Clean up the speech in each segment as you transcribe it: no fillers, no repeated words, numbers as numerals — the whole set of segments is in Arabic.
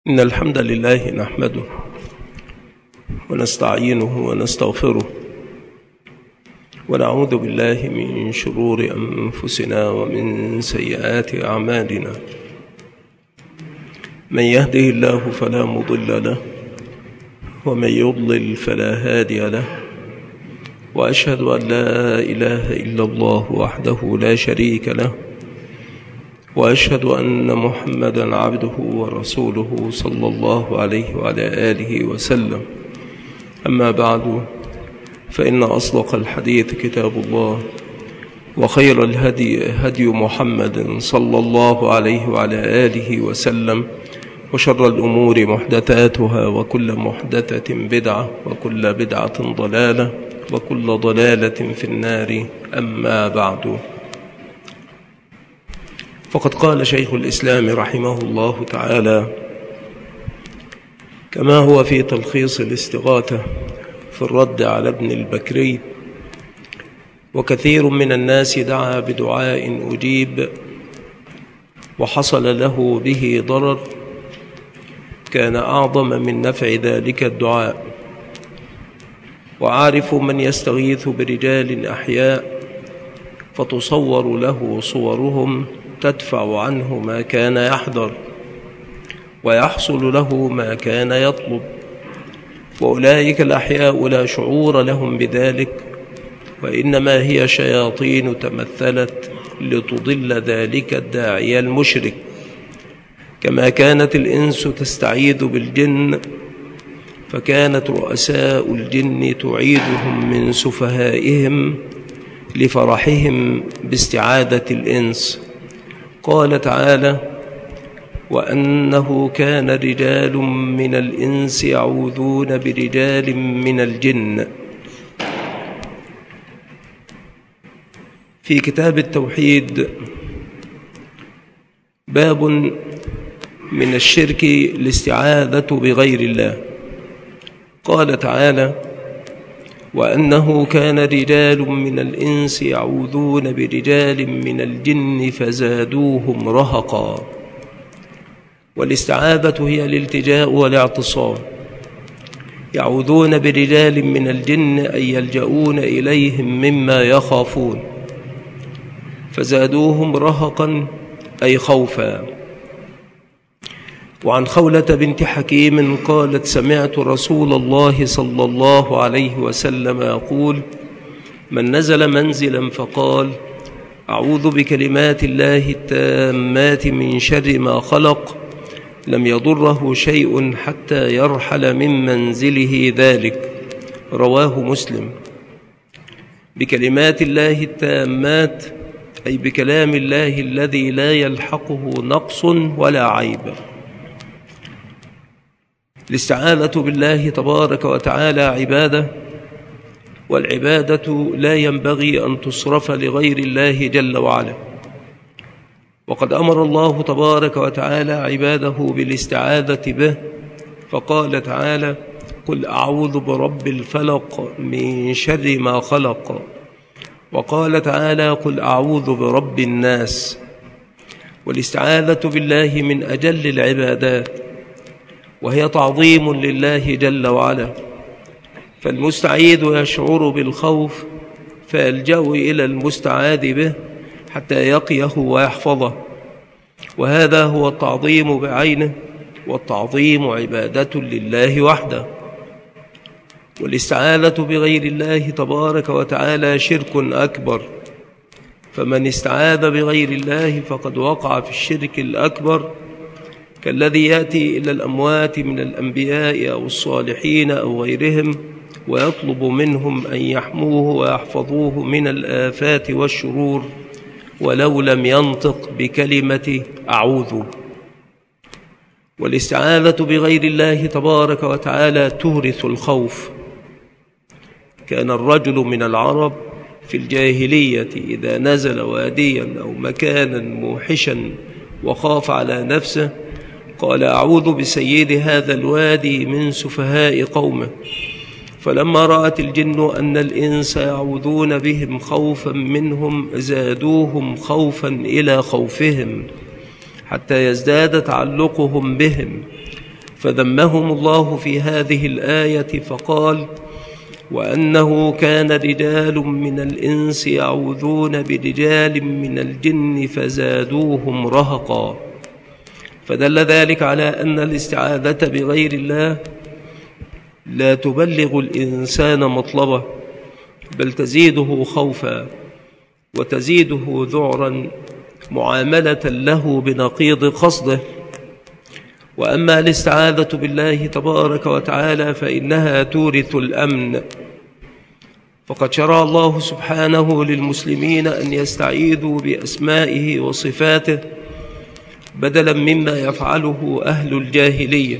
إن الحمد لله نحمده ونستعينه ونستغفره ونعوذ بالله من شرور أنفسنا ومن سيئات أعمالنا. من يهده الله فلا مضل له ومن يضلل فلا هادي له، وأشهد أن لا إله إلا الله وحده لا شريك له، وأشهد أن محمدًا عبده ورسوله صلى الله عليه وعلى آله وسلم. أما بعد، فإن أصدق الحديث كتاب الله، وخير الهدي هدي محمد صلى الله عليه وعلى آله وسلم، وشر الأمور محدثاتها، وكل محدثة بدعة، وكل بدعة ضلالة، وكل ضلالة في النار. أما بعد، فقد قال شيخ الإسلام رحمه الله تعالى كما هو في تلخيص الاستغاثة في الرد على ابن البكري: وكثير من الناس دعا بدعاء أجيب وحصل له به ضرر كان أعظم من نفع ذلك الدعاء. وأعرف من يستغيث برجال أحياء فتصور له صورهم تدفع عنه ما كان يحذر ويحصل له ما كان يطلب، وأولئك الأحياء لا شعور لهم بذلك، وإنما هي شياطين تمثلت لتضل ذلك الداعي المشرك. كما كانت الإنس تستعيذ بالجن، فكانت رؤساء الجن تعيذهم من سفهائهم لفرحهم باستعاذة الإنس. قال تعالى: وأنه كان رجال من الإنس يعوذون برجال من الجن. في كتاب التوحيد باب من الشرك الاستعاذة بغير الله. قال تعالى: وأنه كان رجال من الإنس يعوذون برجال من الجن فزادوهم رهقا. والاستعاذة هي الالتجاء والاعتصام. يعوذون برجال من الجن أي يلجؤون إليهم مما يخافون، فزادوهم رهقا أي خوفا. وعن خولة بنت حكيم قالت: سمعت رسول الله صلى الله عليه وسلم يقول: من نزل منزلا فقال: أعوذ بكلمات الله التامات من شر ما خلق، لم يضره شيء حتى يرحل من منزله ذلك. رواه مسلم. بكلمات الله التامات أي بكلام الله الذي لا يلحقه نقص ولا عيب. الاستعاذة بالله تبارك وتعالى عبادة، والعبادة لا ينبغي أن تصرف لغير الله جل وعلا. وقد أمر الله تبارك وتعالى عباده بالاستعاذة به، فقال تعالى: قل أعوذ برب الفلق من شر ما خلق. وقال تعالى: قل أعوذ برب الناس. والاستعاذة بالله من أجل العبادات، وهي تعظيم لله جل وعلا. فالمستعيذ يشعر بالخوف فيلجأ إلى المستعاذ به حتى يقيه ويحفظه، وهذا هو التعظيم بعينه، والتعظيم عبادة لله وحده. والاستعاذة بغير الله تبارك وتعالى شرك أكبر، فمن استعاذ بغير الله فقد وقع في الشرك الأكبر، كالذي يأتي إلى الأموات من الأنبياء أو الصالحين أو غيرهم ويطلب منهم أن يحموه ويحفظوه من الآفات والشرور ولو لم ينطق بكلمة أعوذ. والاستعاذة بغير الله تبارك وتعالى تورث الخوف. كان الرجل من العرب في الجاهلية إذا نزل واديا أو مكانا موحشا وخاف على نفسه قال: أعوذ بسيد هذا الوادي من سفهاء قومه. فلما رأت الجن أن الإنس يعوذون بهم خوفا منهم زادوهم خوفا إلى خوفهم، حتى يزداد تعلقهم بهم، فذمهم الله في هذه الآية فقال: وأنه كان رجال من الإنس يعوذون برجال من الجن فزادوهم رهقا. فدل ذلك على أن الاستعاذة بغير الله لا تبلغ الإنسان مطلبه، بل تزيده خوفا وتزيده ذعرا معاملة له بنقيض قصده. وأما الاستعاذة بالله تبارك وتعالى فإنها تورث الأمن، فقد شرع الله سبحانه للمسلمين أن يستعيذوا بأسمائه وصفاته بدلا مما يفعله أهل الجاهلية،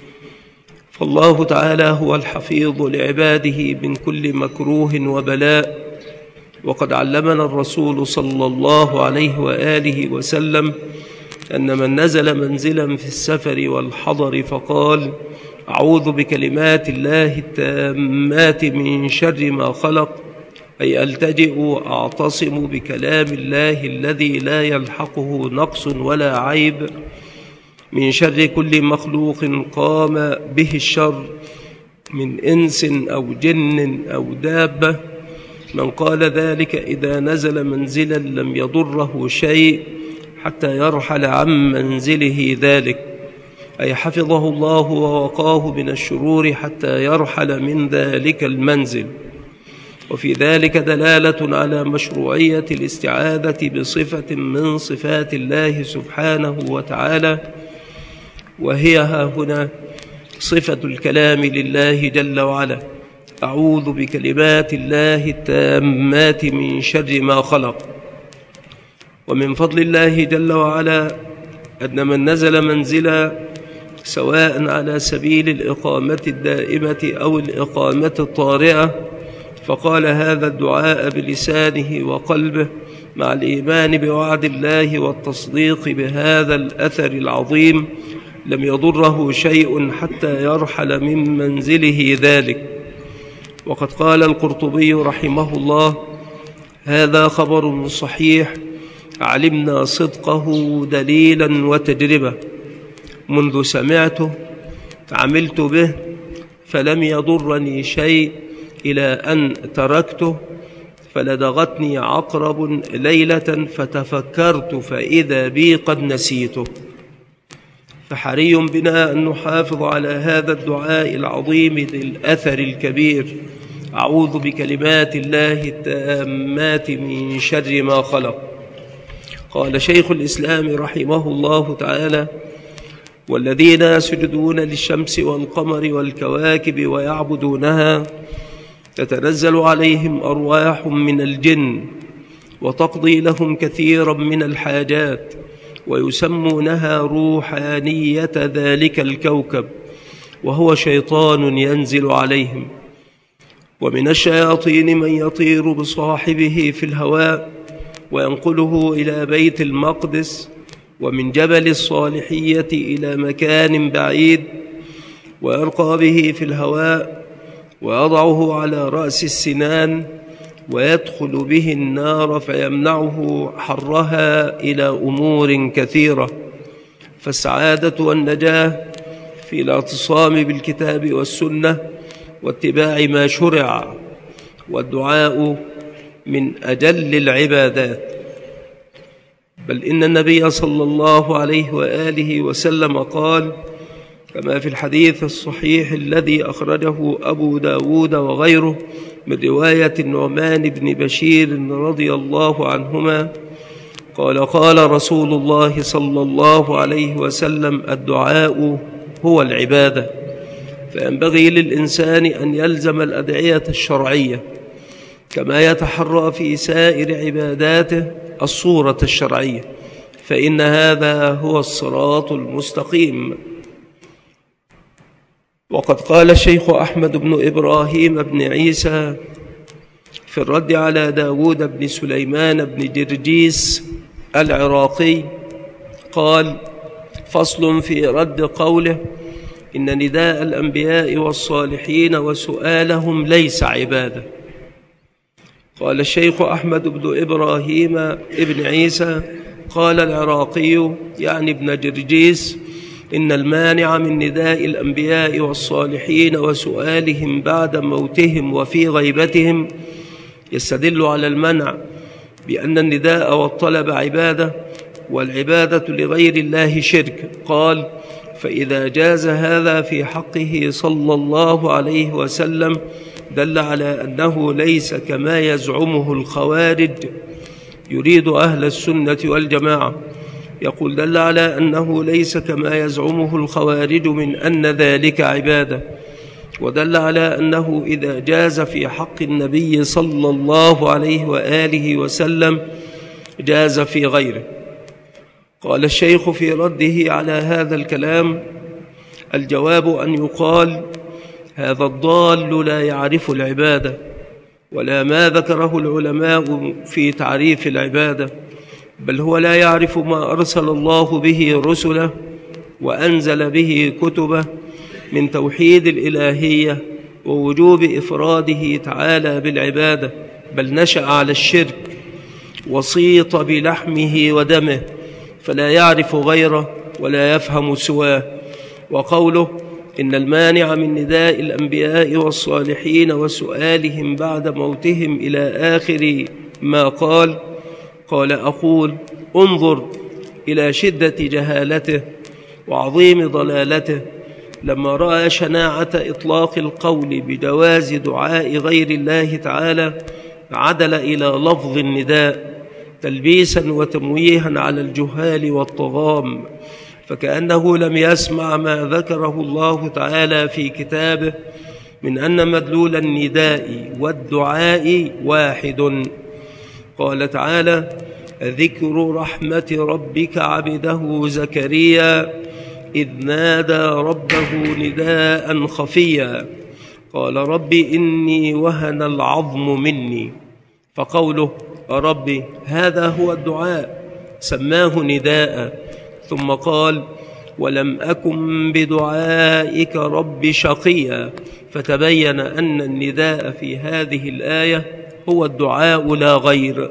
فالله تعالى هو الحفيظ لعباده من كل مكروه وبلاء. وقد علمنا الرسول صلى الله عليه وآله وسلم أن من نزل منزلا في السفر والحضر فقال: أعوذ بكلمات الله التامات من شر ما خلق، أي ألتجئ وأعتصم بكلام الله الذي لا يلحقه نقص ولا عيب، من شر كل مخلوق قام به الشر من إنس أو جن أو دابة. من قال ذلك إذا نزل منزلا لم يضره شيء حتى يرحل عن منزله ذلك، أي حفظه الله ووقاه من الشرور حتى يرحل من ذلك المنزل. وفي ذلك دلالة على مشروعية الاستعاذة بصفة من صفات الله سبحانه وتعالى، وهي هنا صفة الكلام لله جل وعلا: أعوذ بكلمات الله التامات من شر ما خلق. ومن فضل الله جل وعلا أن من نزل منزلا سواء على سبيل الإقامة الدائمة أو الإقامة الطارئة فقال هذا الدعاء بلسانه وقلبه مع الإيمان بوعد الله والتصديق بهذا الأثر العظيم، لم يضره شيء حتى يرحل من منزله ذلك. وقد قال القرطبي رحمه الله: هذا خبر صحيح علمنا صدقه دليلا وتجربة، منذ سمعته عملت به فلم يضرني شيء إلى أن تركته، فلدغتني عقرب ليلة فتفكرت فإذا بي قد نسيته. فحري بنا أن نحافظ على هذا الدعاء العظيم للأثر الكبير: أعوذ بكلمات الله التامات من شر ما خلق. قال شيخ الإسلام رحمه الله تعالى: والذين يسجدون للشمس والقمر والكواكب ويعبدونها تتنزل عليهم أرواح من الجن وتقضي لهم كثيرا من الحاجات، ويسمونها روحانية ذلك الكوكب، وهو شيطان ينزل عليهم. ومن الشياطين من يطير بصاحبه في الهواء وينقله إلى بيت المقدس، ومن جبل الصالحية إلى مكان بعيد ويرقى به في الهواء ويضعه على رأس السنان ويدخل به النار فيمنعه حرها إلى أمور كثيرة. فالسعادة والنجاة في الاعتصام بالكتاب والسنة واتباع ما شرع، والدعاء من أجل العبادات. بل إن النبي صلى الله عليه وآله وسلم قال كما في الحديث الصحيح الذي أخرجه أبو داود وغيره من رواية النعمان بن بشير رضي الله عنهما قال: قال رسول الله صلى الله عليه وسلم: الدعاء هو العبادة، فينبغي للإنسان أن يلزم الأدعية الشرعية كما يتحرى في سائر عباداته الصورة الشرعية، فإن هذا هو الصراط المستقيم. وقد قال الشيخ أحمد بن إبراهيم بن عيسى في الرد على داود بن سليمان بن جرجيس العراقي قال: فصل في رد قوله: إن نداء الأنبياء والصالحين وسؤالهم ليس عبادة. قال الشيخ أحمد بن إبراهيم بن عيسى: قال العراقي يعني ابن جرجيس: إن المانع من نداء الأنبياء والصالحين وسؤالهم بعد موتهم وفي غيبتهم يستدل على المنع بأن النداء والطلب عبادة، والعبادة لغير الله شرك. قال: فإذا جاز هذا في حقه صلى الله عليه وسلم دل على أنه ليس كما يزعمه الخوارج، يريد أهل السنة والجماعة، يقول دل على أنه ليس كما يزعمه الخوارج من أن ذلك عبادة، ودل على أنه إذا جاز في حق النبي صلى الله عليه وآله وسلم جاز في غيره. قال الشيخ في رده على هذا الكلام: الجواب أن يقال هذا الضال لا يعرف العبادة ولا ما ذكره العلماء في تعريف العبادة، بل هو لا يعرف ما أرسل الله به رسله وأنزل به كتبه من توحيد الإلهية ووجوب إفراده تعالى بالعبادة، بل نشأ على الشرك وصيط بلحمه ودمه، فلا يعرف غيره ولا يفهم سواه. وقوله: إن المانع من نداء الأنبياء والصالحين وسؤالهم بعد موتهم إلى آخر ما قال أقول: انظر إلى شدة جهالته وعظيم ضلالته لما رأى شناعة إطلاق القول بجواز دعاء غير الله تعالى عدل إلى لفظ النداء تلبيسا وتمويها على الجهال والطغام، فكأنه لم يسمع ما ذكره الله تعالى في كتابه من أن مدلول النداء والدعاء واحد. قال تعالى: ذكر رحمة ربك عبده زكريا إذ نادى ربه نداء خفيا قال: رب إني وهن العظم مني. فقوله ربي هذا هو الدعاء، سماه نداء، ثم قال: ولم أكن بدعائك رب شقيا، فتبين أن النداء في هذه الآية هو الدعاء لا غير.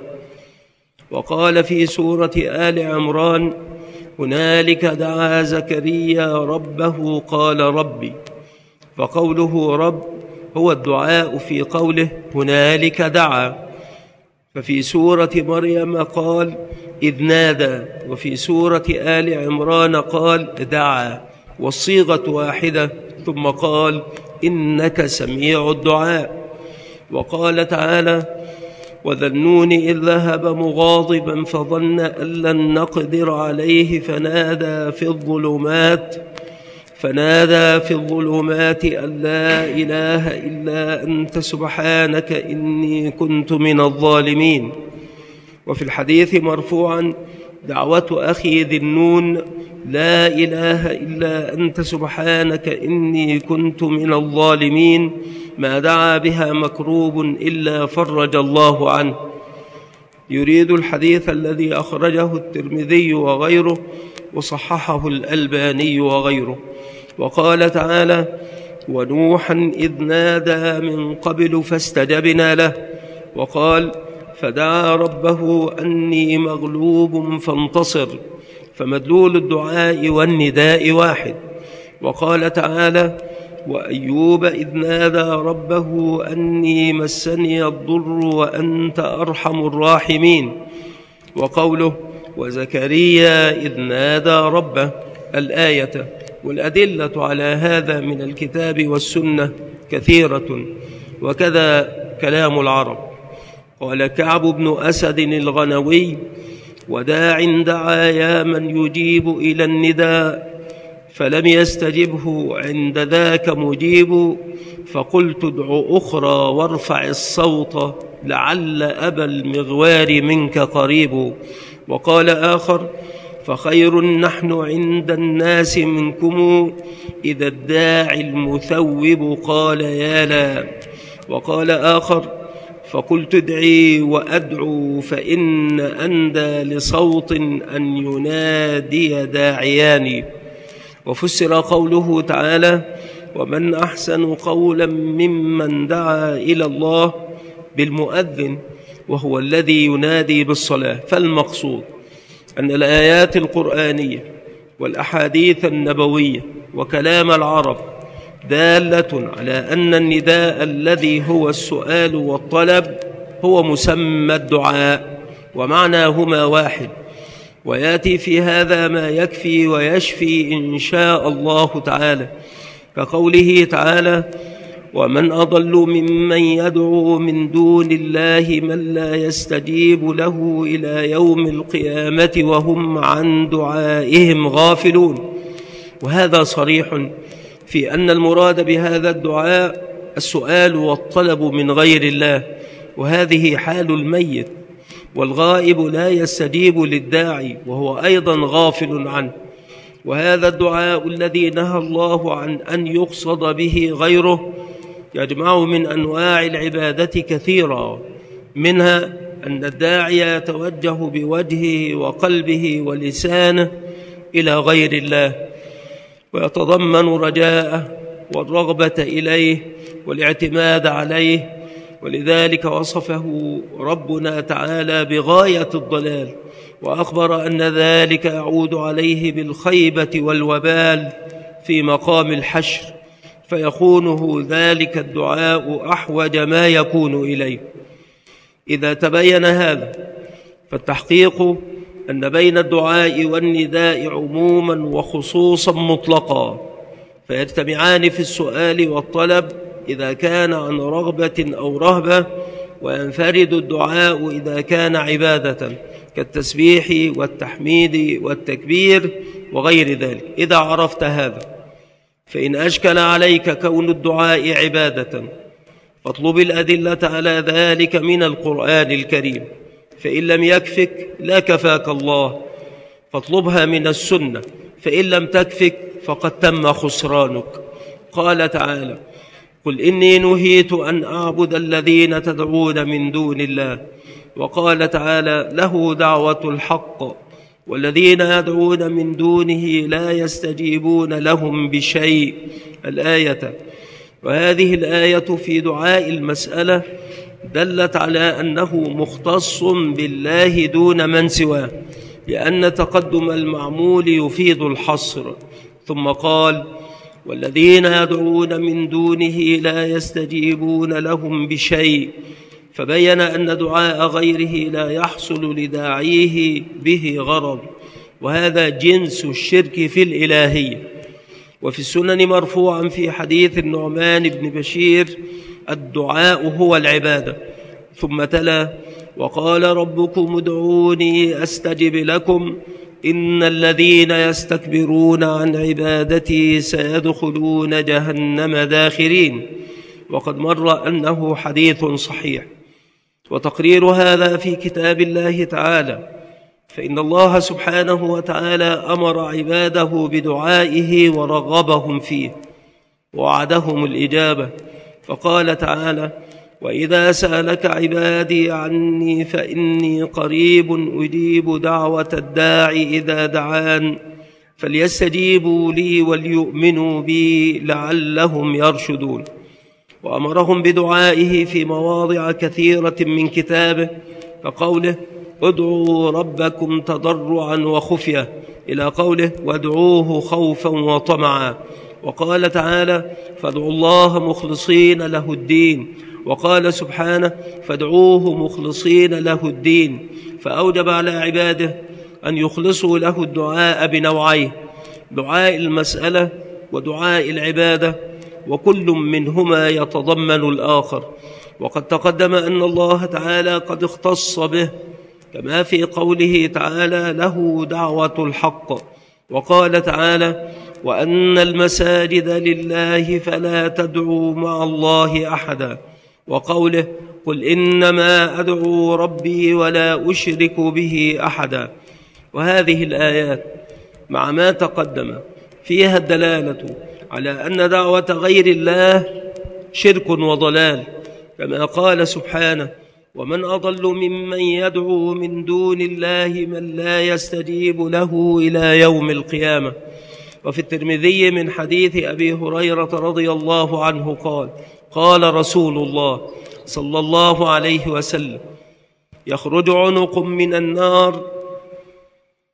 وقال في سورة آل عمران: هنالك دعا زكريا ربه قال ربي. فقوله رب هو الدعاء في قوله هنالك دعا. ففي سورة مريم قال إذ نادى، وفي سورة آل عمران قال دعا، والصيغة واحدة، ثم قال إنك سميع الدعاء. وقال تعالى: وذا النون إذ ذهب مغاضبا فظن أن لن نقدر عليه فنادى في الظلمات أن لا إله إلا أنت سبحانك إني كنت من الظالمين. وفي الحديث مرفوعا: دعوة أخي ذي النون لا إله إلا أنت سبحانك إني كنت من الظالمين ما دعا بها مكروب إلا فرج الله عنه. يريد الحديث الذي أخرجه الترمذي وغيره وصححه الألباني وغيره. وقال تعالى: ونوحا إذ نادى من قبل فاستجبنا له. وقال: فدعا ربه أني مغلوب فانتصر. فمدلول الدعاء والنداء واحد. وقال تعالى: وأيوب إذ نادى ربه أني مسني الضر وأنت أرحم الراحمين. وقوله: وزكريا إذ نادى ربه الآية. والأدلة على هذا من الكتاب والسنة كثيرة، وكذا كلام العرب. قال كعب بن أسد الغنوي: وداع دعا يا من يجيب إلى النداء فلم يستجبه عند ذاك مجيب، فقلت ادع أخرى وارفع الصوت لعل أبا المغوار منك قريب. وقال آخر: فخير نحن عند الناس منكم إذا الداعي المثوب قال يا لا. وقال آخر: فقلت ادعي وأدعو فإن أندى لصوت أن ينادي داعيان. وفسر قوله تعالى: ومن أحسن قولا ممن دعا إلى الله بالمؤذن، وهو الذي ينادي بالصلاة. فالمقصود أن الآيات القرآنية والأحاديث النبوية وكلام العرب دالة على أن النداء الذي هو السؤال والطلب هو مسمى الدعاء، ومعناهما واحد، ويأتي في هذا ما يكفي ويشفي إن شاء الله تعالى، كقوله تعالى: ومن أضل ممن يدعو من دون الله من لا يستجيب له إلى يوم القيامة وهم عن دعائهم غافلون. وهذا صريح في أن المراد بهذا الدعاء السؤال والطلب من غير الله، وهذه حال الميت، والغائب لا يستجيب للداعي وهو أيضا غافل عنه. وهذا الدعاء الذي نهى الله عن أن يقصد به غيره يجمع من أنواع العبادة كثيرا، منها أن الداعي يتوجه بوجهه وقلبه ولسانه إلى غير الله، ويتضمن رجاءه والرغبة إليه والاعتماد عليه، ولذلك وصفه ربنا تعالى بغاية الضلال، وأخبر أن ذلك يعود عليه بالخيبة والوبال في مقام الحشر، فيخونه ذلك الدعاء أحوج ما يكون إليه. إذا تبين هذا فالتحقيق أن بين الدعاء والنداء عموما وخصوصا مطلقا، فيجتمعان في السؤال والطلب إذا كان عن رغبة أو رهبة، وينفرد الدعاء إذا كان عبادة كالتسبيح والتحميد والتكبير وغير ذلك. إذا عرفت هذا فإن أشكل عليك كون الدعاء عبادة فاطلب الأدلة على ذلك من القرآن الكريم، فإن لم يكفك لا كفاك الله فاطلبها من السنة، فإن لم تكفك فقد تم خسرانك. قال تعالى: قل إني نهيت أن أعبد الذين تدعون من دون الله. وقال تعالى: له دعوة الحق والذين يدعون من دونه لا يستجيبون لهم بشيء. الآية. وهذه الآية في دعاء المسألة دلت على أنه مختص بالله دون من سواه، لأن تقدم المعمول يفيد الحصر. ثم قال: والذين يدعون من دونه لا يستجيبون لهم بشيء، فبين أن دعاء غيره لا يحصل لداعيه به غرض، وهذا جنس الشرك في الإلهية. وفي السنن مرفوعا في حديث النعمان بن بشير: الدعاء هو العبادة. ثم تلا: وقال ربكم ادعوني أستجب لكم إن الذين يستكبرون عن عبادتي سيدخلون جهنم داخرين. وقد مر أنه حديث صحيح، وتقرير هذا في كتاب الله تعالى، فإن الله سبحانه وتعالى أمر عباده بدعائه ورغبهم فيه ووعدهم الإجابة، فقال تعالى: وإذا سألك عبادي عني فإني قريب أجيب دعوة الداعي إذا دعان فليستجيبوا لي وليؤمنوا بي لعلهم يرشدون. وأمرهم بدعائه في مواضع كثيرة من كتابه، فقوله: ادعوا ربكم تضرعا وخفية، إلى قوله: وادعوه خوفا وطمعا. وقال تعالى: فادعوا الله مخلصين له الدين. وقال سبحانه: فادعوه مخلصين له الدين، فأوجب على عباده أن يخلصوا له الدعاء بنوعيه: دعاء المسألة ودعاء العبادة، وكل منهما يتضمن الآخر. وقد تقدم أن الله تعالى قد اختص به، كما في قوله تعالى: له دعوة الحق. وقال تعالى: وأن المساجد لله فلا تدعوا مع الله أحدا. وقوله: قل إنما أدعو ربي ولا أشرك به أحدا. وهذه الآيات مع ما تقدم فيها الدلالة على أن دعوة غير الله شرك وضلال، كما قال سبحانه: ومن أضل ممن يدعو من دون الله من لا يستجيب له إلى يوم القيامة. وفي الترمذي من حديث أبي هريرة رضي الله عنه قال: قال رسول الله صلى الله عليه وسلم: يخرج عنق من النار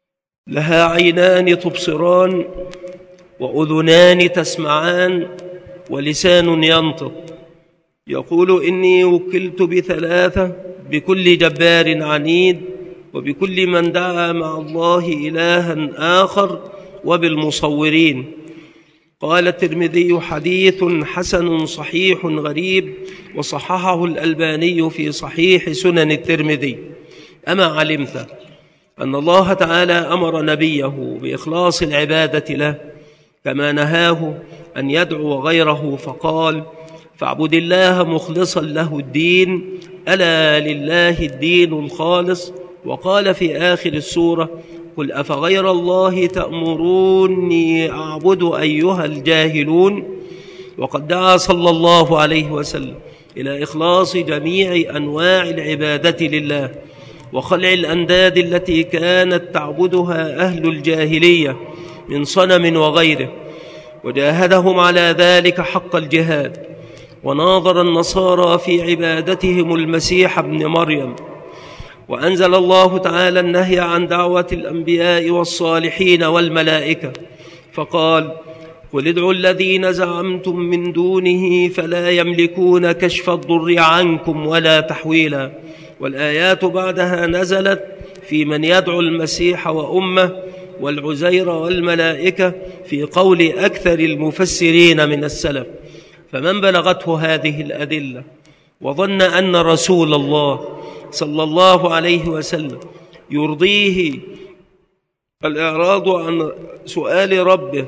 لها عينان تبصران وأذنان تسمعان ولسان ينطق. يقول إني وكلت بثلاثة: بكل جبار عنيد، وبكل من دعا مع الله إلها آخر، وبالمصورين. قال الترمذي: حديث حسن صحيح غريب، وصححه الألباني في صحيح سنن الترمذي. أما علمت أن الله تعالى أمر نبيه بإخلاص العبادة له، كما نهاه أن يدعو غيره، فقال: فاعبد الله مخلصا له الدين، ألا لله الدين الخالص. وقال في آخر السورة: قل أفغير الله تأمروني أعبد أيها الجاهلون. وقد دعا صلى الله عليه وسلم إلى إخلاص جميع أنواع العبادة لله، وخلع الأنداد التي كانت تعبدها أهل الجاهلية من صنم وغيره، وجاهدهم على ذلك حق الجهاد. وناظر النصارى في عبادتهم المسيح ابن مريم، وأنزل الله تعالى النهي عن دعوة الأنبياء والصالحين والملائكة، فقال: قل ادعوا الذين زعمتم من دونه فلا يملكون كشف الضر عنكم ولا تحويلا. والآيات بعدها نزلت في من يدعو المسيح وأمه والعزير والملائكة، في قول أكثر المفسرين من السلف. فمن بلغته هذه الأدلة وظن أن رسول الله صلى الله عليه وسلم يرضيه الإعراض عن سؤال ربه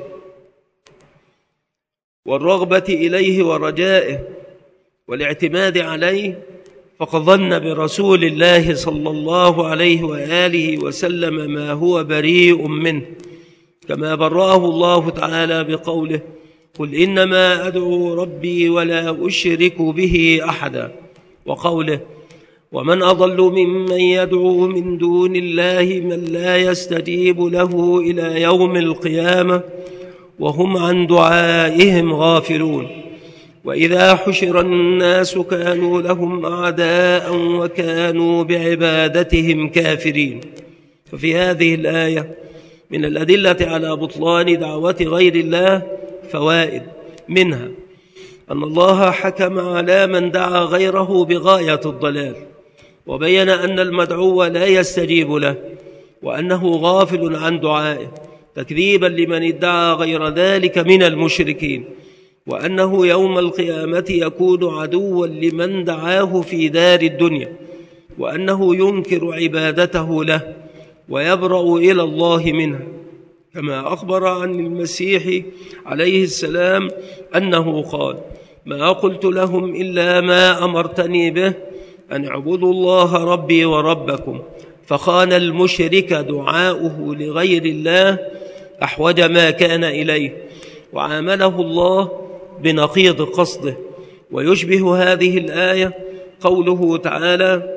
والرغبة إليه ورجائه والاعتماد عليه، فقد ظن برسول الله صلى الله عليه وآله وسلم ما هو بريء منه، كما برأه الله تعالى بقوله: قل إنما أدعو ربي ولا أشرك به أحدا. وقوله: ومن أضل ممن يدعو من دون الله من لا يستجيب له إلى يوم القيامة وهم عن دعائهم غافلون. وإذا حشر الناس كانوا لهم أعداء وكانوا بعبادتهم كافرين. ففي هذه الآية من الأدلة على بطلان دعوة غير الله فوائد، منها أن الله حكم على من دعا غيره بغاية الضلال، وبين أن المدعو لا يستجيب له وأنه غافل عن دعائه، تكذيبا لمن ادعى غير ذلك من المشركين، وأنه يوم القيامة يكون عدوا لمن دعاه في دار الدنيا، وأنه ينكر عبادته له ويبرأ إلى الله منها، كما أخبر عن المسيح عليه السلام أنه قال: ما قلت لهم إلا ما أمرتني به، أن اعبدوا الله ربي وربكم. فخان المشرك دعاؤه لغير الله أحوج ما كان إليه، وعامله الله بنقيض قصده. ويشبه هذه الآية قوله تعالى: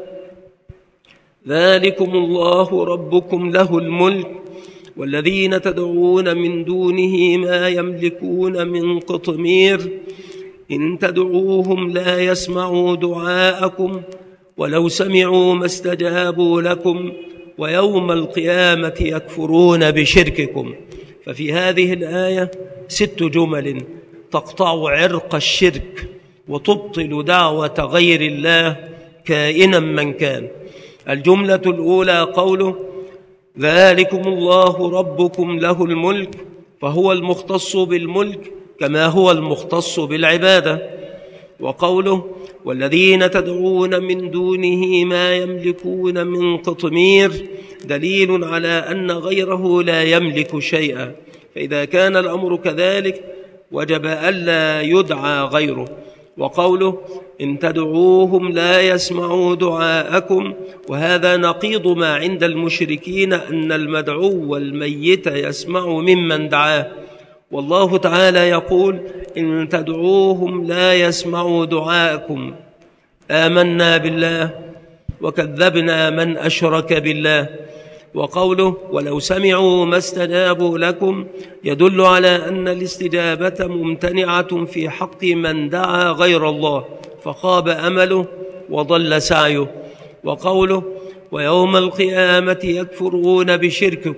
ذلكم الله ربكم له الملك والذين تدعون من دونه ما يملكون من قطمير إن تدعوهم لا يسمعوا دعاءكم ولو سمعوا ما استجابوا لكم ويوم القيامة يكفرون بشرككم. ففي هذه الآية 6 جمل تقطع عرق الشرك وتبطل دعوة غير الله كائنا من كان. الجملة الأولى قوله: ذلكم الله ربكم له الملك، فهو المختص بالملك كما هو المختص بالعبادة. وقوله: والذين تدعون من دونه ما يملكون من قطمير، دليل على أن غيره لا يملك شيئا، فإذا كان الأمر كذلك وجب ألا يدعى غيره. وقوله: إن تدعوهم لا يسمعوا دعاءكم، وهذا نقيض ما عند المشركين أن المدعو الميت يسمع ممن دعاه، والله تعالى يقول: إن تدعوهم لا يسمعوا دعاءكم. آمنا بالله وكذبنا من أشرك بالله. وقوله: ولو سمعوا ما استجابوا لكم، يدل على أن الاستجابة ممتنعة في حق من دعا غير الله فخاب أمله وضل سعيه. وقوله: ويوم القيامة يكفرون بشرككم،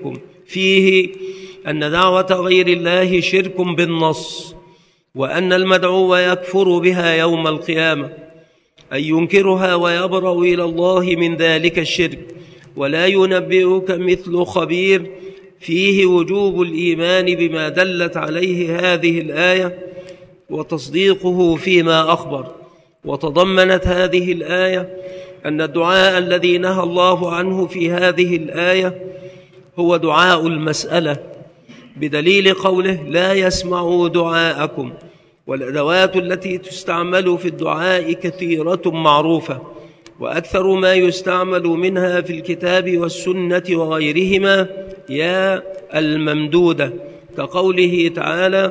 فيه أن دعوة غير الله شرك بالنص، وأن المدعو يكفر بها يوم القيامة، أي ينكرها ويبرأ إلى الله من ذلك الشرك. ولا ينبئك مثل خبير فيه وجوب الإيمان بما دلت عليه هذه الآية وتصديقه فيما أخبر. وتضمنت هذه الآية أن الدعاء الذي نهى الله عنه في هذه الآية هو دعاء المسألة، بدليل قوله لا يسمعوا دعاءكم. والأدوات التي تستعمل في الدعاء كثيرة معروفة، وأكثر ما يستعمل منها في الكتاب والسنة وغيرهما يا الممدودة، كقوله تعالى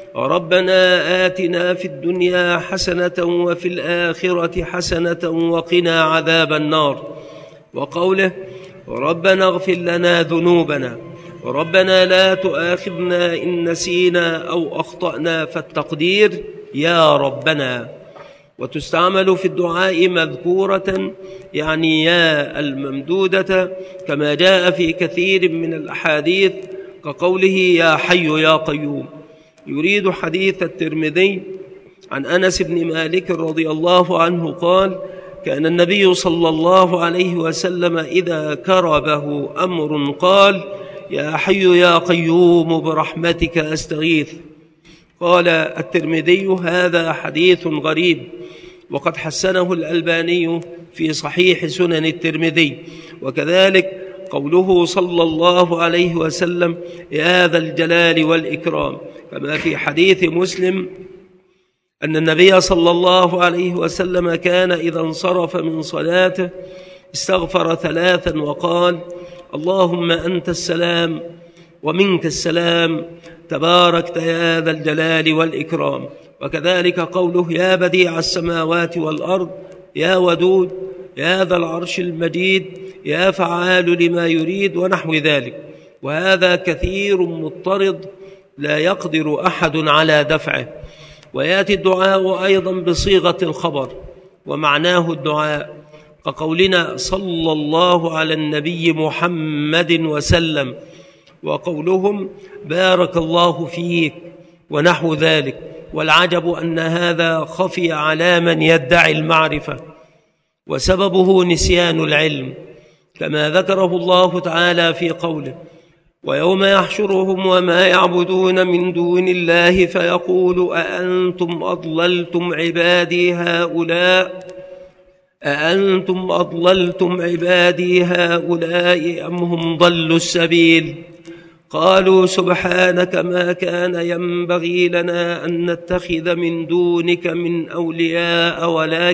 ربنا آتنا في الدنيا حسنة وفي الآخرة حسنة وقنا عذاب النار، وقوله ربنا اغفر لنا ذنوبنا، ربنا لا تؤاخذنا إن نسينا أو أخطأنا، فالتقدير يا ربنا. وتستعمل في الدعاء مذكورة يعني يا الممدودة، كما جاء في كثير من الأحاديث كقوله يا حي يا قيوم. يريد حديث الترمذي عن أنس بن مالك رضي الله عنه قال كان النبي صلى الله عليه وسلم إذا كربه أمر قال يا حي يا قيوم برحمتك أستغيث. قال الترمذي هذا حديث غريب، وقد حسنه الألباني في صحيح سنن الترمذي. وكذلك قوله صلى الله عليه وسلم يا ذا الجلال والإكرام، كما في حديث مسلم أن النبي صلى الله عليه وسلم كان إذا انصرف من صلاته استغفر 3 وقال اللهم أنت السلام ومنك السلام تباركت يا ذا الجلال والإكرام. وكذلك قوله يا بديع السماوات والأرض يا ودود يا ذا العرش المجيد يا فعال لما يريد ونحو ذلك. وهذا كثير مضطرد لا يقدر أحد على دفعه. ويأتي الدعاء أيضا بصيغة الخبر ومعناه الدعاء، كقولنا صلى الله على النبي محمد وسلم، وقولهم بارك الله فيك ونحو ذلك. والعجب أن هذا خفي على من يدعي المعرفة، وسببه نسيان العلم، كما ذكره الله تعالى في قوله ويوم يحشرهم وما يعبدون من دون الله فيقول أأنتم أضللتم عبادي هؤلاء أم هم ضلوا السبيل. قالوا سبحانك ما كان ينبغي لنا أن نتخذ من دونك من أولياء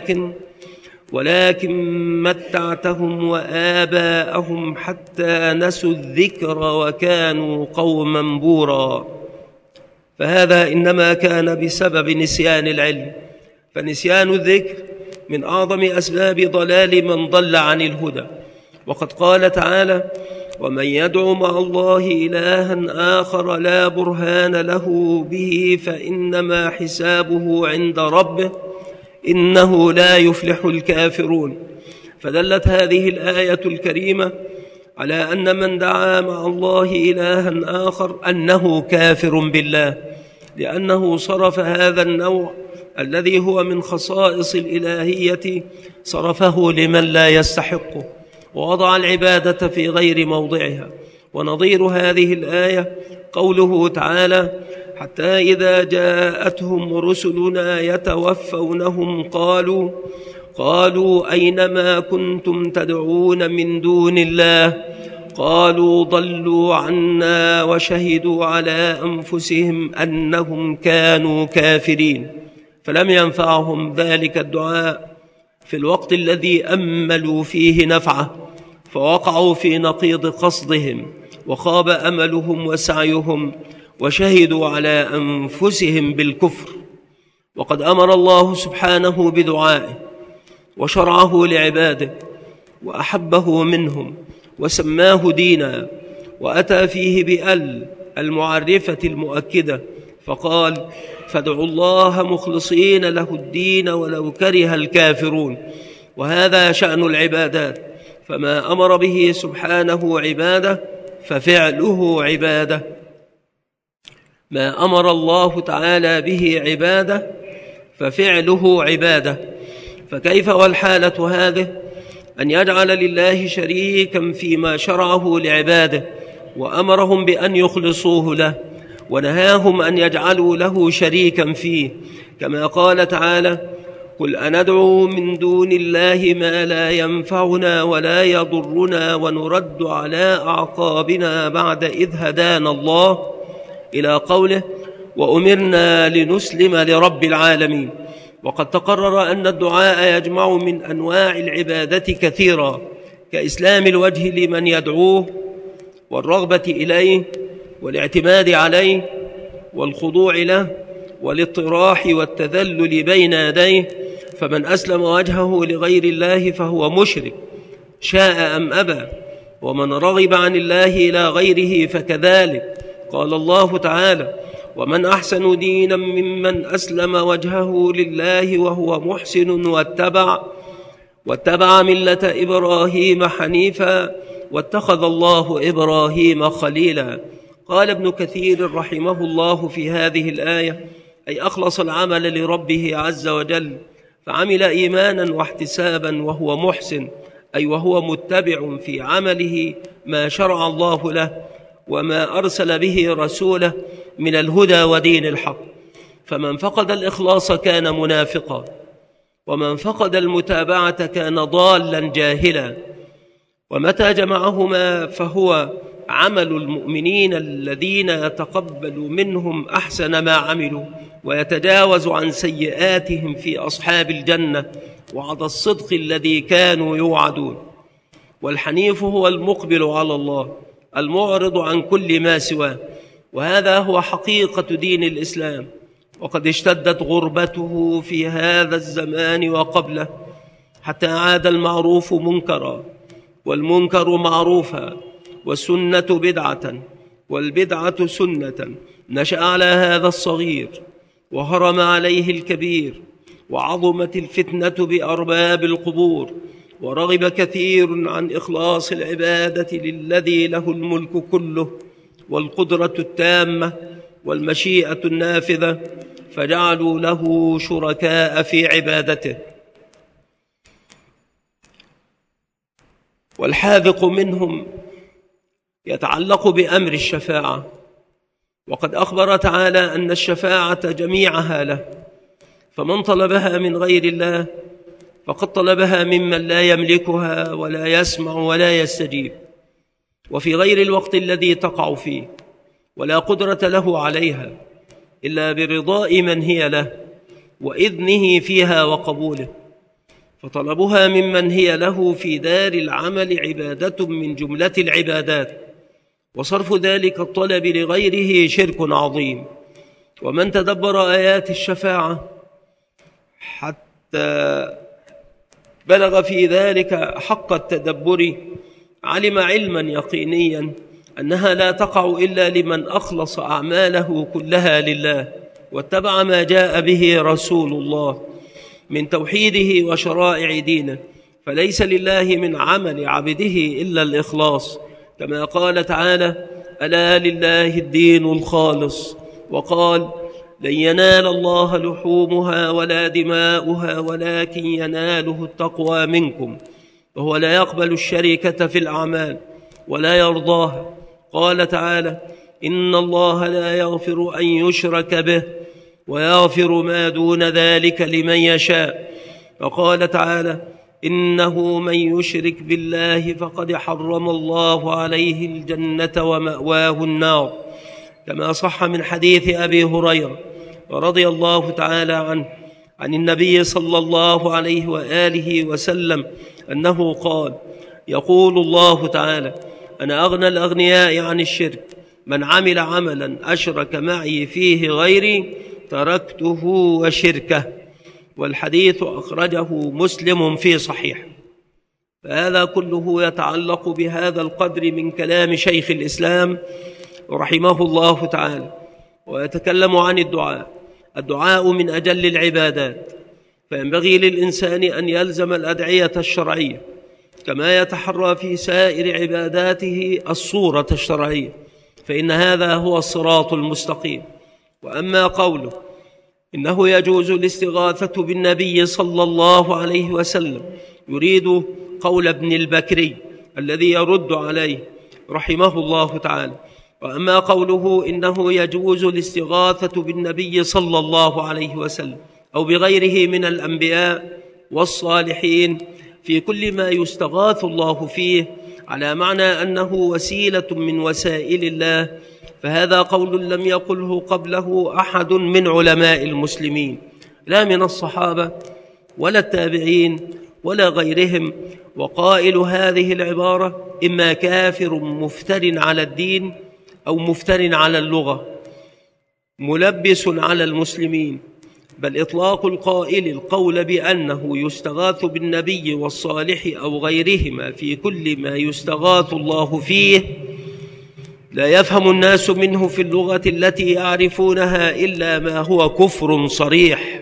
ولكن متعتهم وآباءهم حتى نسوا الذكر وكانوا قوما بورا. فهذا إنما كان بسبب نسيان العلم، فنسيان الذكر من أعظم أسباب ضلال من ضل عن الهدى. وقد قال تعالى ومن يدعو مع الله إلها آخر لا برهان له به فإنما حسابه عند ربه إنه لا يفلح الكافرون. فدلت هذه الآية الكريمة على أن من دعا مع الله إلها آخر أنه كافر بالله، لأنه صرف هذا النوع الذي هو من خصائص الإلهية صرفه لمن لا يستحقه، ووضع العبادة في غير موضعها. ونظير هذه الآية قوله تعالى حتى إذا جاءتهم رسلنا يتوفونهم قالوا أينما كنتم تدعون من دون الله قالوا ضلوا عنا وشهدوا على أنفسهم أنهم كانوا كافرين. فلم ينفعهم ذلك الدعاء في الوقت الذي أملوا فيه نفعه، فوقعوا في نقيض قصدهم وخاب أملهم وسعيهم وشهدوا على أنفسهم بالكفر. وقد أمر الله سبحانه بدعائه وشرعه لعباده وأحبه منهم وسماه دينا، وأتى فيه بأل المعرفة المؤكدة فقال فادعوا الله مخلصين له الدين ولو كره الكافرون. وهذا شأن العبادات، فما أمر به سبحانه عباده ففعله عبادة. ما أمر الله تعالى به عبادة ففعله عبادة. فكيف والحالة هذه أن يجعل لله شريكا فيما شرعه لعباده، وأمرهم بأن يخلصوه له، ونهاهم أن يجعلوا له شريكا فيه، كما قال تعالى: قل أندعو من دون الله ما لا ينفعنا ولا يضرنا ونرد على أعقابنا بعد إذ هدانا الله، إلى قوله: وأمرنا لنسلم لرب العالمين. وقد تقرر أن الدعاء يجمع من أنواع العبادة كثيرا، كإسلام الوجه لمن يدعوه، والرغبة إليه، والاعتماد عليه، والخضوع له، والاطراح والتذلل بين يديه. فمن أسلم وجهه لغير الله فهو مشرك شاء أم أبى، ومن رغب عن الله إلى غيره فكذلك. قال الله تعالى: ومن أحسن دينا ممن أسلم وجهه لله وهو محسن واتبع ملة إبراهيم حنيفا واتخذ الله إبراهيم خليلا. قال ابن كثير رحمه الله في هذه الآية: أي أخلص العمل لربه عز وجل، فعمل إيمانا واحتسابا وهو محسن، أي وهو متبع في عمله ما شرع الله له وما أرسل به رسوله من الهدى ودين الحق. فمن فقد الإخلاص كان منافقا، ومن فقد المتابعة كان ضالا جاهلا. ومتى جمعهما فهو عمل المؤمنين الذين يتقبل منهم أحسن ما عملوا، ويتجاوز عن سيئاتهم في أصحاب الجنة وعد الصدق الذي كانوا يوعدون. والحنيف هو المقبل على الله المعرض عن كل ما سواه، وهذا هو حقيقة دين الإسلام. وقد اشتدت غربته في هذا الزمان وقبله، حتى عاد المعروف منكرا، والمنكر معروفا، والسنة بدعة، والبدعة سنة. نشأ على هذا الصغير وهرم عليه الكبير، وعظمت الفتنة بأرباب القبور، ورغب كثير عن إخلاص العبادة للذي له الملك كله والقدرة التامة والمشيئة النافذة، فجعلوا له شركاء في عبادته. والحاذق منهم يتعلق بأمر الشفاعة، وقد أخبر تعالى أن الشفاعة جميعها له، فمن طلبها من غير الله فقد طلبها ممن لا يملكها ولا يسمع ولا يستجيب، وفي غير الوقت الذي تقع فيه، ولا قدرة له عليها إلا برضاء من هي له وإذنه فيها وقبوله. فطلبها ممن هي له في دار العمل عبادة من جملة العبادات، وصرف ذلك الطلب لغيره شرك عظيم. ومن تدبر آيات الشفاعة حتى بلغ في ذلك حق التدبر علم علما يقينيا أنها لا تقع إلا لمن أخلص أعماله كلها لله، واتبع ما جاء به رسول الله من توحيده وشرائع دينه. فليس لله من عمل عبده إلا الإخلاص، كما قال تعالى: ألا لله الدين الخالص. وقال: لن ينال الله لحومها ولا دماؤها ولكن يناله التقوى منكم. وهو لا يقبل الشركة في الأعمال ولا يرضاها. قال تعالى: إن الله لا يغفر أن يشرك به ويغفر ما دون ذلك لمن يشاء. وقال تعالى: إنه من يشرك بالله فقد حرم الله عليه الجنة ومأواه النار، كما صح من حديث أبي هريرة رضي الله تعالى عنه عن النبي صلى الله عليه وآله وسلم أنه قال: يقول الله تعالى: أنا أغنى الأغنياء عن الشرك، من عمل عملا أشرك معي فيه غيري تركته وشركه. والحديث أخرجه مسلم في صحيح. فهذا كله يتعلق بهذا القدر من كلام شيخ الإسلام رحمه الله تعالى، ويتكلم عن الدعاء من أجل العبادات، فينبغي للإنسان أن يلزم الأدعية الشرعية كما يتحرى في سائر عباداته الصورة الشرعية، فإن هذا هو الصراط المستقيم. وأما قوله إنه يجوز الاستغاثة بالنبي صلى الله عليه وسلم يريد قول ابن البكري الذي يرد عليه رحمه الله تعالى. وأما قوله إنه يجوز الاستغاثة بالنبي صلى الله عليه وسلم أو بغيره من الأنبياء والصالحين في كل ما يستغاث الله فيه على معنى أنه وسيلة من وسائل الله، فهذا قول لم يقله قبله أحد من علماء المسلمين، لا من الصحابة ولا التابعين ولا غيرهم. وقائل هذه العبارة إما كافر مفتر على الدين أو مفتر على اللغة ملبس على المسلمين، بل إطلاق القائل القول بأنه يستغاث بالنبي والصالح أو غيرهما في كل ما يستغاث الله فيه لا يفهم الناس منه في اللغة التي يعرفونها إلا ما هو كفر صريح.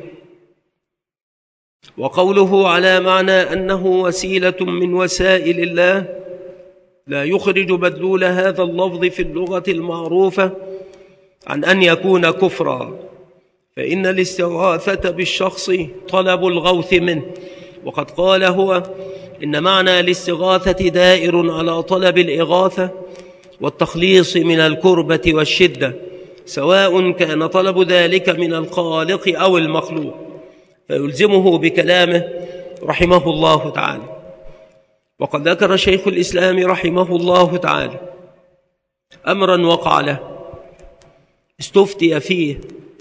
وقوله على معنى أنه وسيلة من وسائل الله لا يخرج مدلول هذا اللفظ في اللغة المعروفة عن أن يكون كفرا، فإن الاستغاثة بالشخص طلب الغوث منه، وقد قال هو إن معنى الاستغاثة دائر على طلب الإغاثة والتخليص من الكربة والشدة، سواء كان طلب ذلك من الخالق أو المخلوق، فيلزمه بكلامه رحمه الله تعالى. وقد ذكر شيخ الإسلام رحمه الله تعالى أمرا وقع له استفتي فيه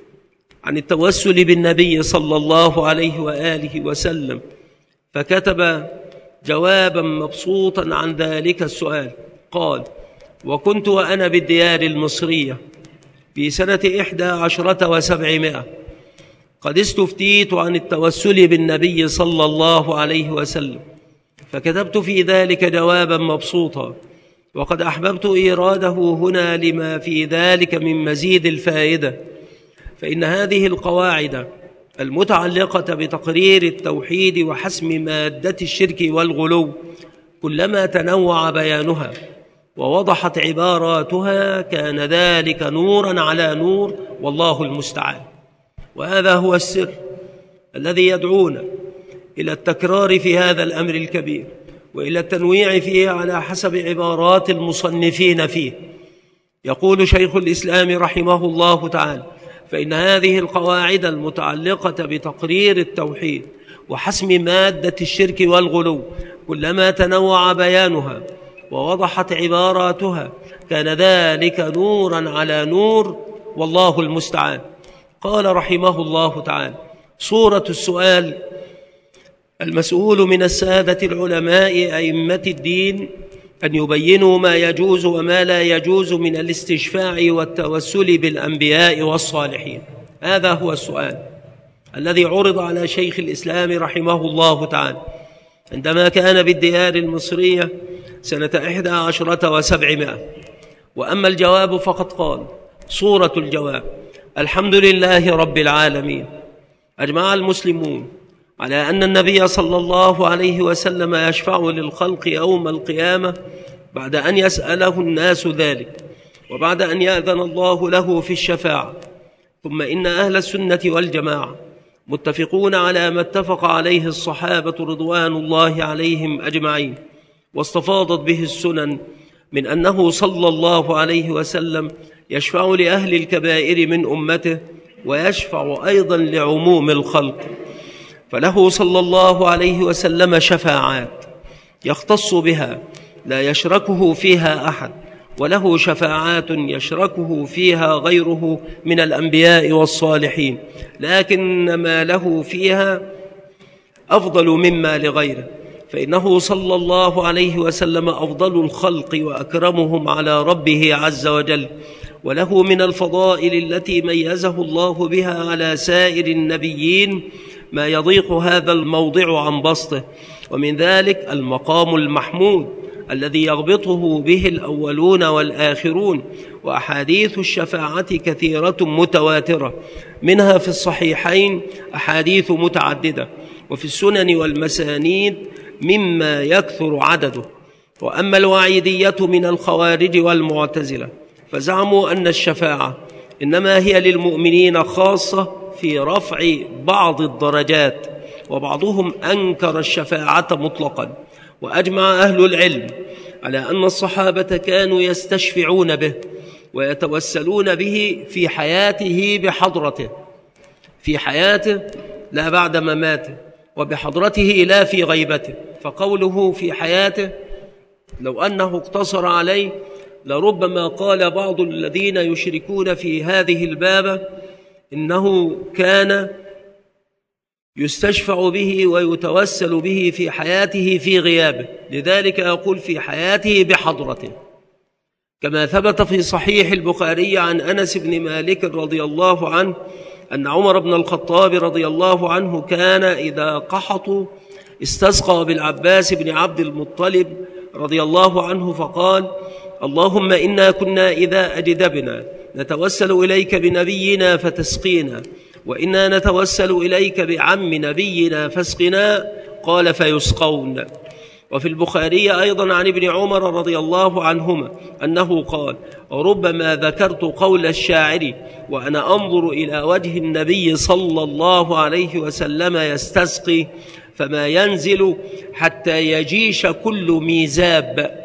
عن التوسل بالنبي صلى الله عليه وآله وسلم، فكتب جوابا مبسوطا عن ذلك السؤال. قال: وكنت وأنا بالديار المصرية في سنة 11 و700 قد استفتيت عن التوسل بالنبي صلى الله عليه وسلم، فكتبت في ذلك جوابا مبسوطا، وقد أحببت إيراده هنا لما في ذلك من مزيد الفائدة. فإن هذه القواعد المتعلقة بتقرير التوحيد وحسم مادة الشرك والغلو كلما تنوع بيانها ووضحت عباراتها كان ذلك نورا على نور، والله المستعان. وهذا هو السر الذي يدعونا إلى التكرار في هذا الأمر الكبير وإلى التنويع فيه على حسب عبارات المصنفين فيه. يقول شيخ الإسلام رحمه الله تعالى: فإن هذه القواعد المتعلقة بتقرير التوحيد وحسم مادة الشرك والغلو كلما تنوع بيانها ووضحت عباراتها كان ذلك نورا على نور، والله المستعان. قال رحمه الله تعالى: صورة السؤال المسؤول من السادة العلماء أئمة الدين أن يبينوا ما يجوز وما لا يجوز من الاستشفاع والتوسل بالأنبياء والصالحين. هذا هو السؤال الذي عرض على شيخ الإسلام رحمه الله تعالى عندما كان بالديار المصرية سنة 11 و700. وأما الجواب فقد قال: صورة الجواب: الحمد لله رب العالمين. أجمع المسلمون على أن النبي صلى الله عليه وسلم يشفع للخلق يوم القيامة بعد أن يسأله الناس ذلك وبعد أن يأذن الله له في الشفاعة. ثم إن أهل السنة والجماعة متفقون على ما اتفق عليه الصحابة رضوان الله عليهم أجمعين واستفاضت به السنن من أنه صلى الله عليه وسلم يشفع لأهل الكبائر من أمته ويشفع أيضا لعموم الخلق، فله صلى الله عليه وسلم شفاعات يختص بها لا يشركه فيها أحد، وله شفاعات يشركه فيها غيره من الأنبياء والصالحين، لكن ما له فيها أفضل مما لغيره، فإنه صلى الله عليه وسلم أفضل الخلق وأكرمهم على ربه عز وجل، وله من الفضائل التي ميزه الله بها على سائر النبيين ما يضيق هذا الموضع عن بسطه، ومن ذلك المقام المحمود الذي يغبطه به الأولون والآخرون. وأحاديث الشفاعة كثيرة متواترة، منها في الصحيحين أحاديث متعددة، وفي السنن والمسانيد مما يكثر عدده. وأما الوعيدية من الخوارج والمعتزلة فزعموا أن الشفاعة إنما هي للمؤمنين خاصة في رفع بعض الدرجات، وبعضهم أنكر الشفاعة مطلقا. وأجمع أهل العلم على أن الصحابة كانوا يستشفعون به ويتوسلون به في حياته بحضرته، في حياته لا بعد مماته، وبحضرته لا في غيبته. فقوله في حياته لو أنه اقتصر عليه لربما قال بعض الذين يشركون في هذه الباب إنه كان يستشفع به ويتوسل به في حياته في غيابه، لذلك يقول في حياته بحضرته. كما ثبت في صحيح البخاري عن أنس بن مالك رضي الله عنه أن عمر بن الخطاب رضي الله عنه كان إذا قحطوا استسقى بالعباس بن عبد المطلب رضي الله عنه فقال: اللهم إنا كنا إذا أجدبنا نتوسل إليك بنبينا فتسقينا، وإنا نتوسل إليك بعم نبينا فاسقنا. قال: فيسقون. وفي البخاري أيضا عن ابن عمر رضي الله عنهما أنه قال: ربما ذكرت قول الشاعر وأنا أنظر إلى وجه النبي صلى الله عليه وسلم يستسقي، فما ينزل حتى يجيش كل ميزاب،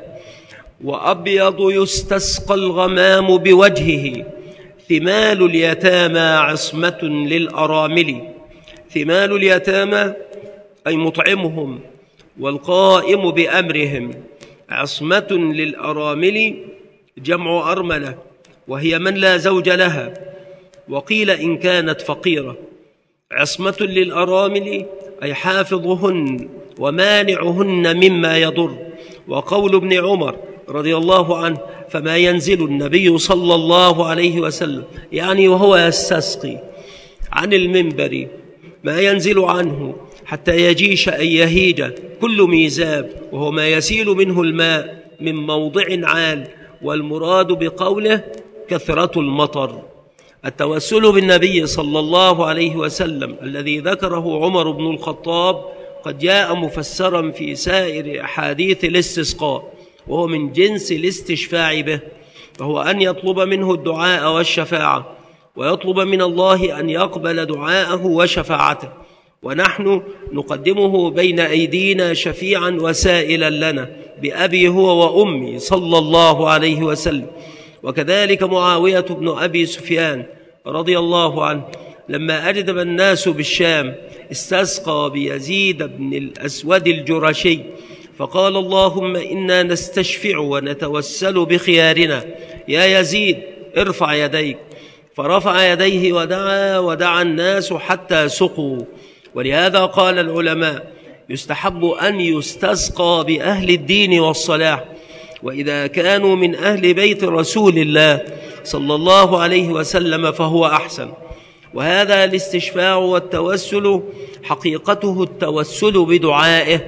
وأبيض يستسقى الغمام بوجهه، ثمال اليتامى عصمة للأرامل. ثمال اليتامى أي مطعمهم والقائم بأمرهم، عصمة للأرامل جمع أرملة، وهي من لا زوج لها، وقيل إن كانت فقيرة. عصمة للأرامل أي حافظهن ومانعهن مما يضر. وقول ابن عمر رضي الله عنه: فما ينزل النبي صلى الله عليه وسلم، يعني وهو يستسقي عن المنبر، ما ينزل عنه حتى يجيش أن يهيج كل ميزاب، وهو ما يسيل منه الماء من موضع عال، والمراد بقوله كثرة المطر. التوسل بالنبي صلى الله عليه وسلم الذي ذكره عمر بن الخطاب قد جاء مفسرا في سائر أحاديث الاستسقاء، وهو من جنس الاستشفاع به، وهو أن يطلب منه الدعاء والشفاعة، ويطلب من الله أن يقبل دعاءه وشفاعته، ونحن نقدمه بين أيدينا شفيعا وسائلا لنا بأبي هو وأمي صلى الله عليه وسلم. وكذلك معاوية بن أبي سفيان رضي الله عنه لما أجدب الناس بالشام استسقى بيزيد بن الأسود الجرشي، فقال: اللهم إنا نستشفع ونتوسل بخيارنا، يا يزيد ارفع يديك. فرفع يديه ودعا الناس حتى سقوا. ولهذا قال العلماء: يستحب أن يستسقى بأهل الدين والصلاح، وإذا كانوا من أهل بيت رسول الله صلى الله عليه وسلم فهو أحسن. وهذا الاستشفاع والتوسل حقيقته التوسل بدعائه،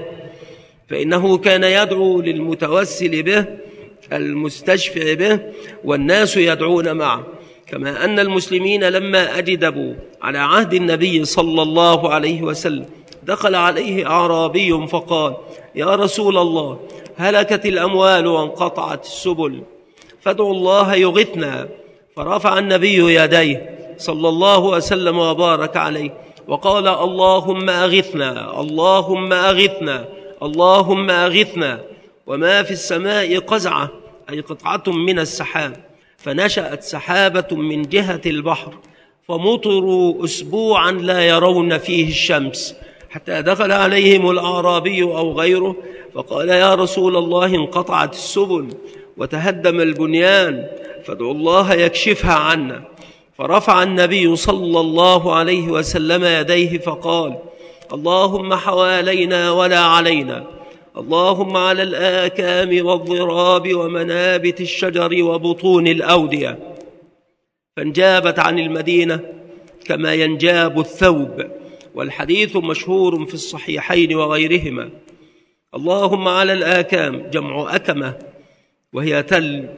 فإنه كان يدعو للمتوسل به المستشفع به، والناس يدعون معه. كما أن المسلمين لما أجدبوا على عهد النبي صلى الله عليه وسلم دخل عليه أعرابي فقال: يا رسول الله، هلكت الأموال وانقطعت السبل، فادعوا الله يغثنا. فرفع النبي يديه صلى الله وسلم وبارك عليه وقال: اللهم أغثنا، اللهم أغثنا، اللهم أغثنا. وما في السماء قزعة أي قطعة من السحاب، فنشأت سحابة من جهة البحر، فمطروا أسبوعا لا يرون فيه الشمس، حتى دخل عليهم الأعرابي أو غيره فقال: يا رسول الله، انقطعت السبل وتهدم البنيان، فادعوا الله يكشفها عنا. فرفع النبي صلى الله عليه وسلم يديه فقال: اللهم حوالينا ولا علينا، اللهم على الآكام والضراب ومنابت الشجر وبطون الأودية. فانجابت عن المدينة كما ينجاب الثوب، والحديث مشهور في الصحيحين وغيرهما. اللهم على الآكام جمع أكمة، وهي تل،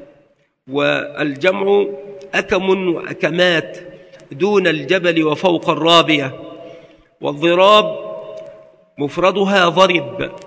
والجمع أكم وأكمات دون الجبل وفوق الرابية. والضراب مفردها ضرب،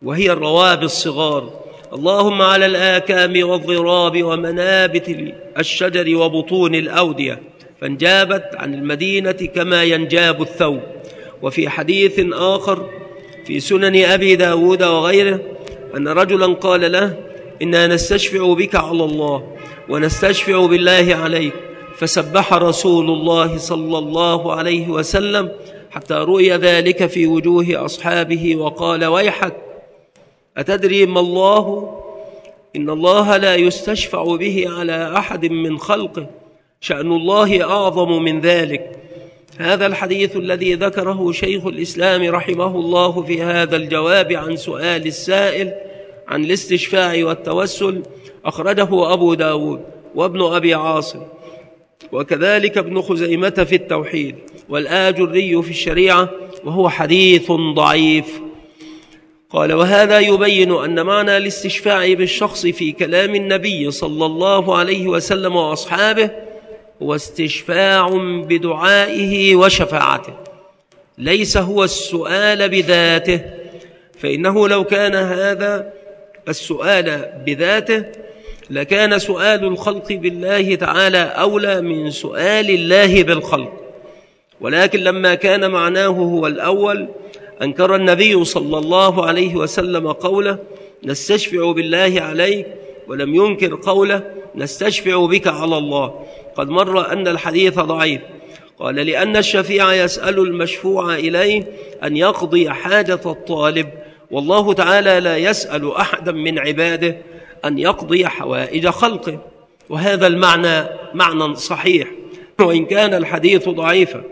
وهي الروابي الصغار. اللهم على الآكام والضراب ومنابت الشجر وبطون الأودية، فانجابت عن المدينة كما ينجاب الثوب. وفي حديث آخر في سنن أبي داود وغيره أن رجلا قال له: إنا نستشفع بك على الله ونستشفع بالله عليك، فسبح رسول الله صلى الله عليه وسلم حتى رؤي ذلك في وجوه أصحابه وقال: ويحك، أتدري ما الله؟ إن الله لا يستشفع به على أحد من خلقه، شأن الله أعظم من ذلك. هذا الحديث الذي ذكره شيخ الإسلام رحمه الله في هذا الجواب عن سؤال السائل عن الاستشفاع والتوسل أخرجه أبو داود وابن أبي عاصم، وكذلك ابن خزيمة في التوحيد، والآجري في الشريعة، وهو حديث ضعيف. قال: وهذا يبين أن معنى الاستشفاع بالشخص في كلام النبي صلى الله عليه وسلم وأصحابه هو استشفاع بدعائه وشفاعته، ليس هو السؤال بذاته، فإنه لو كان هذا السؤال بذاته لكان سؤال الخلق بالله تعالى أولى من سؤال الله بالخلق. ولكن لما كان معناه هو الأول أنكر النبي صلى الله عليه وسلم قوله: نستشفع بالله عليك، ولم ينكر قوله: نستشفع بك على الله. قد مر أن الحديث ضعيف. قال: لأن الشفيع يسأل المشفوع إليه أن يقضي حاجة الطالب، والله تعالى لا يسأل أحدا من عباده أن يقضي حوائج خلقه. وهذا المعنى معنى صحيح وإن كان الحديث ضعيفا.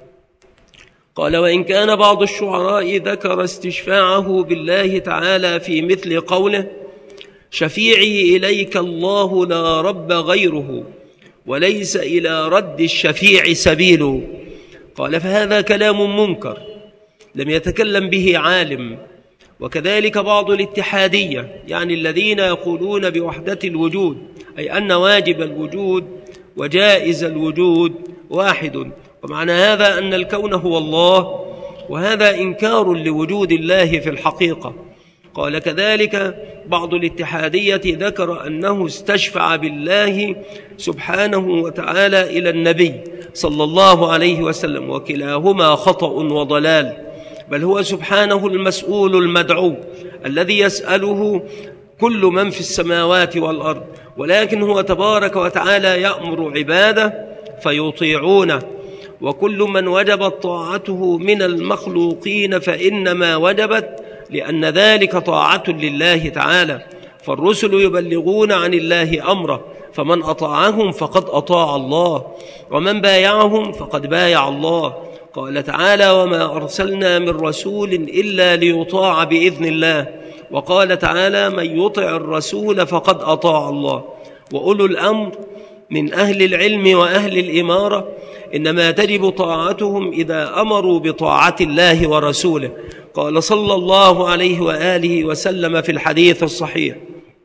قال: وإن كان بعض الشعراء ذكر استشفاعه بالله تعالى في مثل قوله: شفيعي إليك الله لا رب غيره، وليس إلى رد الشفيع سبيل. قال: فهذا كلام منكر لم يتكلم به عالم. وكذلك بعض الاتحادية، يعني الذين يقولون بوحدة الوجود، أي أن واجب الوجود وجائز الوجود واحد، ومعنى هذا أن الكون هو الله، وهذا إنكار لوجود الله في الحقيقة. قال: كذلك بعض الاتحادية ذكر أنه استشفع بالله سبحانه وتعالى إلى النبي صلى الله عليه وسلم، وكلاهما خطأ وضلال، بل هو سبحانه المسؤول المدعو الذي يسأله كل من في السماوات والأرض، ولكن هو تبارك وتعالى يأمر عباده فيطيعونه. وكل من وجبت طاعته من المخلوقين فإنما وجبت لأن ذلك طاعة لله تعالى، فالرسل يبلغون عن الله أمره، فمن أطاعهم فقد أطاع الله، ومن بايعهم فقد بايع الله. قال تعالى: وما أرسلنا من رسول إلا ليطاع بإذن الله. وقال تعالى: من يطع الرسول فقد أطاع الله. وأولو الأمر من أهل العلم وأهل الإمارة إنما تجب طاعتهم إذا أمروا بطاعة الله ورسوله. قال صلى الله عليه وآله وسلم في الحديث الصحيح: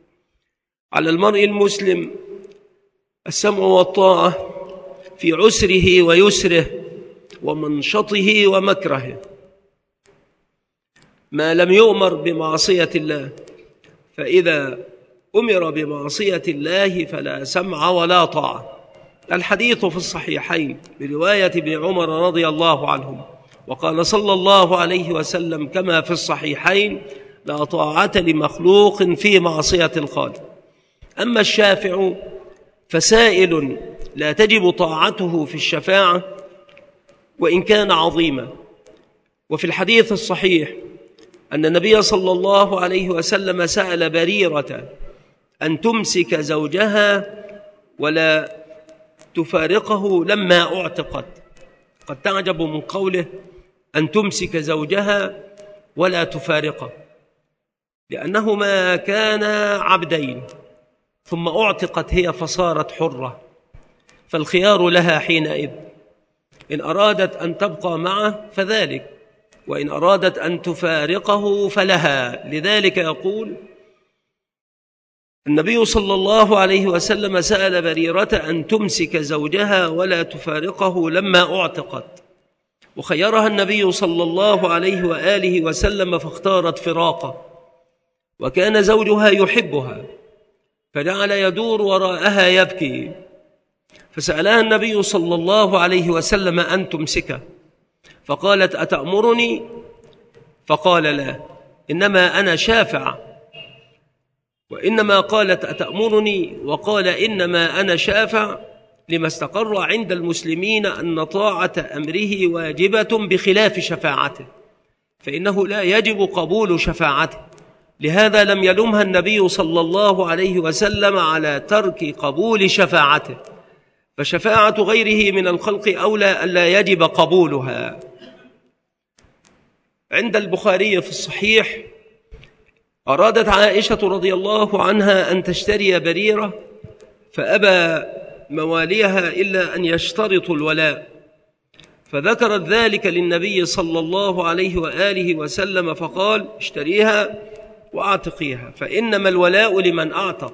على المرء المسلم السمع والطاعة في عسره ويسره ومنشطه ومكرهه، ما لم يؤمر بمعصية الله، فإذا أمر بمعصية الله فلا سمع ولا طاعة. الحديث في الصحيحين برواية ابن عمر رضي الله عنهم. وقال صلى الله عليه وسلم كما في الصحيحين: لا طاعة لمخلوق في معصية الخالق. أما الشافع فسائل لا تجب طاعته في الشفاعة وإن كان عظيما. وفي الحديث الصحيح أن النبي صلى الله عليه وسلم سأل بريرة أن تمسك زوجها ولا تفارقه لما أعتقت. قد تعجب من قوله أن تمسك زوجها ولا تفارقه، لأنهما كانا عبدين ثم أعتقت هي فصارت حرة، فالخيار لها حينئذ، إن أرادت أن تبقى معه فذلك، وإن أرادت أن تفارقه فلها. لذلك يقول النبي صلى الله عليه وسلم سأل بريرة أن تمسك زوجها ولا تفارقه لما أعتقت، وخيرها النبي صلى الله عليه وآله وسلم فاختارت فراقه. وكان زوجها يحبها، فجعل يدور وراءها يبكي، فسألها النبي صلى الله عليه وسلم أن تمسكه، فقالت: أتأمرني؟ فقال: لا، إنما أنا شافع. وإنما قالت أتأمرني وقال إنما أنا شافع لما استقر عند المسلمين أن طاعة أمره واجبة بخلاف شفاعته، فإنه لا يجب قبول شفاعته. لهذا لم يلمها النبي صلى الله عليه وسلم على ترك قبول شفاعته، فشفاعة غيره من الخلق أولى ألا يجب قبولها. عند البخاري في الصحيح: أرادت عائشة رضي الله عنها أن تشتري بريرة، فأبى مواليها إلا أن يشترطوا الولاء، فذكرت ذلك للنبي صلى الله عليه وآله وسلم، فقال: اشتريها وأعتقيها، فإنما الولاء لمن أعتق.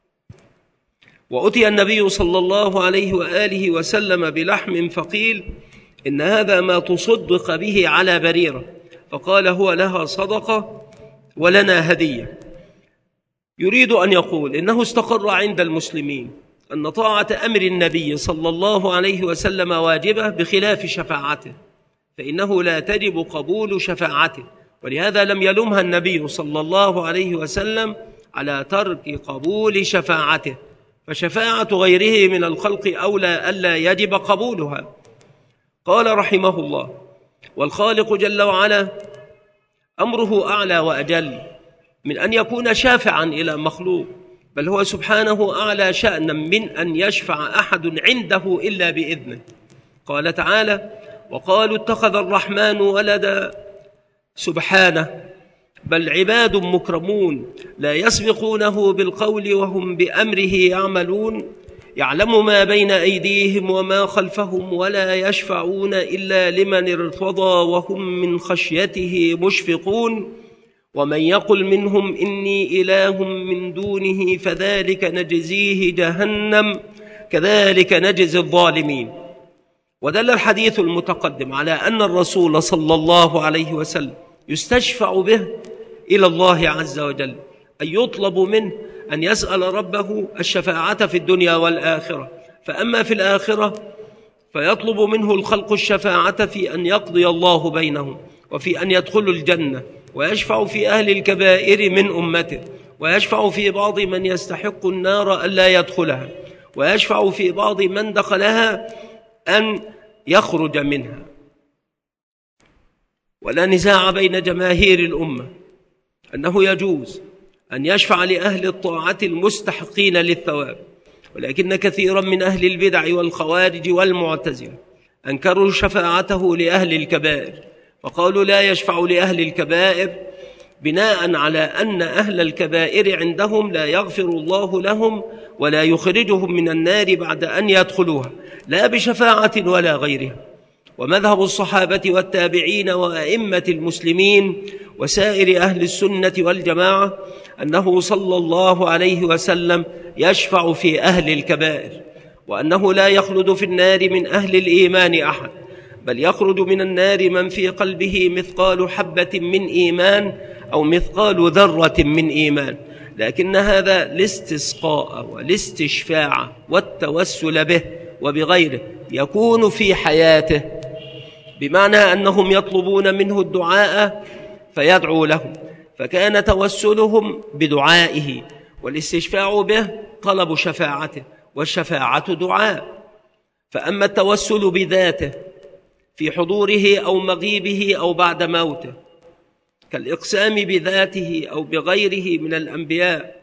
وأتي النبي صلى الله عليه وآله وسلم بلحم، فقيل: إن هذا ما تصدق به على بريرة، فقال: هو لها صدقة ولنا هدية. يريد أن يقول إنه استقر عند المسلمين أن طاعة أمر النبي صلى الله عليه وسلم واجبة بخلاف شفاعته، فإنه لا تجب قبول شفاعته، ولهذا لم يلمها النبي صلى الله عليه وسلم على ترك قبول شفاعته، فشفاعة غيره من الخلق أولى ألا يجب قبولها. قال رحمه الله: والخالق جل وعلا أمره أعلى وأجل من أن يكون شافعا إلى مخلوق، بل هو سبحانه أعلى شأنا من أن يشفع أحد عنده إلا بإذنه. قال تعالى: وقالوا اتخذ الرحمن ولدا، سبحانه، بل عباد مكرمون لا يسبقونه بالقول وهم بأمره يعملون، يعلم ما بين أيديهم وما خلفهم ولا يشفعون إلا لمن ارتضى وهم من خشيته مشفقون، ومن يقل منهم إني إله من دونه فذلك نجزيه جهنم كذلك نجزي الظالمين. ودل الحديث المتقدم على أن الرسول صلى الله عليه وسلم يستشفع به إلى الله عز وجل، أن يطلب منه أن يسأل ربه الشفاعة في الدنيا والآخرة، فأما في الآخرة فيطلب منه الخلق الشفاعة في أن يقضي الله بينهم، وفي أن يدخلوا الجنة، ويشفع في أهل الكبائر من أمته، ويشفع في بعض من يستحق النار ألا يدخلها، ويشفع في بعض من دخلها أن يخرج منها. ولا نزاع بين جماهير الأمة أنه يجوز أن يشفع لأهل الطاعة المستحقين للثواب، ولكن كثيرا من أهل البدع والخوارج والمعتزلة أنكروا شفاعته لأهل الكبائر، فقالوا لا يشفع لأهل الكبائر بناء على أن أهل الكبائر عندهم لا يغفر الله لهم ولا يخرجهم من النار بعد أن يدخلوها، لا بشفاعة ولا غيرها. ومذهب الصحابة والتابعين وأئمة المسلمين وسائر أهل السنة والجماعة أنه صلى الله عليه وسلم يشفع في أهل الكبائر، وأنه لا يخلد في النار من أهل الإيمان أحد، بل يخرج من النار من في قلبه مثقال حبة من إيمان أو مثقال ذرة من إيمان، لكن هذا الاستسقاء والاستشفاع والتوسل به وبغيره يكون في حياته، بمعنى أنهم يطلبون منه الدعاء فيدعو لهم، فكان توسلهم بدعائه، والاستشفاع به طلب شفاعته، والشفاعة دعاء. فأما التوسل بذاته في حضوره أو مغيبه أو بعد موته، كالإقسام بذاته أو بغيره من الأنبياء،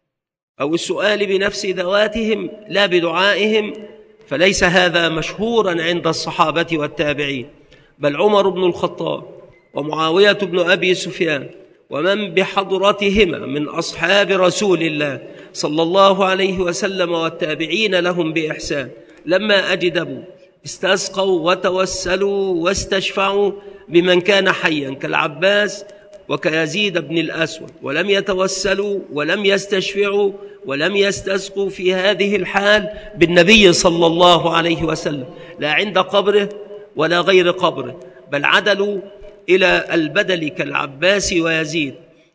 أو السؤال بنفس ذواتهم لا بدعائهم، فليس هذا مشهورا عند الصحابة والتابعين، بل عمر بن الخطاب ومعاوية بن أبي سفيان ومن بحضرتهما من أصحاب رسول الله صلى الله عليه وسلم والتابعين لهم بإحسان لما أجدبوا استسقوا وتوسلوا واستشفعوا بمن كان حيا كالعباس وكيزيد بن الأسود، ولم يتوسلوا ولم يستشفعوا ولم يستسقوا في هذه الحال بالنبي صلى الله عليه وسلم، لا عند قبره ولا غير قبره، بل عدلوا إلى البدل كالعباس ويزيد،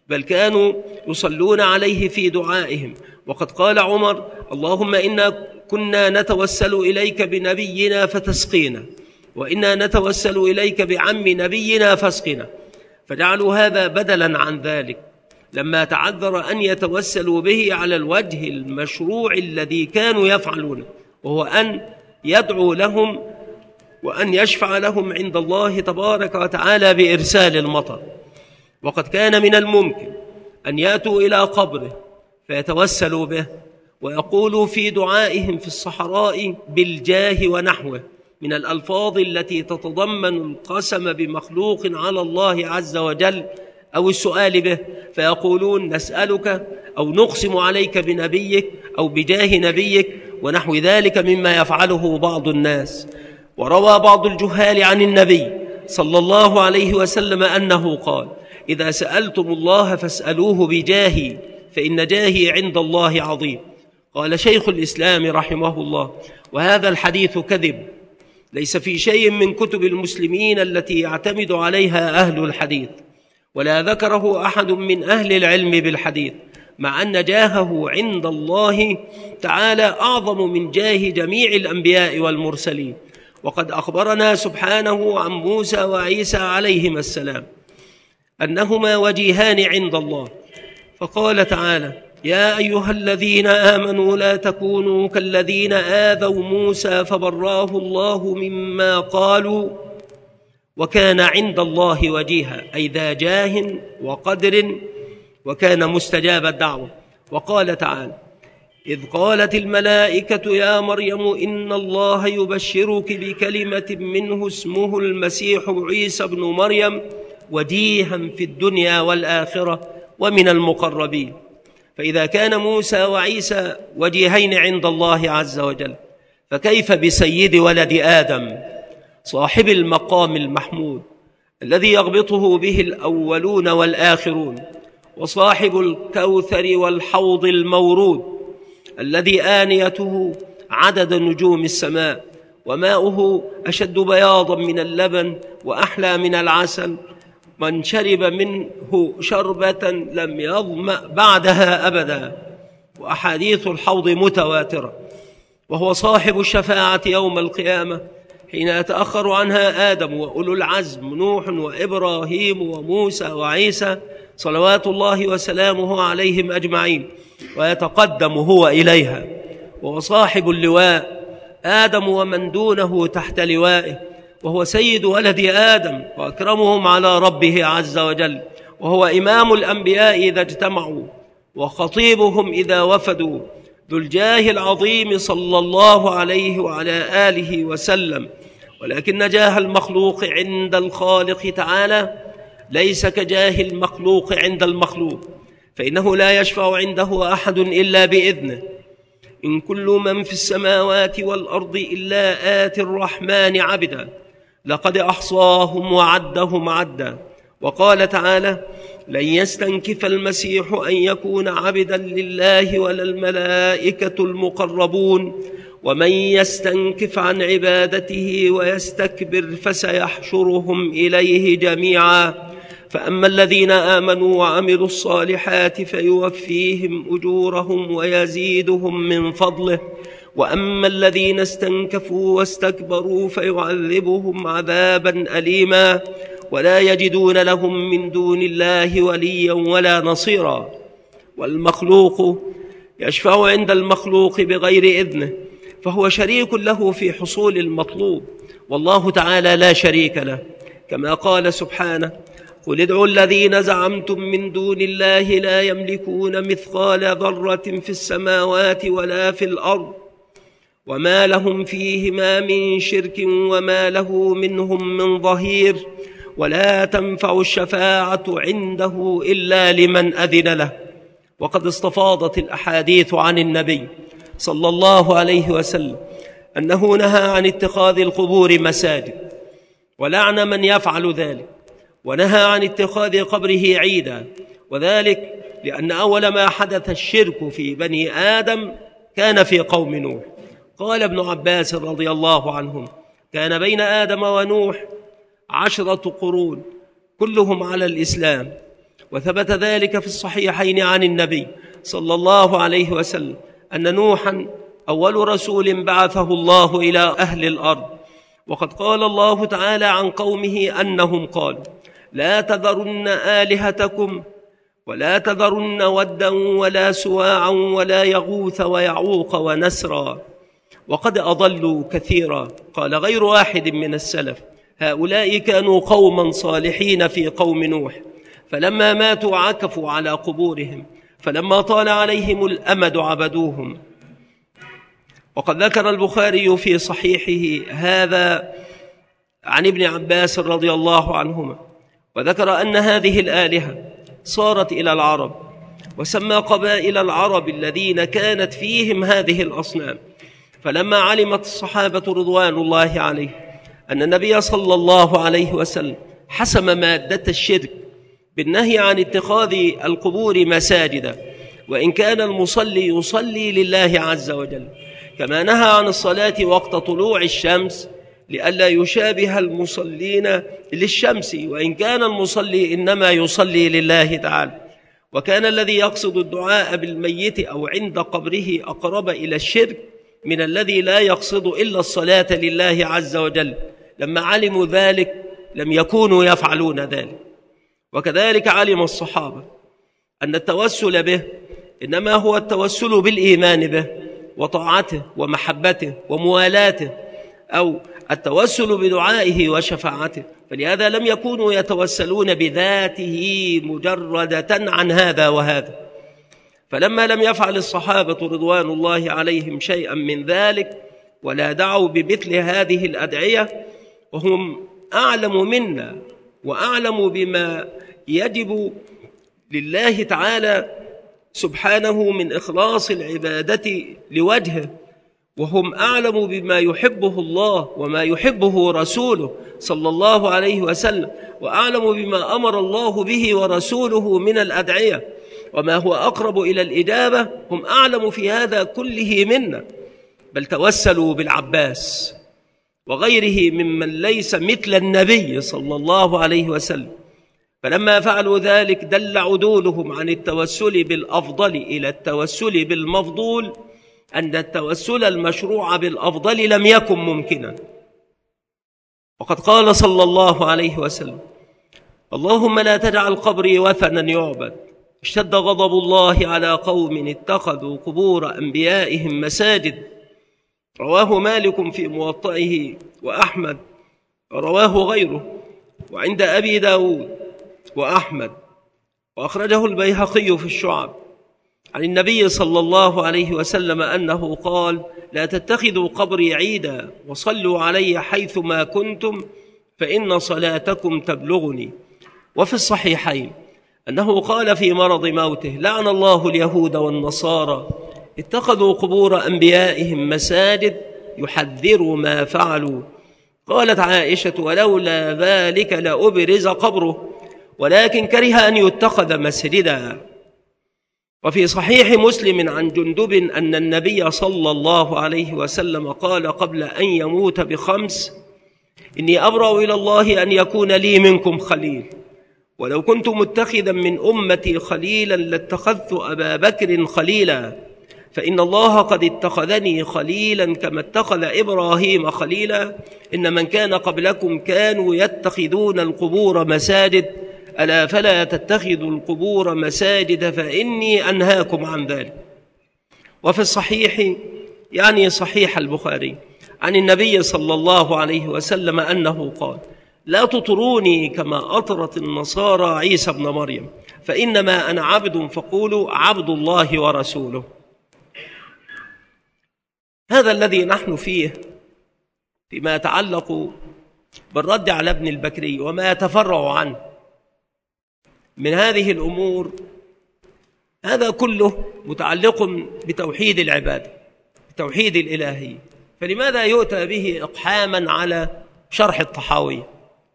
بل كانوا يصلون عليه في دعائهم. وقد قال عمر: اللهم إنا كنا نتوسل إليك بنبينا فتسقينا، وإنا نتوسل إليك بعم نبينا فاسقنا. فجعلوا هذا بدلا عن ذلك لما تعذر أن يتوسلوا به على الوجه المشروع الذي كانوا يفعلونه، وهو أن يدعو لهم وأن يشفع لهم عند الله تبارك وتعالى بإرسال المطر. وقد كان من الممكن أن يأتوا إلى قبره فيتوسلوا به ويقولوا في دعائهم في الصحراء بالجاه ونحوه من الألفاظ التي تتضمن القسم بمخلوق على الله عز وجل أو السؤال به، فيقولون: نسألك أو نقسم عليك بنبيك أو بجاه نبيك ونحو ذلك مما يفعله بعض الناس. وروى بعض الجهال عن النبي صلى الله عليه وسلم أنه قال: إذا سألتم الله فاسألوه بجاهي فإن جاهي عند الله عظيم. قال شيخ الإسلام رحمه الله: وهذا الحديث كذب، ليس في شيء من كتب المسلمين التي يعتمد عليها أهل الحديث، ولا ذكره أحد من أهل العلم بالحديث، مع أن جاهه عند الله تعالى أعظم من جاه جميع الأنبياء والمرسلين. وقد أخبرنا سبحانه عن موسى وعيسى عليهما السلام أنهما وجيهان عند الله، فقال تعالى: يا أيها الذين آمنوا لا تكونوا كالذين آذوا موسى فبراه الله مما قالوا وكان عند الله وجيها، أي ذا جاه وقدر، وكان مستجاب الدعوة. وقال تعالى: إذ قالت الملائكة يا مريم إن الله يبشرك بكلمة منه اسمه المسيح عيسى بن مريم وجيها في الدنيا والآخرة ومن المقربين. فإذا كان موسى وعيسى وجيهين عند الله عز وجل، فكيف بسيد ولد آدم صاحب المقام المحمود الذي يغبطه به الأولون والآخرون، وصاحب الكوثر والحوض المورود الذي آنيته عدد نجوم السماء وماؤه أشد بياضا من اللبن وأحلى من العسل، من شرب منه شربة لم يظمأ بعدها أبدا. وأحاديث الحوض متواترة، وهو صاحب الشفاعة يوم القيامة حين يتأخر عنها آدم وأولو العزم نوح وإبراهيم وموسى وعيسى صلوات الله وسلامه عليهم أجمعين، ويتقدم هو إليها، وهو صاحب اللواء آدم ومن دونه تحت لوائه، وهو سيد ولد آدم وأكرمهم على ربه عز وجل، وهو إمام الأنبياء إذا اجتمعوا وخطيبهم إذا وفدوا، ذو الجاه العظيم صلى الله عليه وعلى آله وسلم. ولكن جاه المخلوق عند الخالق تعالى ليس كجاه المخلوق عند المخلوق، فإنه لا يشفع عنده أحد إلا بإذنه. إن كل من في السماوات والأرض إلا آتي الرحمن عبدا، لقد أحصاهم وعدهم عدا. وقال تعالى: لن يستنكف المسيح أن يكون عبدا لله ولا الملائكة المقربون، ومن يستنكف عن عبادته ويستكبر فسيحشرهم إليه جميعا. فأما الذين آمنوا وعملوا الصالحات فيوفيهم أجورهم ويزيدهم من فضله، وأما الذين استنكفوا واستكبروا فيعذبهم عذابا أليما ولا يجدون لهم من دون الله وليا ولا نصيرا. والمخلوق يشفع عند المخلوق بغير إذنه، فهو شريك له في حصول المطلوب، والله تعالى لا شريك له، كما قال سبحانه: قل ادعوا الذين زعمتم من دون الله لا يملكون مثقال ذرة في السماوات ولا في الأرض وما لهم فيهما من شرك وما له منهم من ظهير ولا تنفع الشفاعة عنده إلا لمن أذن له. وقد استفاضت الأحاديث عن النبي صلى الله عليه وسلم أنه نهى عن اتخاذ القبور مساجد، ولعن من يفعل ذلك، ونهى عن اتخاذ قبره عيدا، وذلك لأن أول ما حدث الشرك في بني آدم كان في قوم نوح. قال ابن عباس رضي الله عنهم: كان بين آدم ونوح 10 قرون كلهم على الإسلام، وثبت ذلك في الصحيحين عن النبي صلى الله عليه وسلم أن نوحا أول رسول بعثه الله إلى أهل الأرض، وقد قال الله تعالى عن قومه أنهم قالوا لا تذرن آلهتكم ولا تذرن ودا ولا سواعا ولا يغوث ويعوق ونسرا وقد أضلوا كثيرا. قال غير واحد من السلف هؤلاء كانوا قوما صالحين في قوم نوح، فلما ماتوا عكفوا على قبورهم، فلما طال عليهم الأمد عبدوهم. وقد ذكر البخاري في صحيحه هذا عن ابن عباس رضي الله عنهما، وذكر أن هذه الآلهة صارت إلى العرب، وسمى قبائل العرب الذين كانت فيهم هذه الأصنام. فلما علمت الصحابة رضوان الله عليهم أن النبي صلى الله عليه وسلم حسم مادة الشرك بالنهي عن اتخاذ القبور مساجدا، وإن كان المصلي يصلي لله عز وجل، كما نهى عن الصلاة وقت طلوع الشمس لئلا يشابه المصلين للشمس، وإن كان المصلي إنما يصلي لله تعالى، وكان الذي يقصد الدعاء بالميت أو عند قبره أقرب إلى الشرك من الذي لا يقصد إلا الصلاة لله عز وجل. لما علموا ذلك لم يكونوا يفعلون ذلك. وكذلك علم الصحابة أن التوسل به إنما هو التوسل بالإيمان به وطاعته ومحبته وموالاته، أو التوسل بدعائه وشفاعته، فلهذا لم يكونوا يتوسلون بذاته مجردة عن هذا وهذا. فلما لم يفعل الصحابة رضوان الله عليهم شيئا من ذلك ولا دعوا بمثل هذه الأدعية، وهم أعلم منا وأعلم بما يجب لله تعالى سبحانه من إخلاص العبادة لوجهه، وهم أعلم بما يحبه الله وما يحبه رسوله صلى الله عليه وسلم، وأعلم بما أمر الله به ورسوله من الأدعية وما هو أقرب إلى الإجابة، هم أعلم في هذا كله منا، بل توسلوا بالعباس وغيره ممن ليس مثل النبي صلى الله عليه وسلم. فلما فعلوا ذلك دل عدولهم عن التوسل بالأفضل إلى التوسل بالمفضول أن التوسل المشروع بالأفضل لم يكن ممكنا. وقد قال صلى الله عليه وسلم اللهم لا تجعل قبري وثنا يعبد، اشتد غضب الله على قوم اتخذوا قبور أنبيائهم مساجد. رواه مالك في موطئه وأحمد، ورواه غيره وعند أبي داود وأحمد، وأخرجه البيهقي في الشعب عن النبي صلى الله عليه وسلم أنه قال لا تتخذوا قبري عيدا وصلوا علي حيثما كنتم فإن صلاتكم تبلغني. وفي الصحيحين أنه قال في مرض موته لعن الله اليهود والنصارى اتخذوا قبور أنبيائهم مساجد يحذر ما فعلوا. قالت عائشة ولولا ذلك لأبرز قبره ولكن كره أن يتخذ مسجدا. وفي صحيح مسلم عن جندب أن النبي صلى الله عليه وسلم قال قبل أن يموت ب5: إني أبرأ إلى الله أن يكون لي منكم خليل، ولو كنت متخذا من أمتي خليلا لاتخذت أبا بكر خليلا، فإن الله قد اتخذني خليلا كما اتخذ إبراهيم خليلا. إن من كان قبلكم كانوا يتخذون القبور مساجد، ألا فلا تتخذوا القبور مساجد فإني أنهاكم عن ذلك. وفي الصحيح يعني صحيح البخاري عن النبي صلى الله عليه وسلم أنه قال لا تطروني كما أطرت النصارى عيسى ابن مريم، فإنما أنا عبد فقولوا عبد الله ورسوله. هذا الذي نحن فيه فيما يتعلق بالرد على ابن البكري وما يتفرع عنه من هذه الأمور، هذا كله متعلق بتوحيد العبادة، بتوحيد الإلهية. فلماذا يؤتى به إقحاما على شرح الطحاوية؟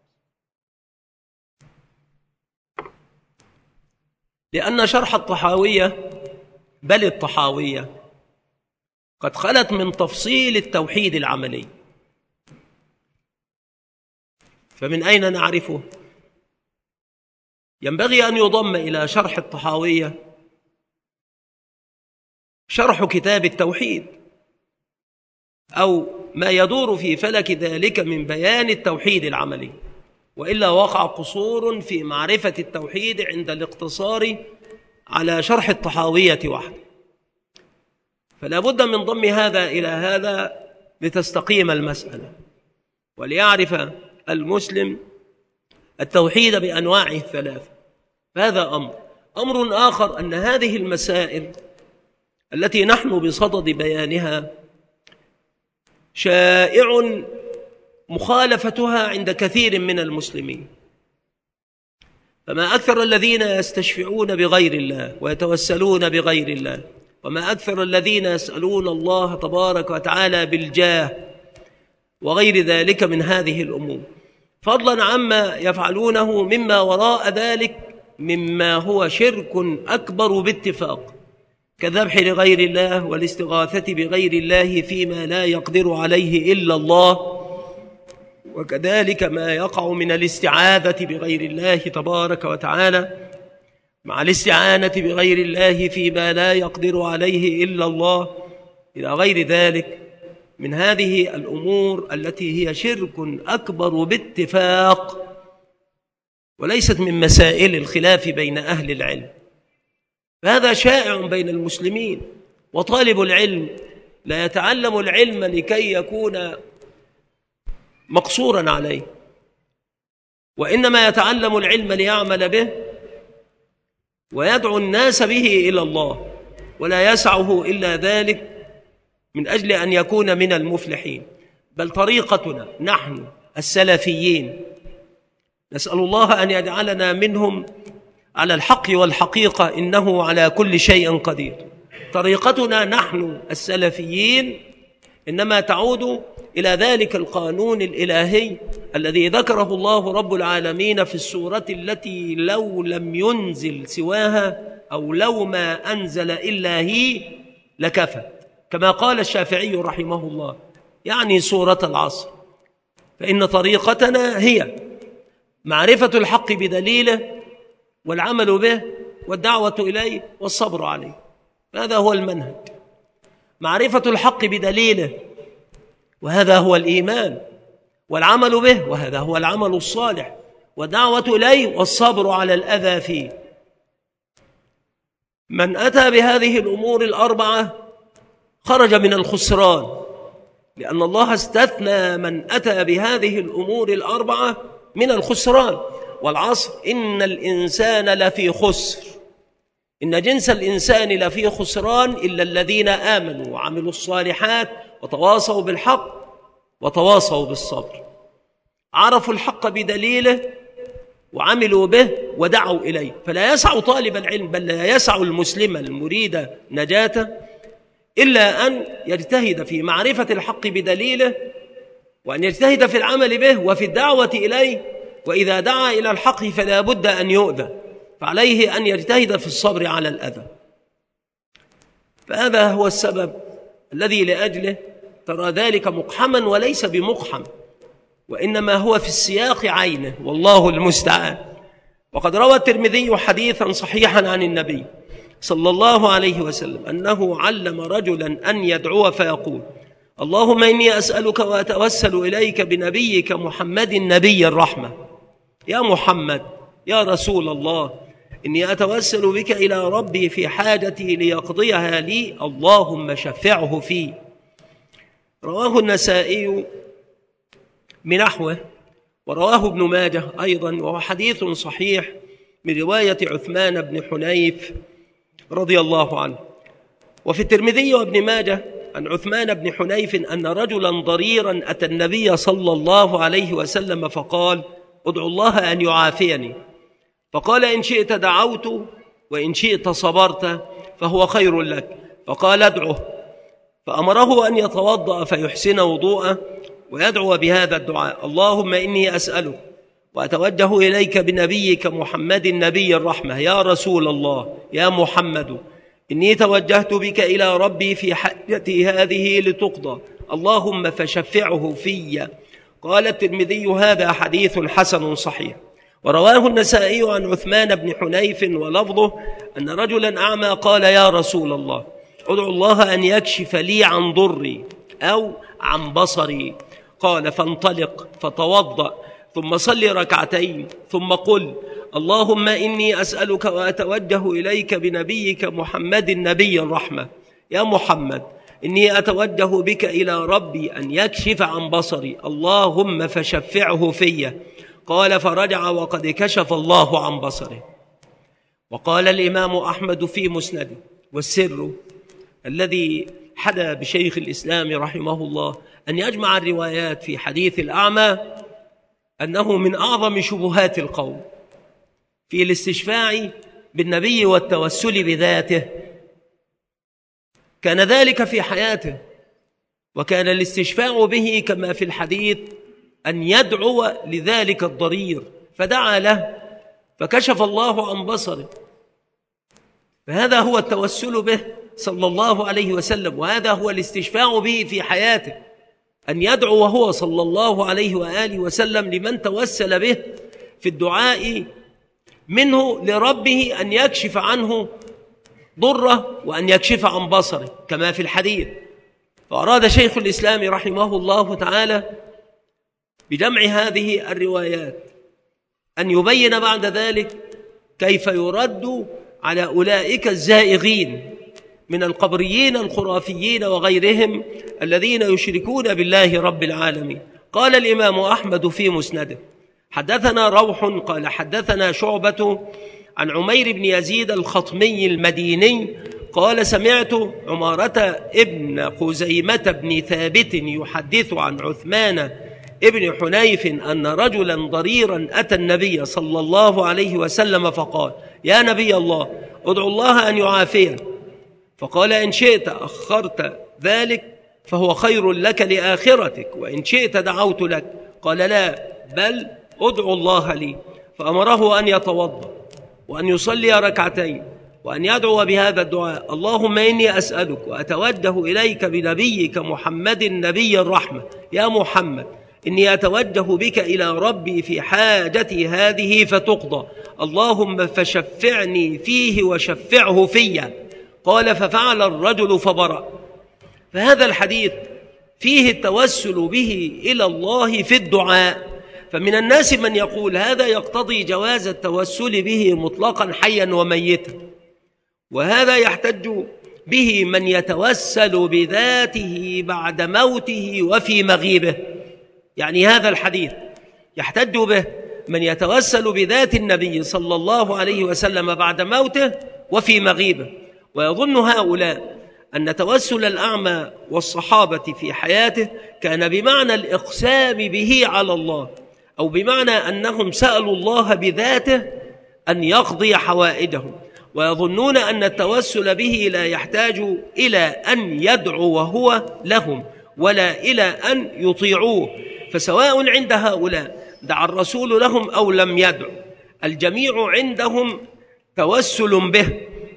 لأن شرح الطحاوية بل الطحاوية قد خلت من تفصيل التوحيد العملي، فمن أين نعرفه؟ ينبغي أن يضم إلى شرح الطحاوية شرح كتاب التوحيد، أو ما يدور في فلك ذلك من بيان التوحيد العملي، وإلا وقع قصور في معرفة التوحيد عند الاقتصار على شرح الطحاوية وحده. فلا بد من ضم هذا إلى هذا لتستقيم المسألة، وليعرف المسلم التوحيد بأنواعه الثلاثة. فهذا أمر آخر أن هذه المسائل التي نحن بصدد بيانها شائع مخالفتها عند كثير من المسلمين. فما أكثر الذين يستشفعون بغير الله ويتوسلون بغير الله، وما أكثر الذين يسألون الله تبارك وتعالى بالجاه وغير ذلك من هذه الأمور، فضلا عما يفعلونه مما وراء ذلك مما هو شرك أكبر باتفاق، كالذبح لغير الله والاستغاثة بغير الله فيما لا يقدر عليه إلا الله، وكذلك ما يقع من الاستعاذة بغير الله تبارك وتعالى مع الاستعانة بغير الله فيما لا يقدر عليه إلا الله، إلى غير ذلك من هذه الأمور التي هي شرك أكبر باتفاق، وليست من مسائل الخلاف بين أهل العلم. فهذا شائع بين المسلمين، وطالب العلم لا يتعلم العلم لكي يكون مقصورا عليه، وإنما يتعلم العلم ليعمل به ويدعو الناس به إلى الله، ولا يسعه إلا ذلك من أجل أن يكون من المفلحين. بل طريقتنا نحن السلفيين، نسأل الله أن يجعلنا منهم على الحق والحقيقة، إنه على كل شيء قدير. طريقتنا نحن السلفيين إنما تعود إلى ذلك القانون الإلهي الذي ذكره الله رب العالمين في السورة التي لو لم ينزل سواها أو لو ما أنزل إلا هي لكفى، كما قال الشافعي رحمه الله، يعني سورة العصر. فإن طريقتنا هي معرفة الحق بدليله والعمل به والدعوة إليه والصبر عليه. هذا هو المنهج، معرفة الحق بدليله، وهذا هو الإيمان، والعمل به، وهذا هو العمل الصالح، والدعوة إليه والصبر على الأذى فيه. من أتى بهذه الأمور الأربعة خرج من الخسران، لأن الله استثنى من أتى بهذه الأمور الأربعة من الخسران. والعصر إن الإنسان لفي خسر، إن جنس الإنسان لفي خسران إلا الذين آمنوا وعملوا الصالحات وتواصوا بالحق وتواصوا بالصبر. عرفوا الحق بدليله وعملوا به ودعوا إليه. فلا يسع طالب العلم، بل لا يسع المسلم المريد نجاته، إلا أن يجتهد في معرفة الحق بدليله، وأن يجتهد في العمل به وفي الدعوة إليه. وإذا دعا إلى الحق فلا بد أن يؤذى، فعليه أن يجتهد في الصبر على الأذى. فهذا هو السبب الذي لأجله ترى ذلك مقحما وليس بمقحم، وإنما هو في السياق عينه، والله المستعان. وقد روى الترمذي حديثا صحيحا عن النبي صلى الله عليه وسلم أنه علم رجلا أن يدعو فيقول: اللهم إني أسألك وأتوسل إليك بنبيك محمد نبي الرحمة. يا محمد، يا رسول الله، إني أتوسل بك إلى ربي في حاجتي ليقضيها لي، اللهم شفعه في. رواه النسائي بنحوه، ورواه ابن ماجه أيضا، وهو حديث صحيح من رواية عثمان بن حنيف رضي الله عنه. وفي الترمذي وابن ماجه عن عثمان بن حنيف أن رجلا ضريرا أتى النبي صلى الله عليه وسلم فقال: ادعو الله أن يعافيني. فقال: إن شئت دعوت وإن شئت صبرت فهو خير لك. فقال: ادعه. فأمره أن يتوضأ فيحسن وضوءه ويدعو بهذا الدعاء: اللهم إني أسألك وأتوجه إليك بنبيك محمد نبي الرحمة. يا رسول الله، يا محمد، إني توجهت بك إلى ربي في حاجتي هذه لتقضى، اللهم فشفعه في. قال الترمذي: هذا حديث حسن صحيح. ورواه النسائي عن عثمان بن حنيف ولفظه أن رجلا أعمى قال: يا رسول الله، ادعو الله أن يكشف لي عن ضري أو عن بصري. قال: فانطلق فتوضأ ثم صل ركعتين ثم قل: اللهم إني أسألك وأتوجه إليك بنبيك محمد نبي الرحمة، يا محمد إني أتوجه بك إلى ربي أن يكشف عن بصري، اللهم فشفعه في. قال: فرجع وقد كشف الله عن بصره. وقال الإمام أحمد في مسنده: والسر الذي حدا بشيخ الإسلام رحمه الله أن يجمع الروايات في حديث الأعمى أنه من أعظم شبهات القوم في الاستشفاع بالنبي والتوسل بذاته. كان ذلك في حياته، وكان الاستشفاع به كما في الحديث أن يدعو لذلك الضرير، فدعا له فكشف الله عن بصره. فهذا هو التوسل به صلى الله عليه وسلم، وهذا هو الاستشفاع به في حياته، أن يدعو وهو صلى الله عليه وآله وسلم لمن توسل به في الدعاء منه لربه أن يكشف عنه ضره وأن يكشف عن بصره كما في الحديث. فأراد شيخ الإسلام رحمه الله تعالى بجمع هذه الروايات أن يبين بعد ذلك كيف يرد على أولئك الزائغين من القبريين الخرافيين وغيرهم الذين يشركون بالله رب العالمين. قال الإمام أحمد في مسنده: حدثنا روح قال حدثنا شعبة عن عمير بن يزيد الخطمي المديني قال: سمعت عمارة ابن خزيمة بن ثابت يحدث عن عثمان ابن حنيف أن رجلا ضريرا أتى النبي صلى الله عليه وسلم فقال: يا نبي الله، ادعو الله أن يعافيه. فقال: إن شئت أخرت ذلك فهو خير لك لآخرتك، وإن شئت دعوت لك. قال: لا، بل ادعو الله لي. فأمره أن يتوضأ وأن يصلي ركعتين وأن يدعو بهذا الدعاء: اللهم إني أسألك وأتوجه إليك بنبيك محمد نبي الرحمة، يا محمد إني أتوجه بك إلى ربي في حاجتي هذه فتقضى، اللهم فشفعني فيه وشفعه في. قال: ففعل الرجل فبرأ. فهذا الحديث فيه التوسل به إلى الله في الدعاء. فمن الناس من يقول هذا يقتضي جواز التوسل به مطلقا حيا وميتا، وهذا يحتج به من يتوسل بذاته بعد موته وفي مغيبه. يعني هذا الحديث يحتج به من يتوسل بذات النبي صلى الله عليه وسلم بعد موته وفي مغيبه. ويظن هؤلاء أن توسل الأعمى والصحابة في حياته كان بمعنى الإقسام به على الله، أو بمعنى أنهم سألوا الله بذاته أن يقضي حوائجهم، ويظنون أن التوسل به لا يحتاج إلى أن يدعو هو لهم ولا إلى أن يطيعوه. فسواء عند هؤلاء دعا الرسول لهم أو لم يدعو، الجميع عندهم توسل به،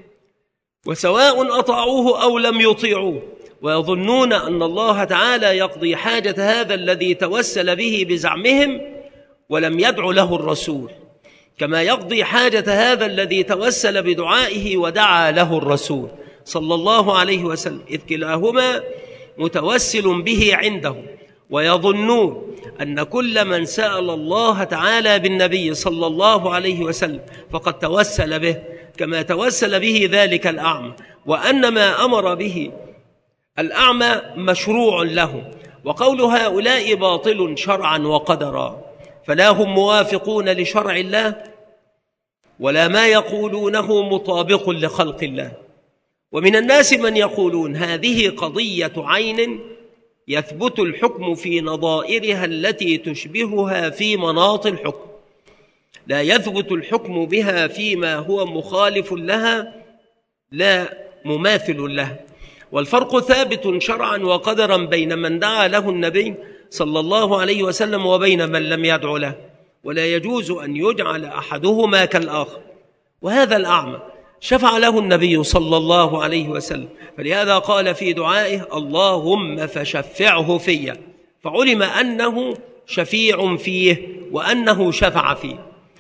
وسواء أطاعوه أو لم يطيعوه، ويظنون أن الله تعالى يقضي حاجة هذا الذي توسل به بزعمهم ولم يدع له الرسول، كما يقضي حاجة هذا الذي توسل بدعائه ودعا له الرسول صلى الله عليه وسلم، إذ كلاهما متوسل به عنده. ويظنون أن كل من سأل الله تعالى بالنبي صلى الله عليه وسلم فقد توسل به كما توسل به ذلك الأعمى، وأن ما أمر به الأعمى مشروع له. وقول هؤلاء باطل شرعا وقدرا، فلا هم موافقون لشرع الله ولا ما يقولونه مطابق لخلق الله. ومن الناس من يقولون هذه قضية عين يثبت الحكم في نظائرها التي تشبهها في مناط الحكم، لا يثبت الحكم بها فيما هو مخالف لها لا مماثل لها. والفرق ثابت شرعا وقدرا بين من دعا له النبي صلى الله عليه وسلم وبين من لم يدع له، ولا يجوز أن يجعل أحدهما كالآخر. وهذا الأعمى شفع له النبي صلى الله عليه وسلم، فلهذا قال في دعائه: اللهم فشفعه في، فعلم أنه شفيع فيه وأنه شفع فيه.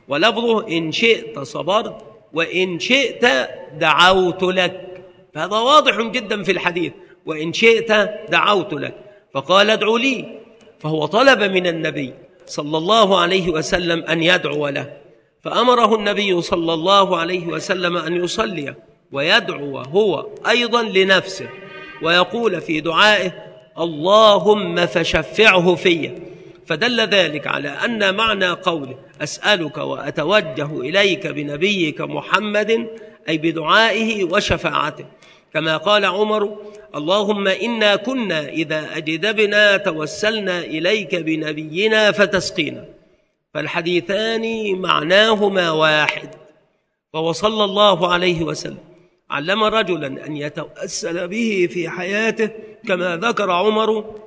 ولفظه إن شئت صبرت وإن شئت دعوت لك، فهذا واضح جدا في الحديث، وإن شئت دعوت لك، فقال ادعوا لي، فهو طلب من النبي صلى الله عليه وسلم أن يدعو له، فأمره النبي صلى الله عليه وسلم أن يصلي ويدعو هو أيضا لنفسه، ويقول في دعائه اللهم فشفعه في، فدل ذلك على أن معنى قوله أسألك وأتوجه إليك بنبيك محمد أي بدعائه وشفاعته، كما قال عمر اللهم إنا كنا إذا أجدبنا توسلنا إليك بنبينا فتسقينا، فالحديثان معناهما واحد. فهو صلى الله عليه وسلم علم رجلا أن يتوسل به في حياته، كما ذكر عمر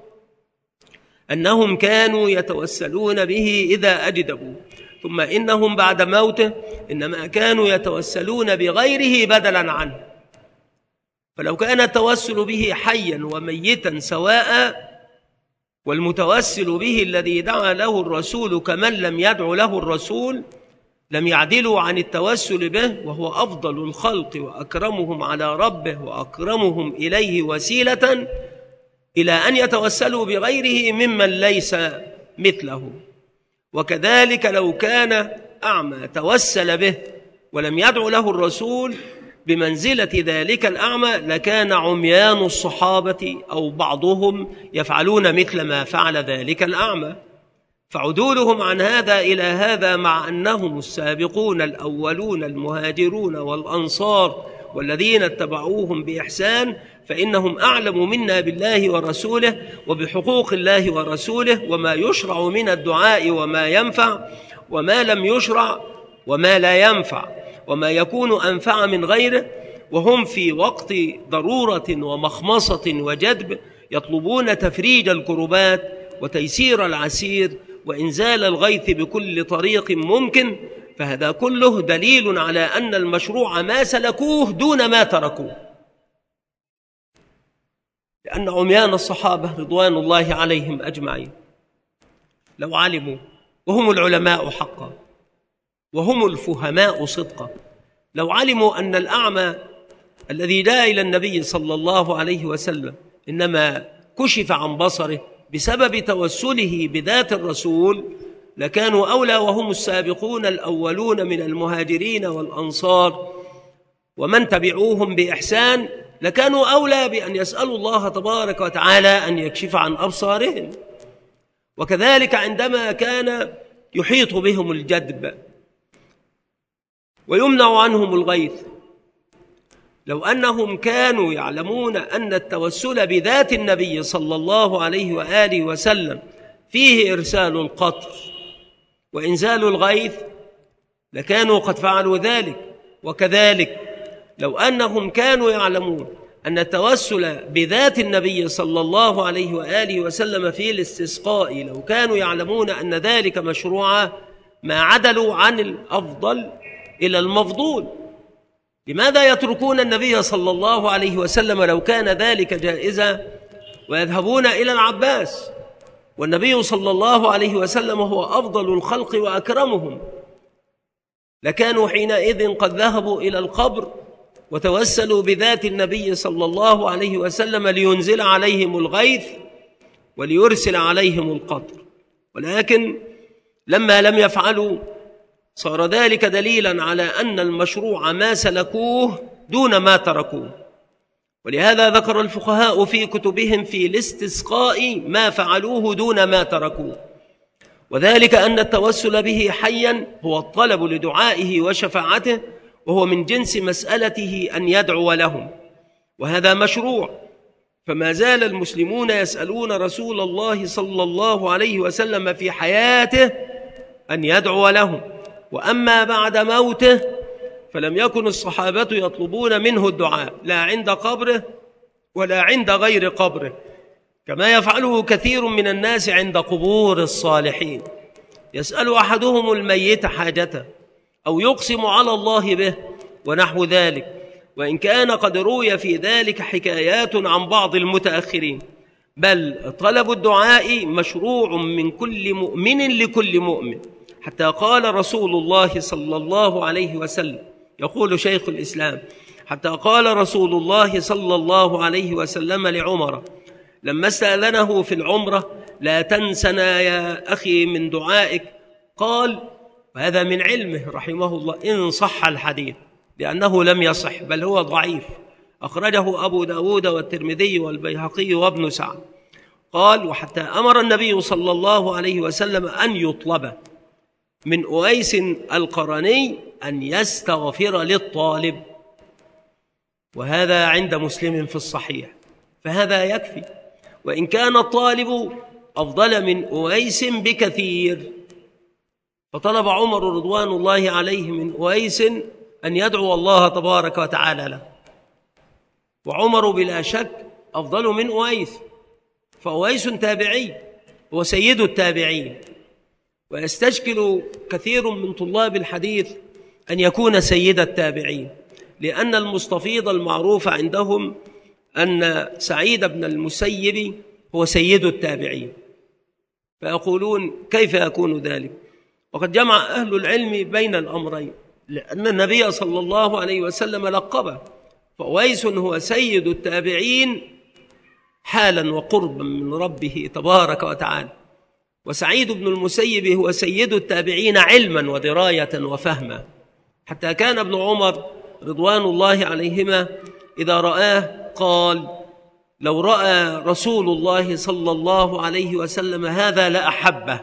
أنهم كانوا يتوسلون به إذا أجدبوا، ثم إنهم بعد موته إنما كانوا يتوسلون بغيره بدلا عنه، فلو كان التوسل به حيا وميتا سواء، والمتوسل به الذي دعا له الرسول كمن لم يدع له الرسول، لم يعدلوا عن التوسل به، وهو أفضل الخلق وأكرمهم على ربه وأكرمهم إليه وسيلة، إلى أن يتوسلوا بغيره ممن ليس مثله. وكذلك لو كان أعمى توسل به ولم يدع له الرسول بمنزلة ذلك الأعمى، لكان عميان الصحابة أو بعضهم يفعلون مثل ما فعل ذلك الأعمى، فعدولهم عن هذا إلى هذا مع أنهم السابقون الأولون المهاجرون والأنصار والذين اتبعوهم بإحسان، فإنهم أعلم منا بالله ورسوله وبحقوق الله ورسوله، وما يشرع من الدعاء وما ينفع وما لم يشرع وما لا ينفع، وما يكون أنفع من غيره، وهم في وقت ضرورة ومخمصة وجدب يطلبون تفريج الكربات وتيسير العسير وإنزال الغيث بكل طريق ممكن، فهذا كله دليل على أن المشروع ما سلكوه دون ما تركوه، لأن عميان الصحابة رضوان الله عليهم أجمعين لو علموا، وهم العلماء حقا وهم الفهماء صدقا، لو علموا أن الأعمى الذي جاء إلى النبي صلى الله عليه وسلم إنما كشف عن بصره بسبب توسله بذات الرسول، لكانوا أولى، وهم السابقون الأولون من المهاجرين والأنصار ومن تبعوهم بإحسان، لكانوا أولى بأن يسألوا الله تبارك وتعالى أن يكشف عن أبصارهم. وكذلك عندما كان يحيط بهم الجدب ويمنع عنهم الغيث، لو أنهم كانوا يعلمون أن التوسل بذات النبي صلى الله عليه وآله وسلم فيه إرسال القطر وإنزال الغيث، لكانوا قد فعلوا ذلك. وكذلك لو أنهم كانوا يعلمون أن التوسل بذات النبي صلى الله عليه وآله وسلم في الاستسقاء، لو كانوا يعلمون أن ذلك مشروعا، ما عدلوا عن الأفضل إلى المفضول. لماذا يتركون النبي صلى الله عليه وسلم لو كان ذلك جائزا ويذهبون إلى العباس، والنبي صلى الله عليه وسلم هو أفضل الخلق وأكرمهم؟ لكانوا حينئذ قد ذهبوا إلى القبر وتوسلوا بذات النبي صلى الله عليه وسلم لينزل عليهم الغيث وليرسل عليهم القطر، ولكن لما لم يفعلوا صار ذلك دليلا على أن المشروع ما سلكوه دون ما تركوه. ولهذا ذكر الفقهاء في كتبهم في الاستسقاء ما فعلوه دون ما تركوه، وذلك أن التوسل به حيا هو الطلب لدعائه وشفاعته، وهو من جنس مسألته أن يدعو لهم، وهذا مشروع. فما زال المسلمون يسألون رسول الله صلى الله عليه وسلم في حياته أن يدعو لهم، وأما بعد موته فلم يكن الصحابة يطلبون منه الدعاء لا عند قبره ولا عند غير قبره، كما يفعله كثير من الناس عند قبور الصالحين، يسأل أحدهم الميت حاجته أو يقسم على الله به ونحو ذلك، وإن كان قد روي في ذلك حكايات عن بعض المتأخرين، بل طلب الدعاء مشروع من كل مؤمن لكل مؤمن، حتى قال رسول الله صلى الله عليه وسلم، يقول شيخ الإسلام: حتى قال رسول الله صلى الله عليه وسلم لعمر لما استأذنه في العمرة: لا تنسنا يا أخي من دعائك. قال، وهذا من علمه رحمه الله إن صح الحديث، لأنه لم يصح بل هو ضعيف، أخرجه أبو داود والترمذي والبيهقي وابن سعد. قال: وحتى أمر النبي صلى الله عليه وسلم أن يطلب من أويس القرني أن يستغفر للطالب، وهذا عند مسلم في الصحيح، فهذا يكفي، وإن كان الطالب أفضل من أويس بكثير. فطلب عمر رضوان الله عليه من أويس أن يدعو الله تبارك وتعالى له، وعمر بلا شك أفضل من أويس، فأويس تابعي هو سيد التابعين، ويستشكل كثير من طلاب الحديث أن يكون سيد التابعين، لأن المستفيض المعروف عندهم أن سعيد بن المسيب هو سيد التابعين، فيقولون كيف يكون ذلك؟ وقد جمع أهل العلم بين الأمرين، لأن النبي صلى الله عليه وسلم لقبه، فأويس هو سيد التابعين حالا وقربا من ربه تبارك وتعالى، وسعيد بن المسيب هو سيد التابعين علما ودراية وفهما، حتى كان ابن عمر رضوان الله عليهما إذا رآه قال: لو رأى رسول الله صلى الله عليه وسلم هذا لأحبه،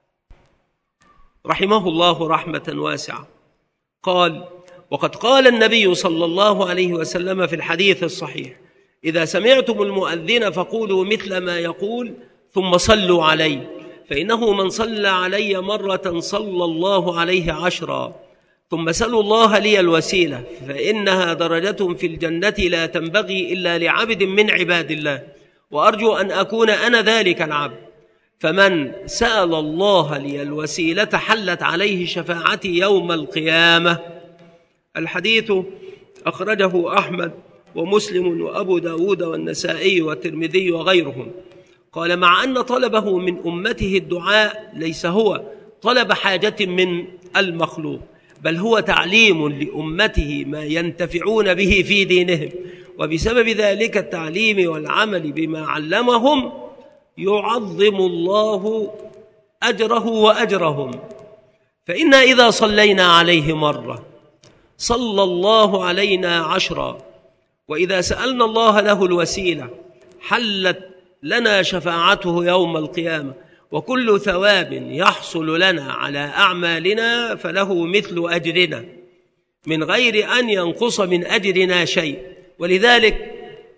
رحمه الله رحمة واسعة. قال: وقد قال النبي صلى الله عليه وسلم في الحديث الصحيح: إذا سمعتم المؤذن فقولوا مثل ما يقول ثم صلوا عليه، فإنه من صلى علي مرة صلى الله عليه 10، ثم سلوا الله لي الوسيلة فإنها درجة في الجنة لا تنبغي إلا لعبد من عباد الله، وأرجو أن أكون أنا ذلك العبد، فمن سأل الله لي الوسيلة حلت عليه شفاعتي يوم القيامة. الحديث أخرجه أحمد ومسلم وأبو داود والنسائي والترمذي وغيرهم. قال: مع أن طلبه من أمته الدعاء ليس هو طلب حاجة من المخلوق، بل هو تعليم لأمته ما ينتفعون به في دينهم، وبسبب ذلك التعليم والعمل بما علمهم يعظم الله أجره وأجرهم. فإنا إذا صلينا عليه مرة صلى الله علينا 10، وإذا سألنا الله له الوسيلة حلت لنا شفاعته يوم القيامة، وكل ثواب يحصل لنا على أعمالنا فله مثل أجرنا من غير أن ينقص من أجرنا شيء. ولذلك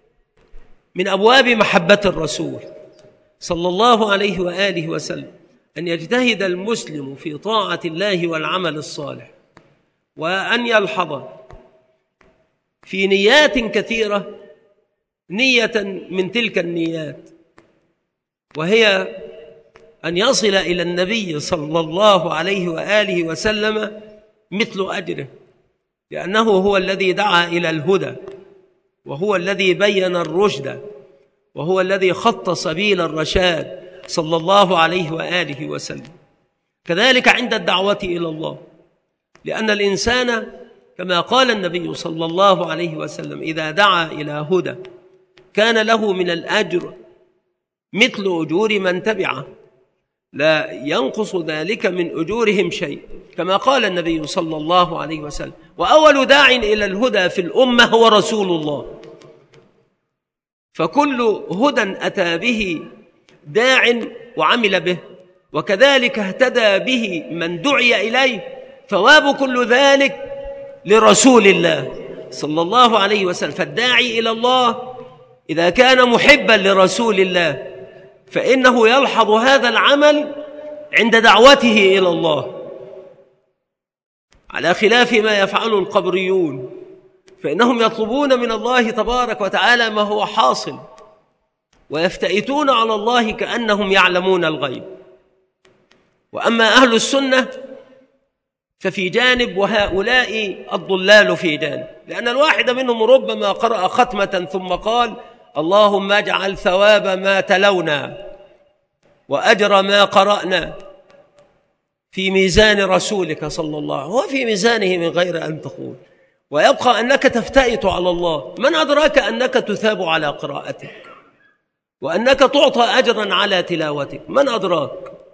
من أبواب محبة الرسول صلى الله عليه وآله وسلم أن يجتهد المسلم في طاعة الله والعمل الصالح، وأن يلحظ في نيات كثيرة نية من تلك النيات، وهي أن يصل إلى النبي صلى الله عليه وآله وسلم مثل أجره، لأنه هو الذي دعا إلى الهدى، وهو الذي بين الرشد، وهو الذي خط سبيل الرشاد صلى الله عليه وآله وسلم. كذلك عند الدعوة إلى الله، لأن الإنسان كما قال النبي صلى الله عليه وسلم: إذا دعا إلى هدى كان له من الأجر مثل أجور من تبعه، لا ينقص ذلك من أجورهم شيء، كما قال النبي صلى الله عليه وسلم: وأول داع إلى الهدى في الأمة هو رسول الله، فكل هدى أتى به داع وعمل به، وكذلك اهتدى به من دعي إليه، ثواب كل ذلك لرسول الله صلى الله عليه وسلم. فالداعي إلى الله إذا كان محبا لرسول الله فإنه يلحظ هذا العمل عند دعوته إلى الله، على خلاف ما يفعل القبريون، فإنهم يطلبون من الله تبارك وتعالى ما هو حاصل، ويفتئتون على الله كأنهم يعلمون الغيب. وأما أهل السنة ففي جانب، وهؤلاء الضلال في جانب، لأن الواحد منهم ربما قرأ ختمة ثم قال: اللهم اجعل ثواب ما تلونا وأجر ما قرأنا، في ميزان رسولك صلى الله عليه وسلم، هو في ميزانه من غير أن تقول، ويبقى أنك تفتئت على الله. من أدراك أنك تثاب على قراءتك وأنك تعطى أجرا على تلاوتك؟ من أدراك؟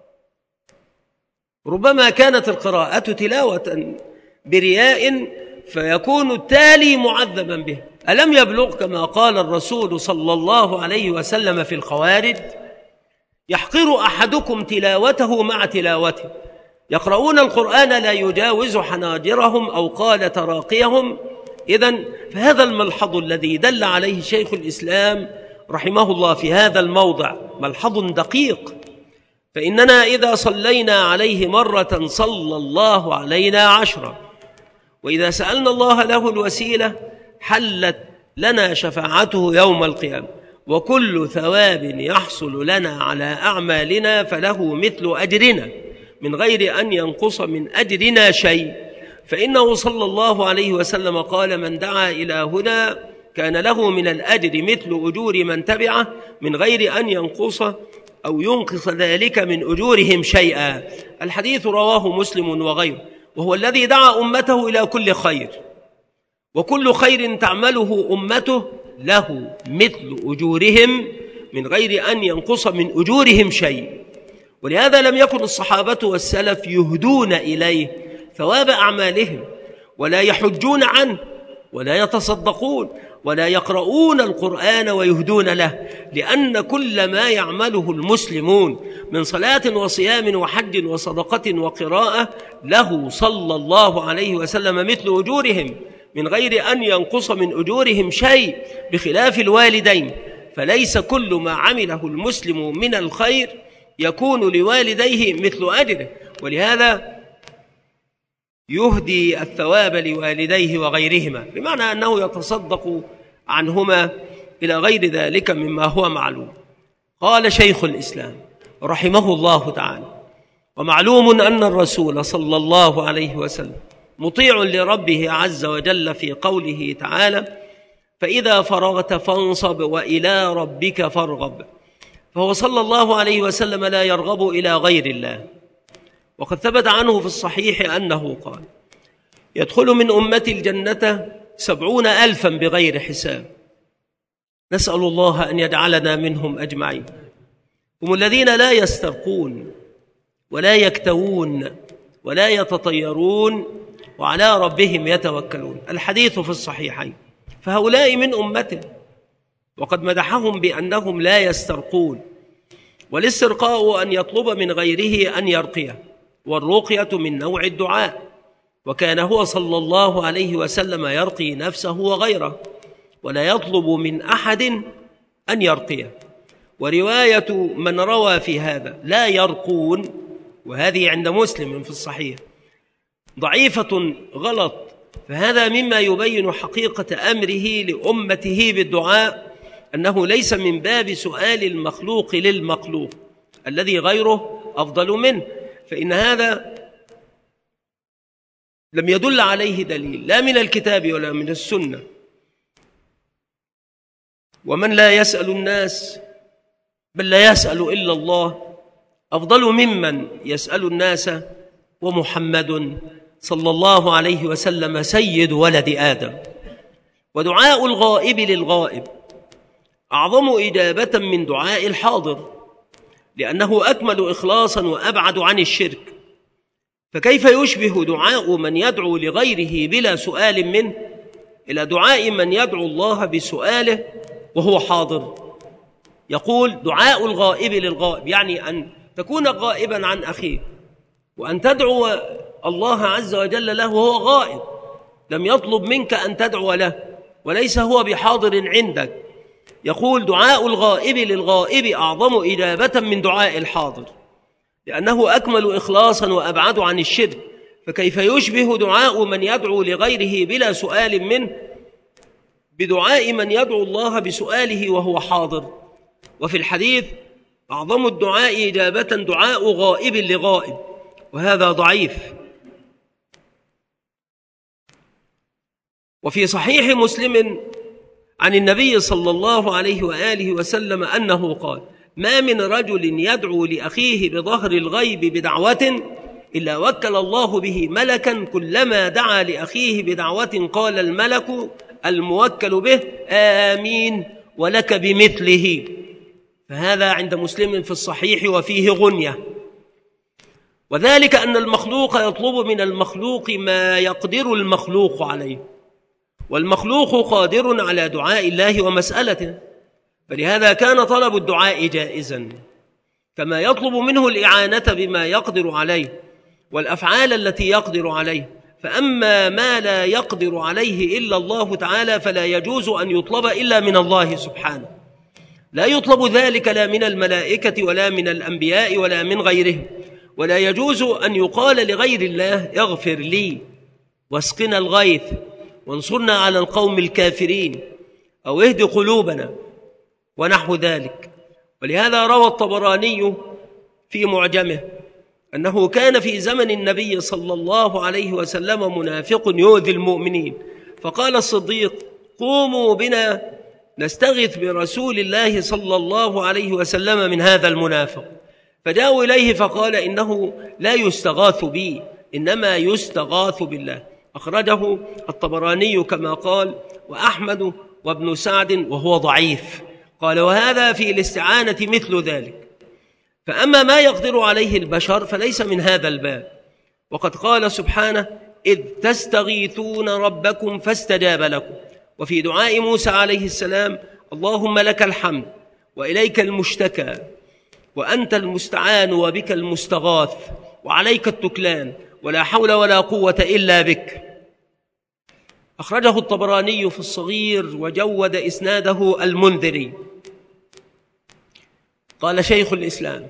ربما كانت القراءة تلاوة برياء فيكون التالي معذبا به. ألم يبلغ كما قال الرسول صلى الله عليه وسلم في الخوارج: يحقر أحدكم تلاوته مع تلاوته، يقرؤون القرآن لا يجاوز حناجرهم أو قال تراقيهم. إذن فهذا الملحظ الذي دل عليه شيخ الإسلام رحمه الله في هذا الموضع ملحظ دقيق، فإننا إذا صلينا عليه مرة صلى الله علينا 10، وإذا سألنا الله له الوسيلة حلت لنا شفاعته يوم القيامة، وكل ثواب يحصل لنا على أعمالنا فله مثل أجرنا من غير أن ينقص من أجرنا شيء. فإنه صلى الله عليه وسلم قال: من دعا إلى هدى كان له من الأجر مثل أجور من تبعه من غير أن ينقص أو ينقص ذلك من أجورهم شيئا. الحديث رواه مسلم وغيره، وهو الذي دعا أمته إلى كل خير، وكل خير تعمله أمته له مثل أجورهم من غير أن ينقص من أجورهم شيء. ولهذا لم يكن الصحابة والسلف يهدون إليه ثواب أعمالهم، ولا يحجون عنه، ولا يتصدقون، ولا يقرؤون القرآن ويهدون له، لأن كل ما يعمله المسلمون من صلاة وصيام وحج وصدقة وقراءة له صلى الله عليه وسلم مثل أجورهم من غير أن ينقص من أجورهم شيء، بخلاف الوالدين، فليس كل ما عمله المسلم من الخير يكون لوالديه مثل أجره، ولهذا يهدي الثواب لوالديه وغيرهما، بمعنى أنه يتصدق عنهما إلى غير ذلك مما هو معلوم. قال شيخ الإسلام رحمه الله تعالى: ومعلوم أن الرسول صلى الله عليه وسلم مطيع لربه عز وجل في قوله تعالى: فإذا فرغت فانصب وإلى ربك فارغب. فهو صلى الله عليه وسلم لا يرغب إلى غير الله، وقد ثبت عنه في الصحيح أنه قال: يدخل من أمتي الجنة 70,000 بغير حساب. نسأل الله أن يجعلنا منهم أجمعين. هم الذين لا يسترقون ولا يكتوون ولا يتطيرون وعلى ربهم يتوكلون. الحديث في الصحيحين. فهؤلاء من أمته، وقد مدحهم بأنهم لا يسترقون، والاسترقاء أن يطلب من غيره أن يرقيه، والرقية من نوع الدعاء، وكان هو صلى الله عليه وسلم يرقي نفسه وغيره، ولا يطلب من أحد أن يرقيه. ورواية من روى في هذا لا يرقون، وهذه عند مسلم في الصحيح، ضعيفة غلط، فهذا مما يبين حقيقة أمره لأمته بالدعاء، أنه ليس من باب سؤال المخلوق للمخلوق الذي غيره أفضل منه، فإن هذا لم يدل عليه دليل لا من الكتاب ولا من السنة. ومن لا يسأل الناس بل لا يسأل إلا الله أفضل ممن يسأل الناس، ومحمد صلى الله عليه وسلم سيد ولد آدم. ودعاء الغائب للغائب أعظم إجابة من دعاء الحاضر، لأنه أكمل إخلاصا وأبعد عن الشرك. فكيف يشبه دعاء من يدعو لغيره بلا سؤال منه إلى دعاء من يدعو الله بسؤاله وهو حاضر؟ يقول: دعاء الغائب للغائب، يعني أن تكون غائبا عن أخيه وأن تدعو الله عز وجل له وهو غائب، لم يطلب منك أن تدعو له وليس هو بحاضر عندك. يقول: دعاء الغائب للغائب أعظم إجابة من دعاء الحاضر، لأنه أكمل إخلاصا وأبعد عن الشرك. فكيف يشبه دعاء من يدعو لغيره بلا سؤال منه بدعاء من يدعو الله بسؤاله وهو حاضر؟ وفي الحديث: أعظم الدعاء إجابة دعاء غائب لغائب، وهذا ضعيف. وفي صحيح مسلم عن النبي صلى الله عليه وآله وسلم أنه قال: ما من رجل يدعو لأخيه بظهر الغيب بدعوة إلا وكل الله به ملكا كلما دعا لأخيه بدعوة قال الملك الموكل به آمين ولك بمثله. فهذا عند مسلم في الصحيح وفيه غنية. وذلك أن المخلوق يطلب من المخلوق ما يقدر المخلوق عليه، والمخلوق قادر على دعاء الله ومسألته، فلهذا كان طلب الدعاء جائزا، كما يطلب منه الإعانة بما يقدر عليه والأفعال التي يقدر عليه. فأما ما لا يقدر عليه إلا الله تعالى فلا يجوز أن يطلب إلا من الله سبحانه، لا يطلب ذلك لا من الملائكة ولا من الأنبياء ولا من غيرهم. ولا يجوز أن يقال لغير الله اغفر لي واسقنا الغيث وانصرنا على القوم الكافرين أو اهد قلوبنا ونحو ذلك. ولهذا روى الطبراني في معجمه أنه كان في زمن النبي صلى الله عليه وسلم منافق يؤذي المؤمنين، فقال الصديق قوموا بنا نستغيث برسول الله صلى الله عليه وسلم من هذا المنافق. فجاءوا إليه فقال إنه لا يستغاث بي إنما يستغاث بالله. أخرجه الطبراني كما قال وأحمد وابن سعد وهو ضعيف. قال وهذا في الاستعانة مثل ذلك. فأما ما يقدر عليه البشر فليس من هذا الباب. وقد قال سبحانه إذ تستغيثون ربكم فاستجاب لكم. وفي دعاء موسى عليه السلام اللهم لك الحمد وإليك المشتكى وأنت المستعان وبك المستغاث وعليك التكلان ولا حول ولا قوة إلا بك. أخرجه الطبراني في الصغير وجود إسناده المنذري. قال شيخ الإسلام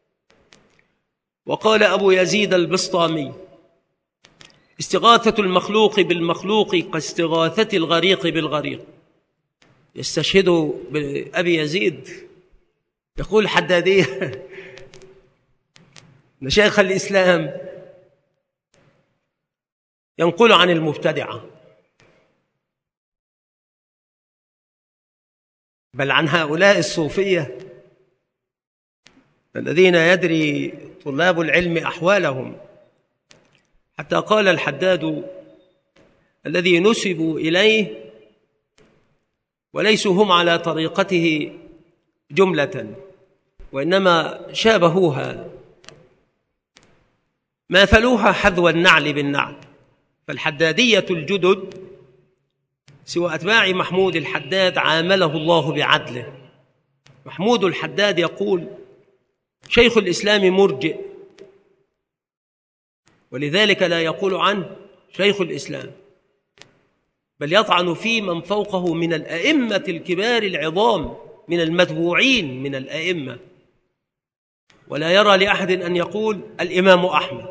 وقال أبو يزيد البسطامي استغاثة المخلوق بالمخلوق كاستغاثة الغريق بالغريق. يستشهد بأبي يزيد يقول حدادية أن شيخ الإسلام ينقل عن المبتدعة بل عن هؤلاء الصوفية الذين يدري طلاب العلم أحوالهم، حتى قال الحداد الذي نسبوا إليه وليسوا هم على طريقته جملة وإنما شابهوها ماثلوها حذو النعل بالنعل. فالحدادية الجدد سوى أتباع محمود الحداد عامله الله بعدله. محمود الحداد يقول شيخ الإسلام مرجئ، ولذلك لا يقول عنه شيخ الإسلام، بل يطعن في من فوقه من الأئمة الكبار العظام من المتبوعين من الأئمة، ولا يرى لأحد أن يقول الإمام أحمد،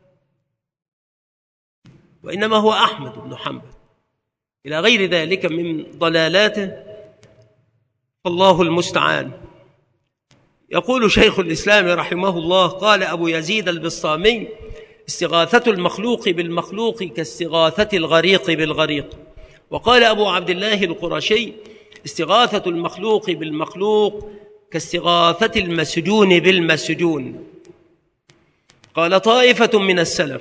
وإنما هو أحمد بن حنبل إلى غير ذلك من ضلالاته، الله المستعان. يقول شيخ الإسلام رحمه الله قال أبو يزيد البسطامي استغاثة المخلوق بالمخلوق كاستغاثة الغريق بالغريق. وقال أبو عبد الله القرشي استغاثة المخلوق بالمخلوق كاستغاثة المسجون بالمسجون. قال طائفة من السلف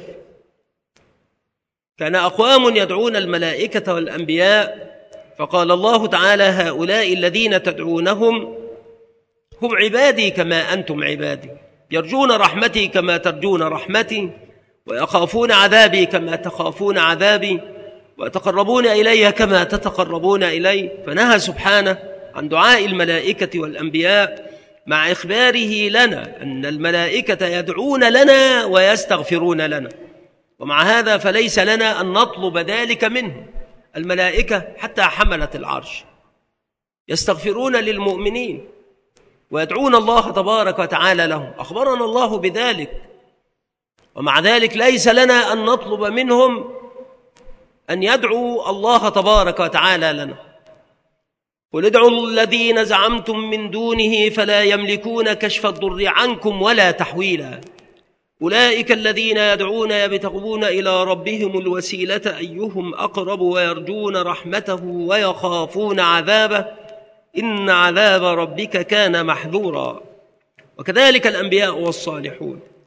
كان أقوام يدعون الملائكة والأنبياء فقال الله تعالى هؤلاء الذين تدعونهم هم عبادي كما أنتم عبادي، يرجون رحمتي كما ترجون رحمتي، ويخافون عذابي كما تخافون عذابي، ويتقربون إلي كما تتقربون إلي. فنهى سبحانه عن دعاء الملائكة والأنبياء مع إخباره لنا أن الملائكة يدعون لنا ويستغفرون لنا، ومع هذا فليس لنا أن نطلب ذلك منهم. الملائكة حتى حملة العرش يستغفرون للمؤمنين ويدعون الله تبارك وتعالى لهم، أخبرنا الله بذلك، ومع ذلك ليس لنا أن نطلب منهم أن يدعوا الله تبارك وتعالى لنا. قل ادعوا الذين زعمتم من دونه فلا يملكون كشف الضر عنكم ولا تحويلا، أولئك الذين يدعون يبتغون إلى ربهم الوسيلة أيهم أقرب ويرجون رحمته ويخافون عذابه إن عذاب ربك كان محذورا. وكذلك الأنبياء والصالحون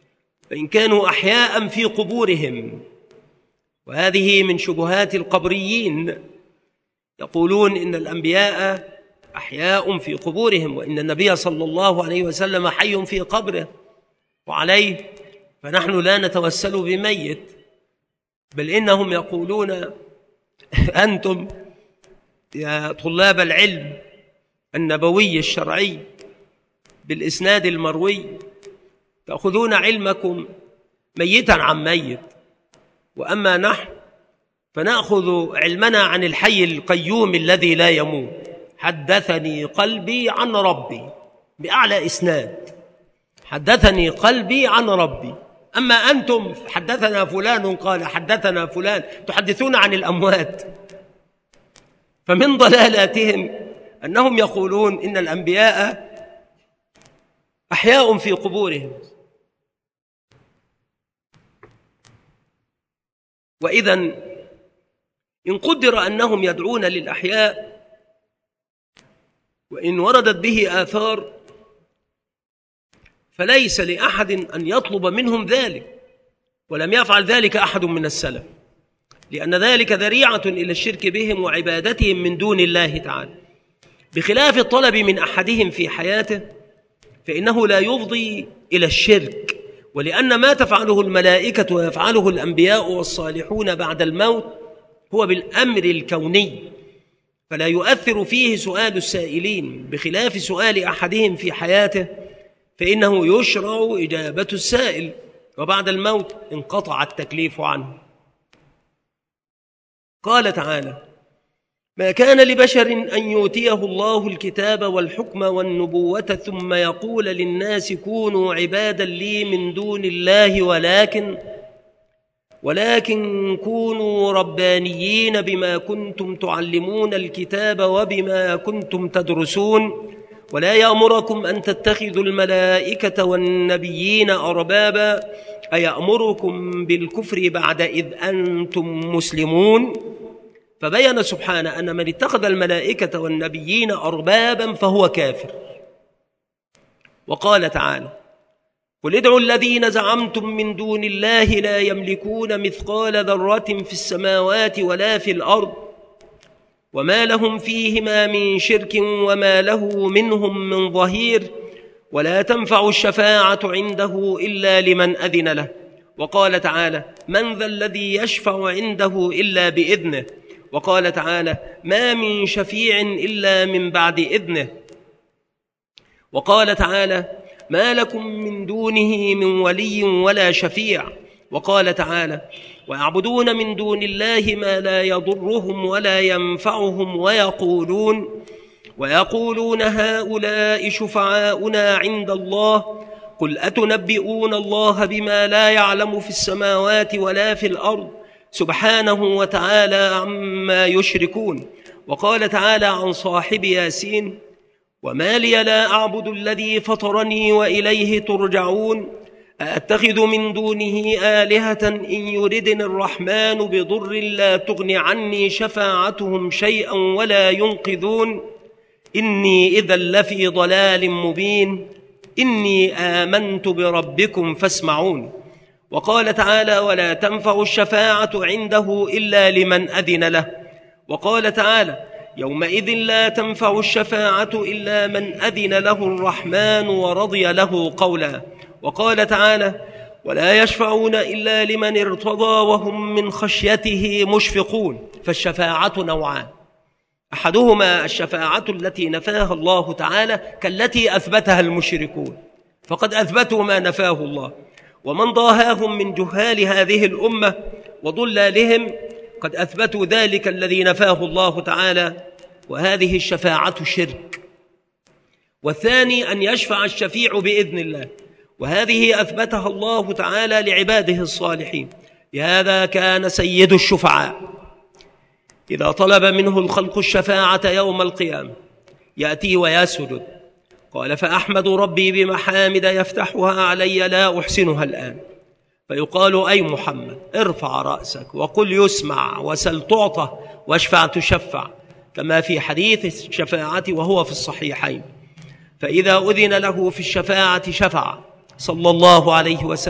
فإن كانوا أحياء في قبورهم. وهذه من شبهات القبريين، يقولون إن الأنبياء أحياء في قبورهم، وإن النبي صلى الله عليه وسلم حي في قبره وعليه، فنحن لا نتوسل بميت، بل إنهم يقولون أنتم يا طلاب العلم النبوي الشرعي بالإسناد المروي تأخذون علمكم ميتا عن ميت، وأما نحن فنأخذ علمنا عن الحي القيوم الذي لا يموت. حدثني قلبي عن ربي، بأعلى إسناد، حدثني قلبي عن ربي. أما أنتم حدثنا فلان قال حدثنا فلان، تحدثون عن الأموات. فمن ضلالاتهم أنهم يقولون إن الأنبياء أحياء في قبورهم. وإذن إن قدر أنهم يدعون للأحياء وإن وردت به آثار، فليس لأحد أن يطلب منهم ذلك، ولم يفعل ذلك أحد من السلف، لأن ذلك ذريعة إلى الشرك بهم وعبادتهم من دون الله تعالى، بخلاف الطلب من أحدهم في حياته فإنه لا يفضي إلى الشرك. ولأن ما تفعله الملائكة ويفعله الأنبياء والصالحون بعد الموت هو بالأمر الكوني، فلا يؤثر فيه سؤال السائلين، بخلاف سؤال أحدهم في حياته فإنه يشرع إجابة السائل، وبعد الموت انقطع التكليف عنه. قال تعالى: ما كان لبشر أن يؤتيه الله الكتاب والحكم والنبوة ثم يقول للناس كونوا عبادا لي من دون الله ولكن كونوا ربانيين بما كنتم تعلمون الكتاب وبما كنتم تدرسون ولا يأمركم أن تتخذوا الملائكة والنبيين أربابا أيأمركم بالكفر بعد إذ أنتم مسلمون. فبين سبحانه أن من اتخذ الملائكة والنبيين أربابا فهو كافر. وقال تعالى: قل ادعوا الذين زعمتم من دون الله لا يملكون مثقال ذرة في السماوات ولا في الأرض وما لهم فيهما من شرك وما له منهم من ظهير ولا تنفع الشفاعة عنده إلا لمن أذن له. وقال تعالى: من ذا الذي يشفع عنده إلا بإذنه. وقال تعالى: ما من شفيع إلا من بعد إذنه. وقال تعالى: ما لكم من دونه من ولي ولا شفيع. وقال تعالى: ويعبدون من دون الله ما لا يضرهم ولا ينفعهم ويقولون هؤلاء شفعاؤنا عند الله قل أتنبئون الله بما لا يعلم في السماوات ولا في الأرض سبحانه وتعالى عما يشركون. وقال تعالى عن صاحب ياسين: وما لي لا أعبد الذي فطرني وإليه ترجعون أأتخذ من دونه آلهة إن يردني الرحمن بضر لا تغن عني شفاعتهم شيئا ولا ينقذون إني إذا لفي ضلال مبين إني آمنت بربكم فاسمعون. وقال تعالى: ولا تنفع الشفاعة عنده إلا لمن أذن له. وقال تعالى: يومئذ لا تنفع الشفاعة إلا من أذن له الرحمن ورضي له قولا. وقال تعالى: ولا يشفعون إلا لمن ارتضى وهم من خشيته مشفقون. فالشفاعة نوعان: أحدهما الشفاعة التي نفاها الله تعالى كالتي أثبتها المشركون، فقد أثبتوا ما نفاه الله، ومن ضاهاهم من جهال هذه الأمة وضلالهم قد أثبتوا ذلك الذي نفاه الله تعالى، وهذه الشفاعة شرك. والثاني أن يشفع الشفيع بإذن الله، وهذه أثبتها الله تعالى لعباده الصالحين. لهذا كان سيد الشفعاء إذا طلب منه الخلق الشفاعة يوم القيامة يأتي ويسجد، قال: فأحمد ربي بمحامد يفتحها علي لا أحسنها الآن. فيقال: أي محمد ارفع رأسك وقل يسمع وسل تعطى واشفع تشفع، كما في حديث الشفاعة وهو في الصحيحين. فإذا أذن له في الشفاعة شفع صلى الله عليه وسلم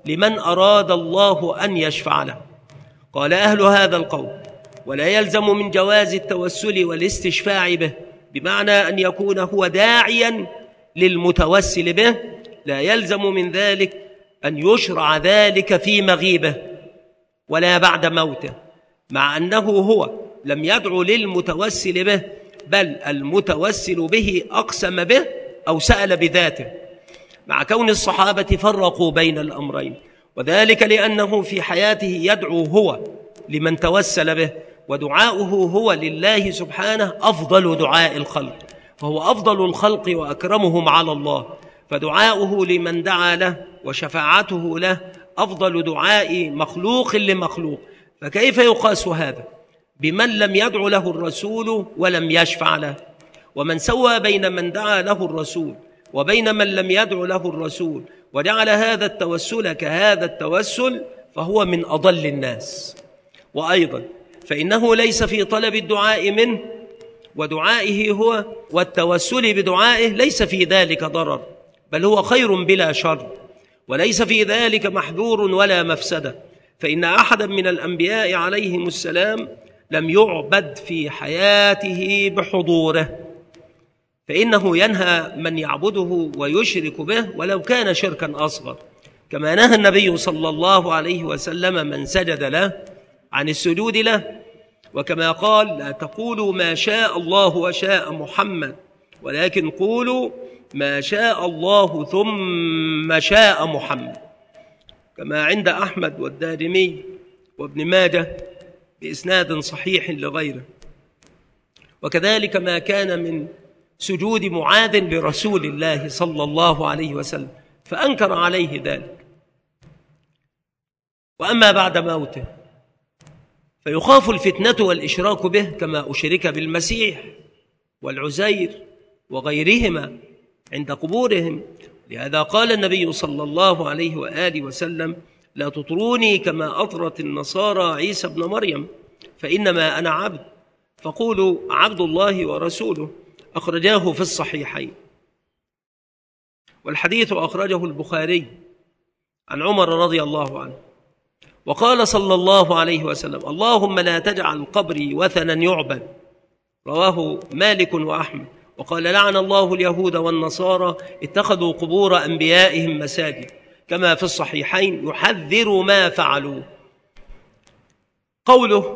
لمن أراد الله أن يشفع له. قال أهل هذا القول: ولا يلزم من جواز التوسل والاستشفاع به، بمعنى أن يكون هو داعيا للمتوسل به، لا يلزم من ذلك أن يشرع ذلك في مغيبه ولا بعد موته، مع أنه هو لم يدعو للمتوسل به، بل المتوسل به أقسم به أو سأل بذاته، مع كون الصحابة فرقوا بين الأمرين، وذلك لأنه في حياته يدعو هو لمن توسل به، ودعاؤه هو لله سبحانه أفضل دعاء الخلق، فهو أفضل الخلق وأكرمهم على الله، فدعاؤه لمن دعا له وشفاعته له أفضل دعاء مخلوق لمخلوق. فكيف يقاس هذا بمن لم يدع له الرسول ولم يشفع له؟ ومن سوى بين من دعا له الرسول وبين من لم يدع له الرسول وجعل هذا التوسل كهذا التوسل فهو من أضل الناس. وأيضا فإنه ليس في طلب الدعاء منه ودعائه هو والتوسل بدعائه ليس في ذلك ضرر، بل هو خير بلا شر، وليس في ذلك محذور ولا مفسدة. فإن أحدا من الأنبياء عليهم السلام لم يعبد في حياته بحضوره، فإنه ينهى من يعبده ويشرك به ولو كان شركا أصغر، كما نهى النبي صلى الله عليه وسلم من سجد له عن السجود له، وكما قال: لا تقولوا ما شاء الله وشاء محمد، ولكن قولوا ما شاء الله ثم شاء محمد، كما عند أحمد والدارمي وابن ماجه بإسناد صحيح لغيره. وكذلك ما كان من سجود معاذ لرسول الله صلى الله عليه وسلم فأنكر عليه ذلك. وأما بعد موته فيخاف الفتنة والإشراك به كما أشرك بالمسيح والعزير وغيرهما عند قبورهم. لهذا قال النبي صلى الله عليه وآله وسلم: لا تطروني كما أطرت النصارى عيسى ابن مريم، فإنما أنا عبد، فقولوا عبد الله ورسوله. أخرجاه في الصحيحين. والحديث أخرجه البخاري عن عمر رضي الله عنه، وقال صلى الله عليه وسلم: اللهم لا تجعل قبري وثنا يعبد. رواه مالك وأحمد. وقال: لعن الله اليهود والنصارى اتخذوا قبور أنبيائهم مساجد، كما في الصحيحين يحذر ما فعلوا. قوله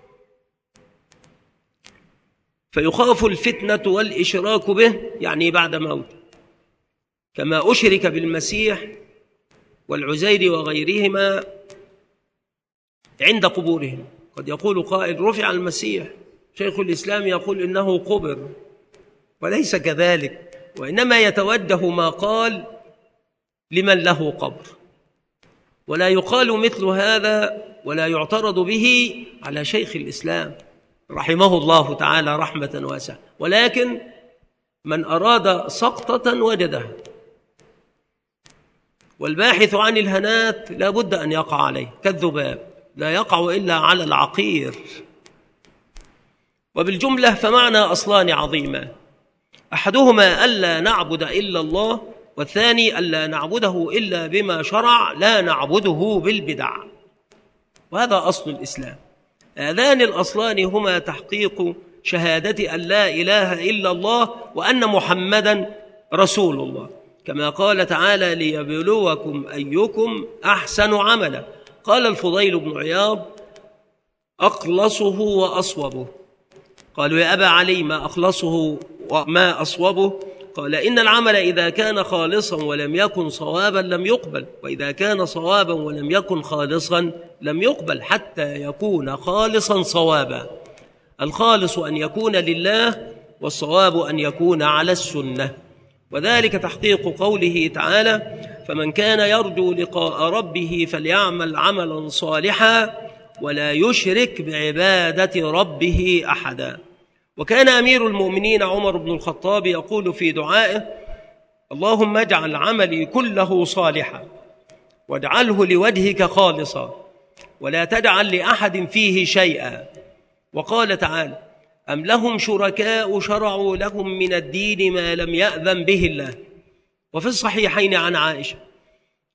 فيخاف الفتنة والإشراك به يعني بعد موته، كما أشرك بالمسيح والعزير وغيرهما عند قبورهم. قد يقول قائل: رفع المسيح، شيخ الإسلام يقول إنه قبر، وليس كذلك، وإنما يتوجه ما قال لمن له قبر، ولا يقال مثل هذا ولا يعترض به على شيخ الإسلام رحمه الله تعالى رحمة واسعة، ولكن من أراد سقطة وجدها، والباحث عن الهنات لا بد أن يقع عليه كالذباب، لا يقع إلا على العقير. وبالجملة فمعنى أصلان عظيما، أحدهما ألا نعبد إلا الله، والثاني ألا نعبده إلا بما شرع، لا نعبده بالبدع. وهذا أصل الإسلام. هذان الأصلان هما تحقيق شهادة أن لا إله إلا الله وأن محمدا رسول الله، كما قال تعالى: ليبلوكم أيكم أحسن عملا. قال الفضيل بن عياض: أخلصه وأصوبه. قالوا: يا أبا علي ما أخلصه وما أصوبه؟ قال: إن العمل إذا كان خالصا ولم يكن صوابا لم يقبل، وإذا كان صوابا ولم يكن خالصا لم يقبل، حتى يكون خالصا صوابا. الخالص أن يكون لله، والصواب أن يكون على السنة. وذلك تحقيق قوله تعالى: فمن كان يرجو لقاء ربه فليعمل عملا صالحا ولا يشرك بعبادة ربه أحدا. وكان أمير المؤمنين عمر بن الخطاب يقول في دعائه: اللهم اجعل عملي كله صالحا واجعله لوجهك خالصا ولا تجعل لأحد فيه شيئا. وقال تعالى: أم لهم شركاء شرعوا لهم من الدين ما لم يأذن به الله. وفي الصحيحين عن عائشة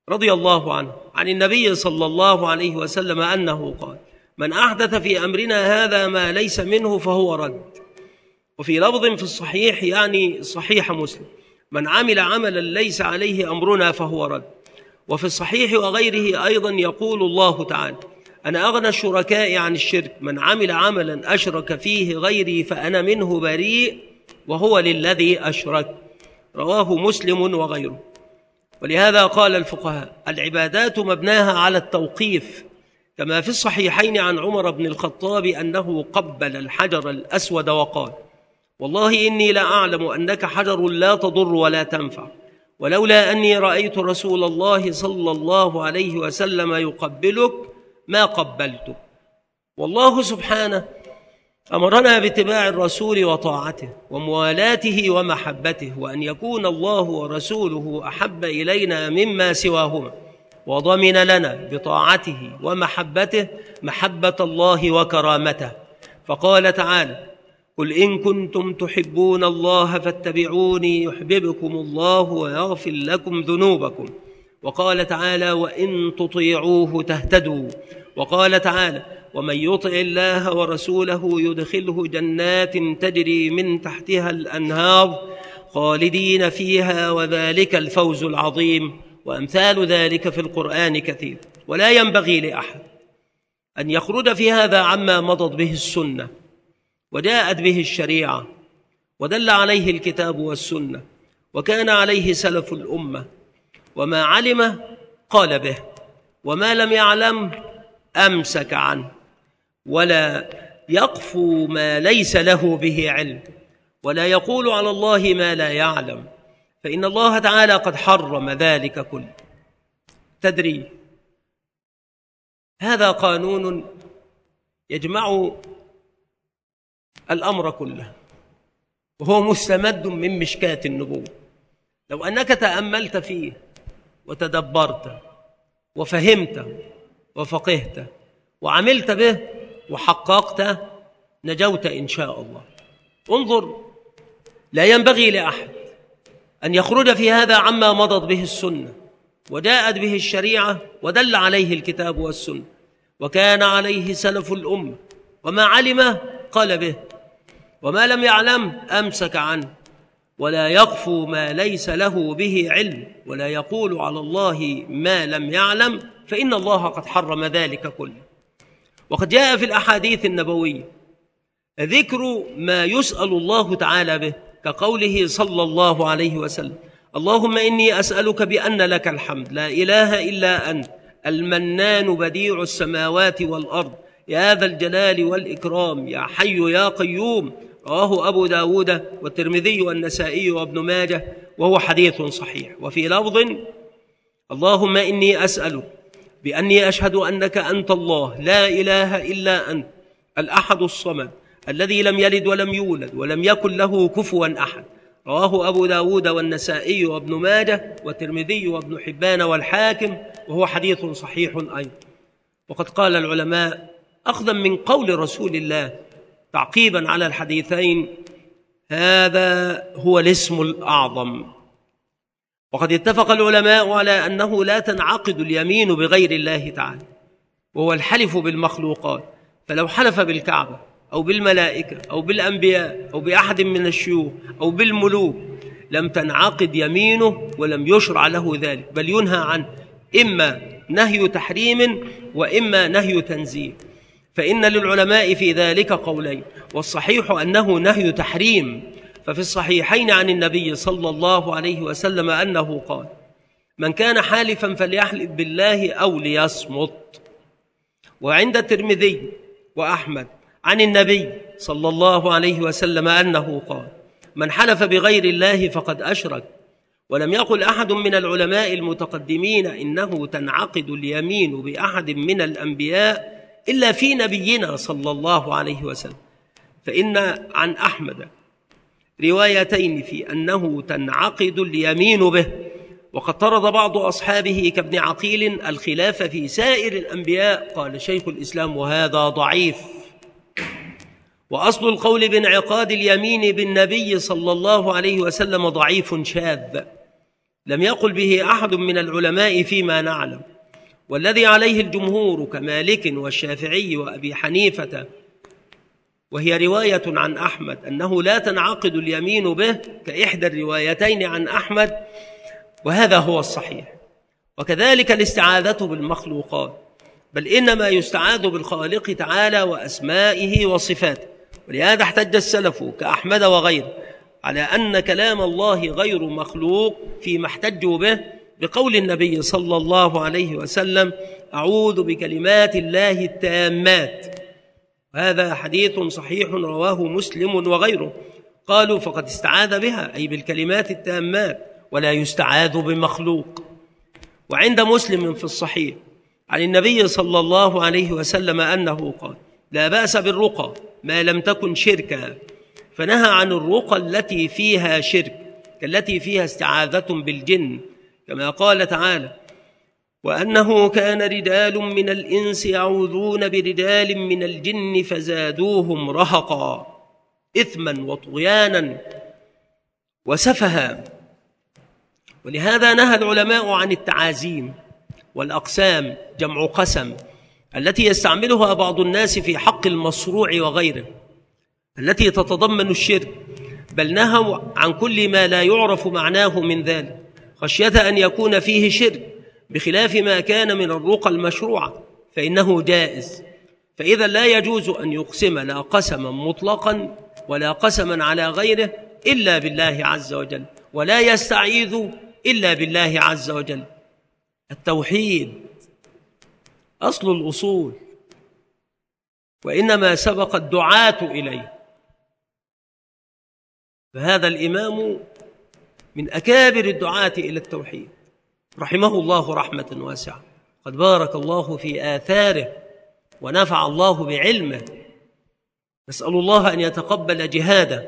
رضي الله عنه عن النبي صلى الله عليه وسلم أنه قال: من أحدث في أمرنا هذا ما ليس منه فهو رد. وفي لفظ في الصحيح يعني صحيح مسلم: من عمل عملا ليس عليه أمرنا فهو رد. وفي الصحيح وغيره أيضا يقول الله تعالى: أنا أغنى الشركاء عن الشرك، من عمل عملا أشرك فيه غيري فأنا منه بريء وهو للذي أشرك. رواه مسلم وغيره. ولهذا قال الفقهاء: العبادات مبناها على التوقيف، كما في الصحيحين عن عمر بن الخطاب أنه قبل الحجر الأسود وقال: والله إني لأعلم أنك حجر لا تضر ولا تنفع، ولولا أني رأيت رسول الله صلى الله عليه وسلم يقبلك ما قبلتك. والله سبحانه أمرنا باتباع الرسول وطاعته وموالاته ومحبته، وأن يكون الله ورسوله أحب إلينا مما سواهما، وضمن لنا بطاعته ومحبته محبة الله وكرامته. فقال تعالى: قل إن كنتم تحبون الله فاتبعوني يحببكم الله ويغفر لكم ذنوبكم. وقال تعالى: وإن تطيعوه تهتدوا. وقال تعالى: ومن يطع الله ورسوله يدخله جنات تجري من تحتها الأنهار خالدين فيها وذلك الفوز العظيم. وأمثال ذلك في القرآن كثير. ولا ينبغي لأحد أن يخرج في هذا عما مضت به السنة وجاءت به الشريعة ودل عليه الكتاب والسنة وكان عليه سلف الأمة، وما علم قال به، وما لم يعلم أمسك عنه، ولا يقفو ما ليس له به علم، ولا يقول على الله ما لا يعلم، فإن الله تعالى قد حرم ذلك كله. تدري، هذا قانون يجمع الأمر كله، وهو مستمد من مشكاة النبوة. لو أنك تأملت فيه وتدبرت وفهمت وفقهت وعملت به وحققت نجوت إن شاء الله. انظر، لا ينبغي لأحد أن يخرج في هذا عما مضت به السنة وجاءت به الشريعة ودل عليه الكتاب والسنة وكان عليه سلف الأمة، وما علم قال به، وما لم يعلم أمسك عنه، ولا يقفو ما ليس له به علم، ولا يقول على الله ما لم يعلم، فإن الله قد حرم ذلك كله. وقد جاء في الأحاديث النبوية ذكر ما يسأل الله تعالى به، كقوله صلى الله عليه وسلم: اللهم إني أسألك بأن لك الحمد لا إله إلا أنت المنان بديع السماوات والأرض يا ذا الجلال والإكرام يا حي يا قيوم. رواه أبو داود والترمذي والنسائي وابن ماجه، وهو حديث صحيح. وفي لفظ: اللهم إني أسألك بأني أشهد أنك أنت الله لا إله إلا أنت الأحد الصمد الذي لم يلد ولم يولد ولم يكن له كفوا أحد. رواه أبو داود والنسائي وابن ماجه والترمذي وابن حبان والحاكم، وهو حديث صحيح أيضا. وقد قال العلماء أخذا من قول رسول الله تعقيبا على الحديثين: هذا هو الاسم الأعظم. وقد اتفق العلماء على أنه لا تنعقد اليمين بغير الله تعالى، وهو الحلف بالمخلوقات. فلو حلف بالكعبة أو بالملائكة أو بالأنبياء أو بأحد من الشيوخ أو بالملوك لم تنعقد يمينه ولم يشرع له ذلك، بل ينهى عنه، إما نهي تحريم وإما نهي تنزيه. فإن للعلماء في ذلك قولين، والصحيح أنه نهي تحريم. ففي الصحيحين عن النبي صلى الله عليه وسلم أنه قال: من كان حالفا فليحلف بالله أو ليصمت. وعند الترمذي وأحمد عن النبي صلى الله عليه وسلم أنه قال: من حلف بغير الله فقد أشرك. ولم يقل أحد من العلماء المتقدمين إنه تنعقد اليمين بأحد من الأنبياء إلا في نبينا صلى الله عليه وسلم، فإن عن أحمد روايتين في أنه تنعقد اليمين به. وقد طرد بعض أصحابه كابن عقيل الخلاف في سائر الأنبياء. قال شيخ الإسلام: وهذا ضعيف. وأصل القول بانعقاد اليمين بالنبي صلى الله عليه وسلم ضعيف شاذ، لم يقل به أحد من العلماء فيما نعلم، والذي عليه الجمهور كمالك والشافعي وأبي حنيفة، وهي رواية عن أحمد أنه لا تنعقد اليمين به كإحدى الروايتين عن أحمد، وهذا هو الصحيح. وكذلك الاستعاذة بالمخلوقات، بل إنما يستعاذ بالخالق تعالى وأسمائه وصفاته. ولهذا احتج السلف كأحمد وغيره على أن كلام الله غير مخلوق فيما احتجوا به بقول النبي صلى الله عليه وسلم: أعوذ بكلمات الله التامات. هذا حديث صحيح رواه مسلم وغيره. قالوا فقد استعاذ بها، أي بالكلمات التامات، ولا يستعاذ بمخلوق. وعند مسلم في الصحيح عن النبي صلى الله عليه وسلم أنه قال: لا بأس بالرقى ما لم تكن شركا، فنهى عن الرقى التي فيها شرك كالتي فيها استعاذة بالجن، كما قال تعالى: وأنه كان رجال من الإنس يعوذون برجال من الجن فزادوهم رهقا إثما وطغيانا وسفها. ولهذا نهى العلماء عن التعازيم والأقسام، جمع قسم، التي يستعملها بعض الناس في حق المصروع وغيره، التي تتضمن الشرك، بل نهوا عن كل ما لا يعرف معناه من ذلك، خشية أن يكون فيه شرك، بخلاف ما كان من الرقى المشروعة فإنه جائز. فإذا لا يجوز أن يقسم لا قسما مطلقا ولا قسما على غيره إلا بالله عز وجل، ولا يستعيذ إلا بالله عز وجل. التوحيد أصل الأصول، وإنما سبق الدعاة إليه. فهذا الإمام من أكابر الدعاة إلى التوحيد رحمه الله رحمة واسعة، قد بارك الله في آثاره ونفع الله بعلمه. نسأل الله أن يتقبل جهاده.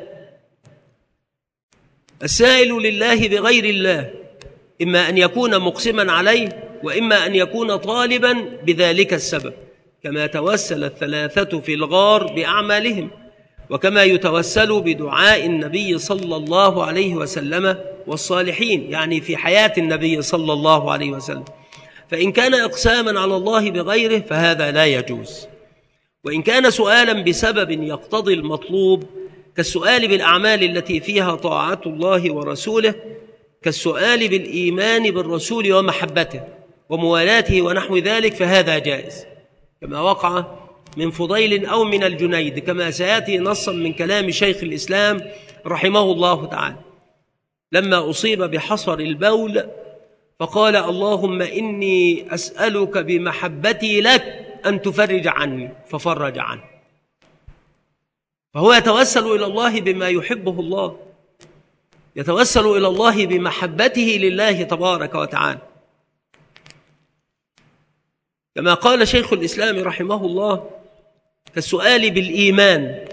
السائل لله بغير الله إما أن يكون مقسما عليه، وإما أن يكون طالبا بذلك السبب، كما توسل الثلاثة في الغار بأعمالهم، وكما يتوسل بدعاء النبي صلى الله عليه وسلم والصالحين، يعني في حياة النبي صلى الله عليه وسلم. فإن كان إقساما على الله بغيره فهذا لا يجوز. وإن كان سؤالا بسبب يقتضي المطلوب كالسؤال بالأعمال التي فيها طاعة الله ورسوله، كالسؤال بالإيمان بالرسول ومحبته وموالاته ونحو ذلك، فهذا جائز، كما وقع من فضيل أو من الجنيد، كما سيأتي نصا من كلام شيخ الإسلام رحمه الله تعالى لما أصيب بحصر البول فقال: اللهم إني أسألك بمحبتي لك أن تفرج عني، ففرج عنه. فهو يتوسل إلى الله بما يحبه الله، يتوسل إلى الله بمحبته لله تبارك وتعالى، كما قال شيخ الإسلام رحمه الله: كالسؤال بالإيمان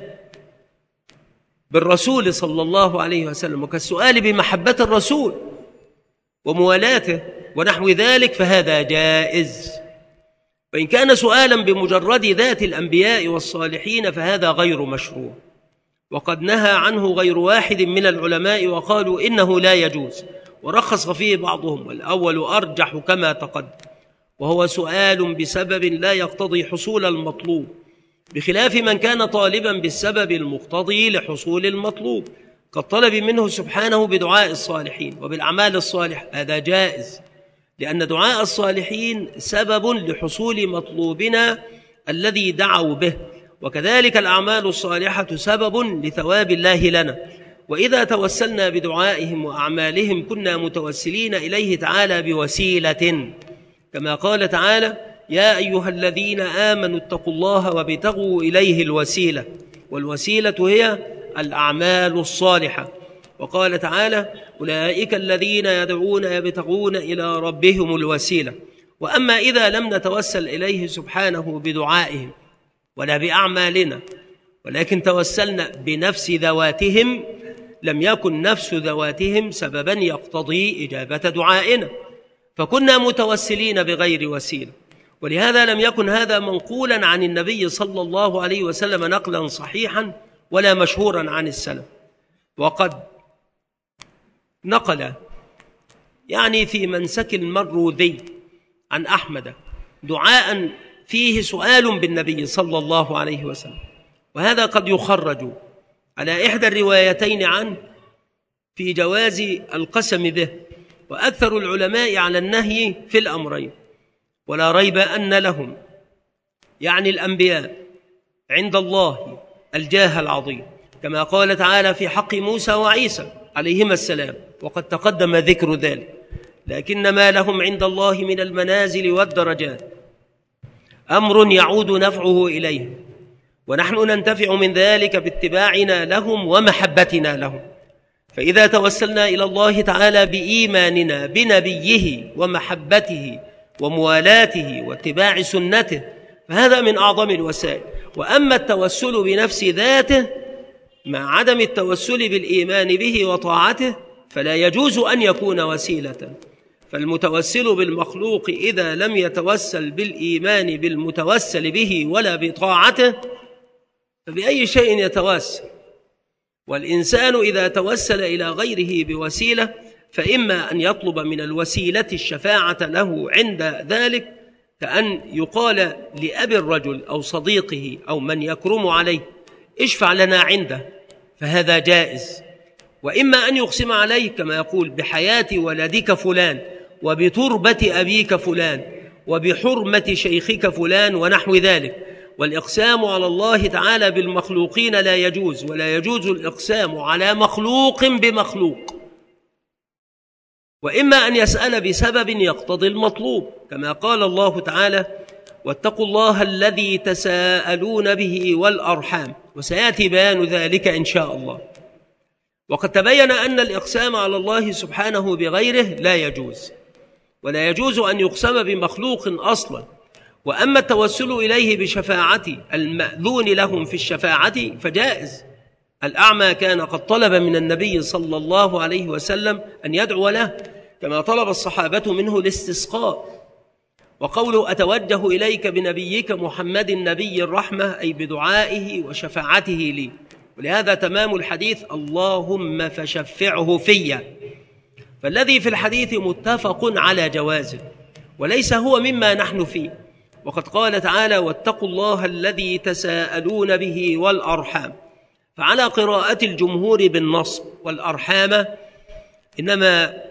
بالرسول صلى الله عليه وسلم، وكالسؤال بمحبة الرسول وموالاته ونحو ذلك، فهذا جائز. وإن كان سؤالا بمجرد ذات الأنبياء والصالحين فهذا غير مشروع، وقد نهى عنه غير واحد من العلماء وقالوا إنه لا يجوز، ورخص فيه بعضهم، والأول أرجح كما تقدم، وهو سؤال بسبب لا يقتضي حصول المطلوب، بخلاف من كان طالبا بالسبب المقتضي لحصول المطلوب، كالطلب منه سبحانه بدعاء الصالحين وبالأعمال الصالحة، هذا جائز، لأن دعاء الصالحين سبب لحصول مطلوبنا الذي دعوا به، وكذلك الأعمال الصالحة سبب لثواب الله لنا. وإذا توسلنا بدعائهم وأعمالهم كنا متوسلين إليه تعالى بوسيلة، كما قال تعالى: يا أيها الذين آمنوا اتقوا الله وابتغوا إليه الوسيلة، والوسيلة هي الأعمال الصالحة. وقال تعالى: أولئك الذين يدعون يبتغون إلى ربهم الوسيلة. وأما إذا لم نتوسل إليه سبحانه بدعائهم ولا بأعمالنا، ولكن توسلنا بنفس ذواتهم، لم يكن نفس ذواتهم سببا يقتضي إجابة دعائنا، فكنا متوسلين بغير وسيلة. ولهذا لم يكن هذا منقولا عن النبي صلى الله عليه وسلم نقلا صحيحا ولا مشهورا عن السلف. وقد نقل يعني في منسك المروذي عن أحمد دعاء فيه سؤال بالنبي صلى الله عليه وسلم، وهذا قد يخرج على إحدى الروايتين عنه في جواز القسم به، وأكثر العلماء على النهي في الأمرين. ولا ريب أن لهم يعني الأنبياء عند الله الجاه العظيم، كما قال تعالى في حق موسى وعيسى عليهما السلام، وقد تقدم ذكر ذلك. لكن ما لهم عند الله من المنازل والدرجات أمر يعود نفعه إليه، ونحن ننتفع من ذلك باتباعنا لهم ومحبتنا لهم. فإذا توسلنا إلى الله تعالى بإيماننا بنبيه ومحبته وموالاته واتباع سنته فهذا من أعظم الوسائل. وأما التوسل بنفس ذاته مع عدم التوسل بالإيمان به وطاعته فلا يجوز أن يكون وسيلة. فالمتوسل بالمخلوق إذا لم يتوسل بالإيمان بالمتوسل به ولا بطاعته فبأي شيء يتوسل؟ والإنسان إذا توسل إلى غيره بوسيلة فإما أن يطلب من الوسيلة الشفاعة له عند ذلك، كأن يقال لأبي الرجل أو صديقه أو من يكرم عليه اشفع لنا عنده، فهذا جائز. وإما أن يقسم عليه كما يقول بحياة ولدك فلان وبتربة أبيك فلان وبحرمة شيخك فلان ونحو ذلك. والإقسام على الله تعالى بالمخلوقين لا يجوز، ولا يجوز الإقسام على مخلوق بمخلوق. وإما أن يسأل بسبب يقتضي المطلوب، كما قال الله تعالى واتقوا الله الذي تساءلون به والأرحام، وسيأتي بيان ذلك إن شاء الله. وقد تبين أن الإقسام على الله سبحانه بغيره لا يجوز، ولا يجوز أن يقسم بمخلوق أصلا. وأما التوسل إليه بشفاعة المأذون لهم في الشفاعة فجائز. الأعمى كان قد طلب من النبي صلى الله عليه وسلم أن يدعو له، كما طلب الصحابة منه الاستسقاء. وقوله أتوجه إليك بنبيك محمد نبي الرحمة أي بدعائه وشفاعته لي. ولهذا تمام الحديث اللهم فشفعه فيا، فالذي في الحديث متفق على جوازه وليس هو مما نحن فيه. وقد قال تعالى واتقوا الله الذي تساءلون به والأرحام، فعلى قراءة الجمهور بالنصب والأرحام إنما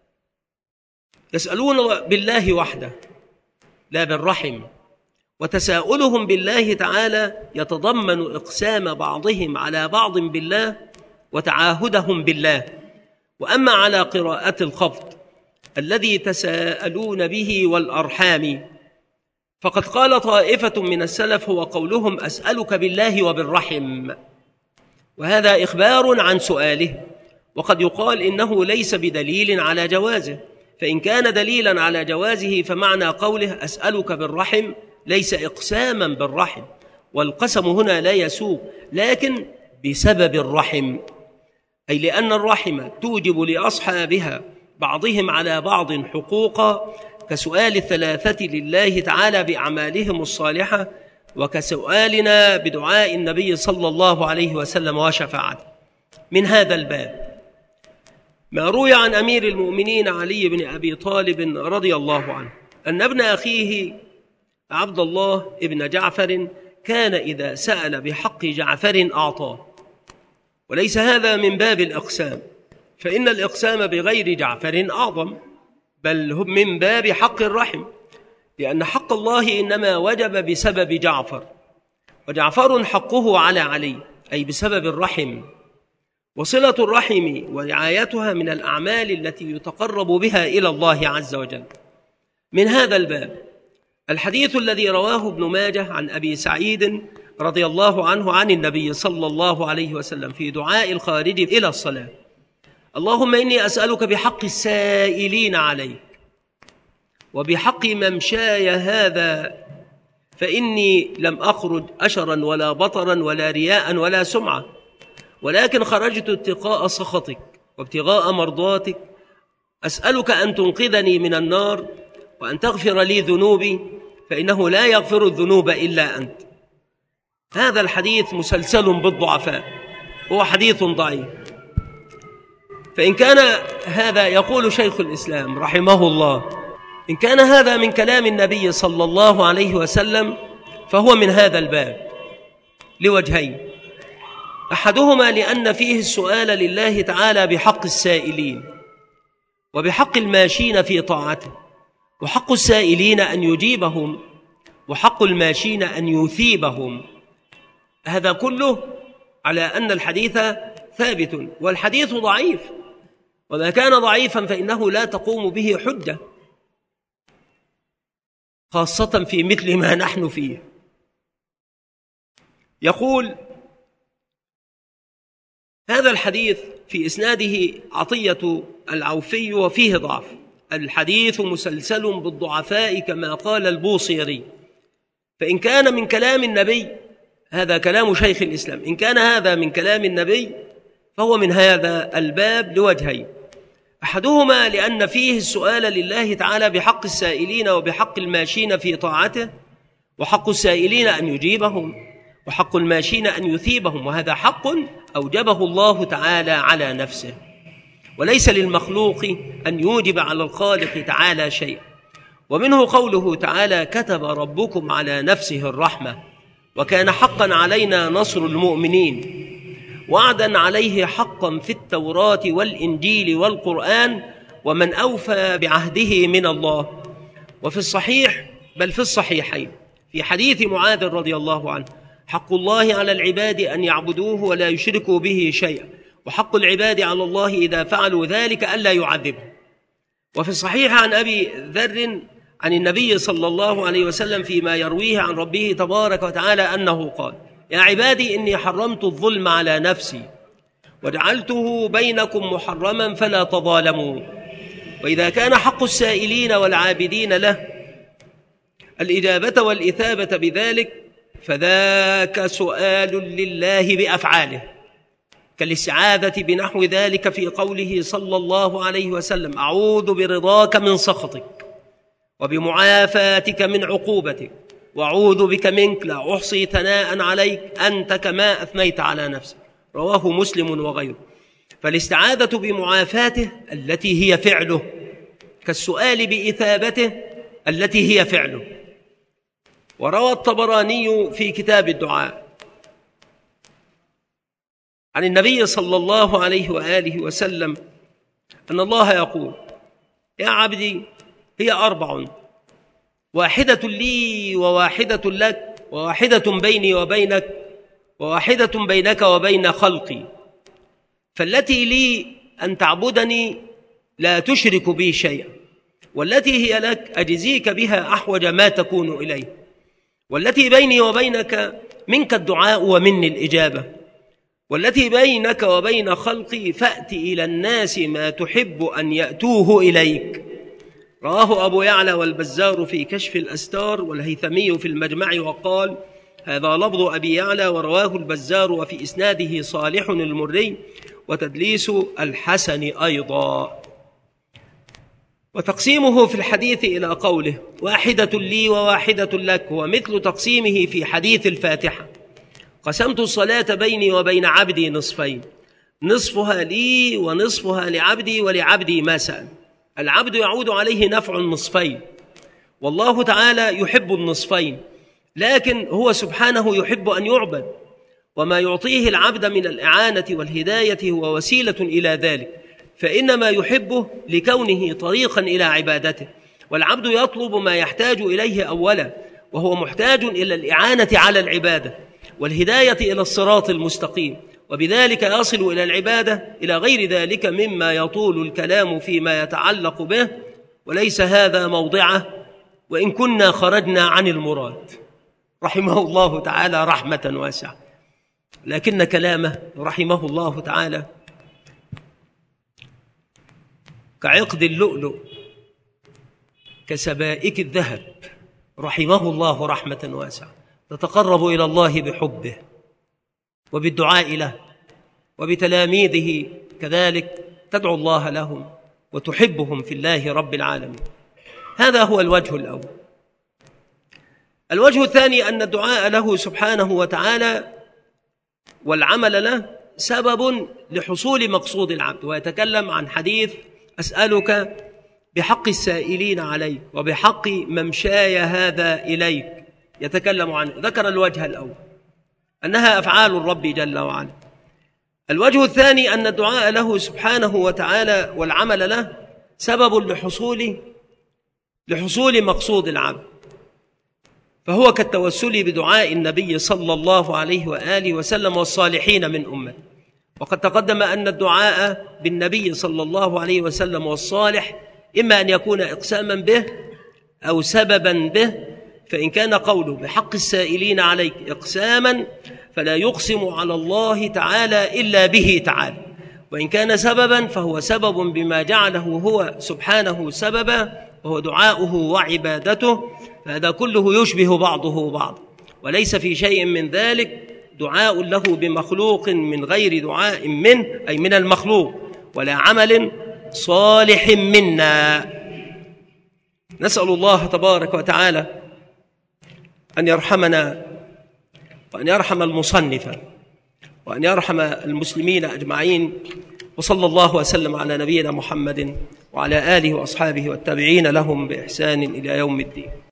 يسألون بالله وحده لا بالرحم، وتساؤلهم بالله تعالى يتضمن إقسام بعضهم على بعض بالله وتعاهدهم بالله. وأما على قراءة الخفض الذي تساءلون به والأرحام فقد قال طائفة من السلف هو قولهم أسألك بالله وبالرحم، وهذا إخبار عن سؤاله. وقد يقال إنه ليس بدليل على جوازه، فإن كان دليلا على جوازه فمعنى قوله أسألك بالرحم ليس إقساما بالرحم، والقسم هنا لا يسوق، لكن بسبب الرحم، أي لأن الرحم توجب لأصحابها بعضهم على بعض حقوقا، كسؤال الثلاثة لله تعالى بأعمالهم الصالحة، وكسؤالنا بدعاء النبي صلى الله عليه وسلم وشفاعته. من هذا الباب ما روي عن أمير المؤمنين علي بن أبي طالب رضي الله عنه أن ابن أخيه عبد الله ابن جعفر كان إذا سأل بحق جعفر أعطاه. وليس هذا من باب الإقسام، فإن الإقسام بغير جعفر أعظم، بل هم من باب حق الرحم، لأن حق الله إنما وجب بسبب جعفر، وجعفر حقه على علي أي بسبب الرحم. وصلة الرحم ورعايتها من الأعمال التي يتقرب بها إلى الله عز وجل. من هذا الباب الحديث الذي رواه ابن ماجه عن أبي سعيد رضي الله عنه عن النبي صلى الله عليه وسلم في دعاء الخارج إلى الصلاة: اللهم إني أسألك بحق السائلين عليك وبحق ممشاي هذا، فإني لم أخرج أشرا ولا بطرا ولا رياء ولا سمعة، ولكن خرجت اتقاء سخطك وابتغاء مرضاتك. أسألك أن تنقذني من النار وأن تغفر لي ذنوبي، فإنه لا يغفر الذنوب إلا أنت. هذا الحديث مسلسل بالضعفاء، هو حديث ضعيف. فإن كان هذا، يقول شيخ الإسلام رحمه الله، إن كان هذا من كلام النبي صلى الله عليه وسلم فهو من هذا الباب لوجهين: أحدهما لأن فيه السؤال لله تعالى بحق السائلين وبحق الماشين في طاعته، وحق السائلين أن يجيبهم وحق الماشين أن يثيبهم. هذا كله على أن الحديث ثابت، والحديث ضعيف، وما كان ضعيفا فإنه لا تقوم به حجة، خاصة في مثل ما نحن فيه. يقول هذا الحديث في إسناده عطية العوفي وفيه ضعف، الحديث مسلسل بالضعفاء كما قال البوصيري. فإن كان من كلام النبي، هذا كلام شيخ الإسلام، إن كان هذا من كلام النبي فهو من هذا الباب لوجهين: أحدهما لأن فيه السؤال لله تعالى بحق السائلين وبحق الماشين في طاعته، وحق السائلين أن يجيبهم وحق الماشين أن يثيبهم، وهذا حق أوجبه الله تعالى على نفسه، وليس للمخلوق أن يوجب على الخالق تعالى شيئا. ومنه قوله تعالى: كتب ربكم على نفسه الرحمة وكان حقا علينا نصر المؤمنين، وعدا عليه حقا في التوراة والإنجيل والقرآن، ومن أوفى بعهده من الله. وفي الصحيح، بل في الصحيحين، في حديث معاذ رضي الله عنه: حق الله على العباد أن يعبدوه ولا يشركوا به شيئا، وحق العباد على الله إذا فعلوا ذلك ألا يعذبهم. وفي الصحيح عن أبي ذر عن النبي صلى الله عليه وسلم فيما يرويه عن ربه تبارك وتعالى أنه قال: يا عبادي إني حرمت الظلم على نفسي وجعلته بينكم محرما فلا تظالموا. وإذا كان حق السائلين والعابدين له الإجابة والإثابة بذلك فذاك سؤال لله بأفعاله، كالاستعاذة بنحو ذلك في قوله صلى الله عليه وسلم: أعوذ برضاك من سخطك وبمعافاتك من عقوبتك وأعوذ بك منك لا أحصي ثناء عليك أنت كما أثنيت على نفسك. رواه مسلم وغيره. فالاستعاذة بمعافاته التي هي فعله، كالسؤال بإثابته التي هي فعله. وروى الطبراني في كتاب الدعاء عن النبي صلى الله عليه وآله وسلم أن الله يقول: يا عبدي هي 4: واحدة لي وواحدة لك وواحدة بيني وبينك وواحدة بينك وبين خلقي، فالتي لي أن تعبدني لا تشرك بي شيئا، والتي هي لك أجزيك بها أحوج ما تكون إليه، والتي بيني وبينك منك الدعاء ومني الإجابة، والتي بينك وبين خلقي فأت إلى الناس ما تحب أن يأتوه إليك. رواه أبو يعلى والبزار في كشف الأستار والهيثمي في المجمع، وقال: هذا لفظ أبي يعلى، ورواه البزار وفي إسناده صالح المري وتدليس الحسن أيضا. وتقسيمه في الحديث إلى قوله: واحدة لي وواحدة لك، ومثل تقسيمه في حديث الفاتحة: قسمت الصلاة بيني وبين عبدي نصفين، نصفها لي ونصفها لعبدي ولعبدي ما سأل. العبد يعود عليه نفع النصفين، والله تعالى يحب النصفين، لكن هو سبحانه يحب أن يعبد، وما يعطيه العبد من الإعانة والهداية هو وسيلة إلى ذلك، فإنما يحبه لكونه طريقا إلى عبادته. والعبد يطلب ما يحتاج إليه أولا، وهو محتاج إلى الإعانة على العبادة والهداية إلى الصراط المستقيم، وبذلك يصل إلى العبادة إلى غير ذلك مما يطول الكلام فيما يتعلق به، وليس هذا موضعه، وإن كنا خرجنا عن المراد رحمه الله تعالى رحمة واسعة. لكن كلامه رحمه الله تعالى كعقد اللؤلؤ كسبائك الذهب رحمه الله رحمة واسعة، تتقرب إلى الله بحبه وبالدعاء له، وبتلاميذه كذلك تدعو الله لهم وتحبهم في الله رب العالمين. هذا هو الوجه الأول. الوجه الثاني أن الدعاء له سبحانه وتعالى والعمل له سبب لحصول مقصود العبد، ويتكلم عن حديث أسألك بحق السائلين عليك وبحق ممشاي هذا إليك، يتكلم عنه. ذكر الوجه الأول أنها أفعال الرب جل وعلا. الوجه الثاني أن الدعاء له سبحانه وتعالى والعمل له سبب لحصول مقصود العبد، فهو كالتوسل بدعاء النبي صلى الله عليه وآله وسلم والصالحين من أمته. وقد تقدم أن الدعاء بالنبي صلى الله عليه وسلم والصالح إما أن يكون إقساما به أو سببا به، فإن كان قوله بحق السائلين عليك إقساما فلا يقسم على الله تعالى إلا به تعالى، وإن كان سببا فهو سبب بما جعله هو سبحانه سببا، وهو دعاؤه وعبادته، فهذا كله يشبه بعضه بعض، وليس في شيء من ذلك دعاء له بمخلوق من غير دعاء منه أي من المخلوق، ولا عمل صالح منا. نسأل الله تبارك وتعالى أن يرحمنا وأن يرحم المصنف وأن يرحم المسلمين أجمعين، وصلى الله وسلم على نبينا محمد وعلى آله وأصحابه والتابعين لهم بإحسان إلى يوم الدين.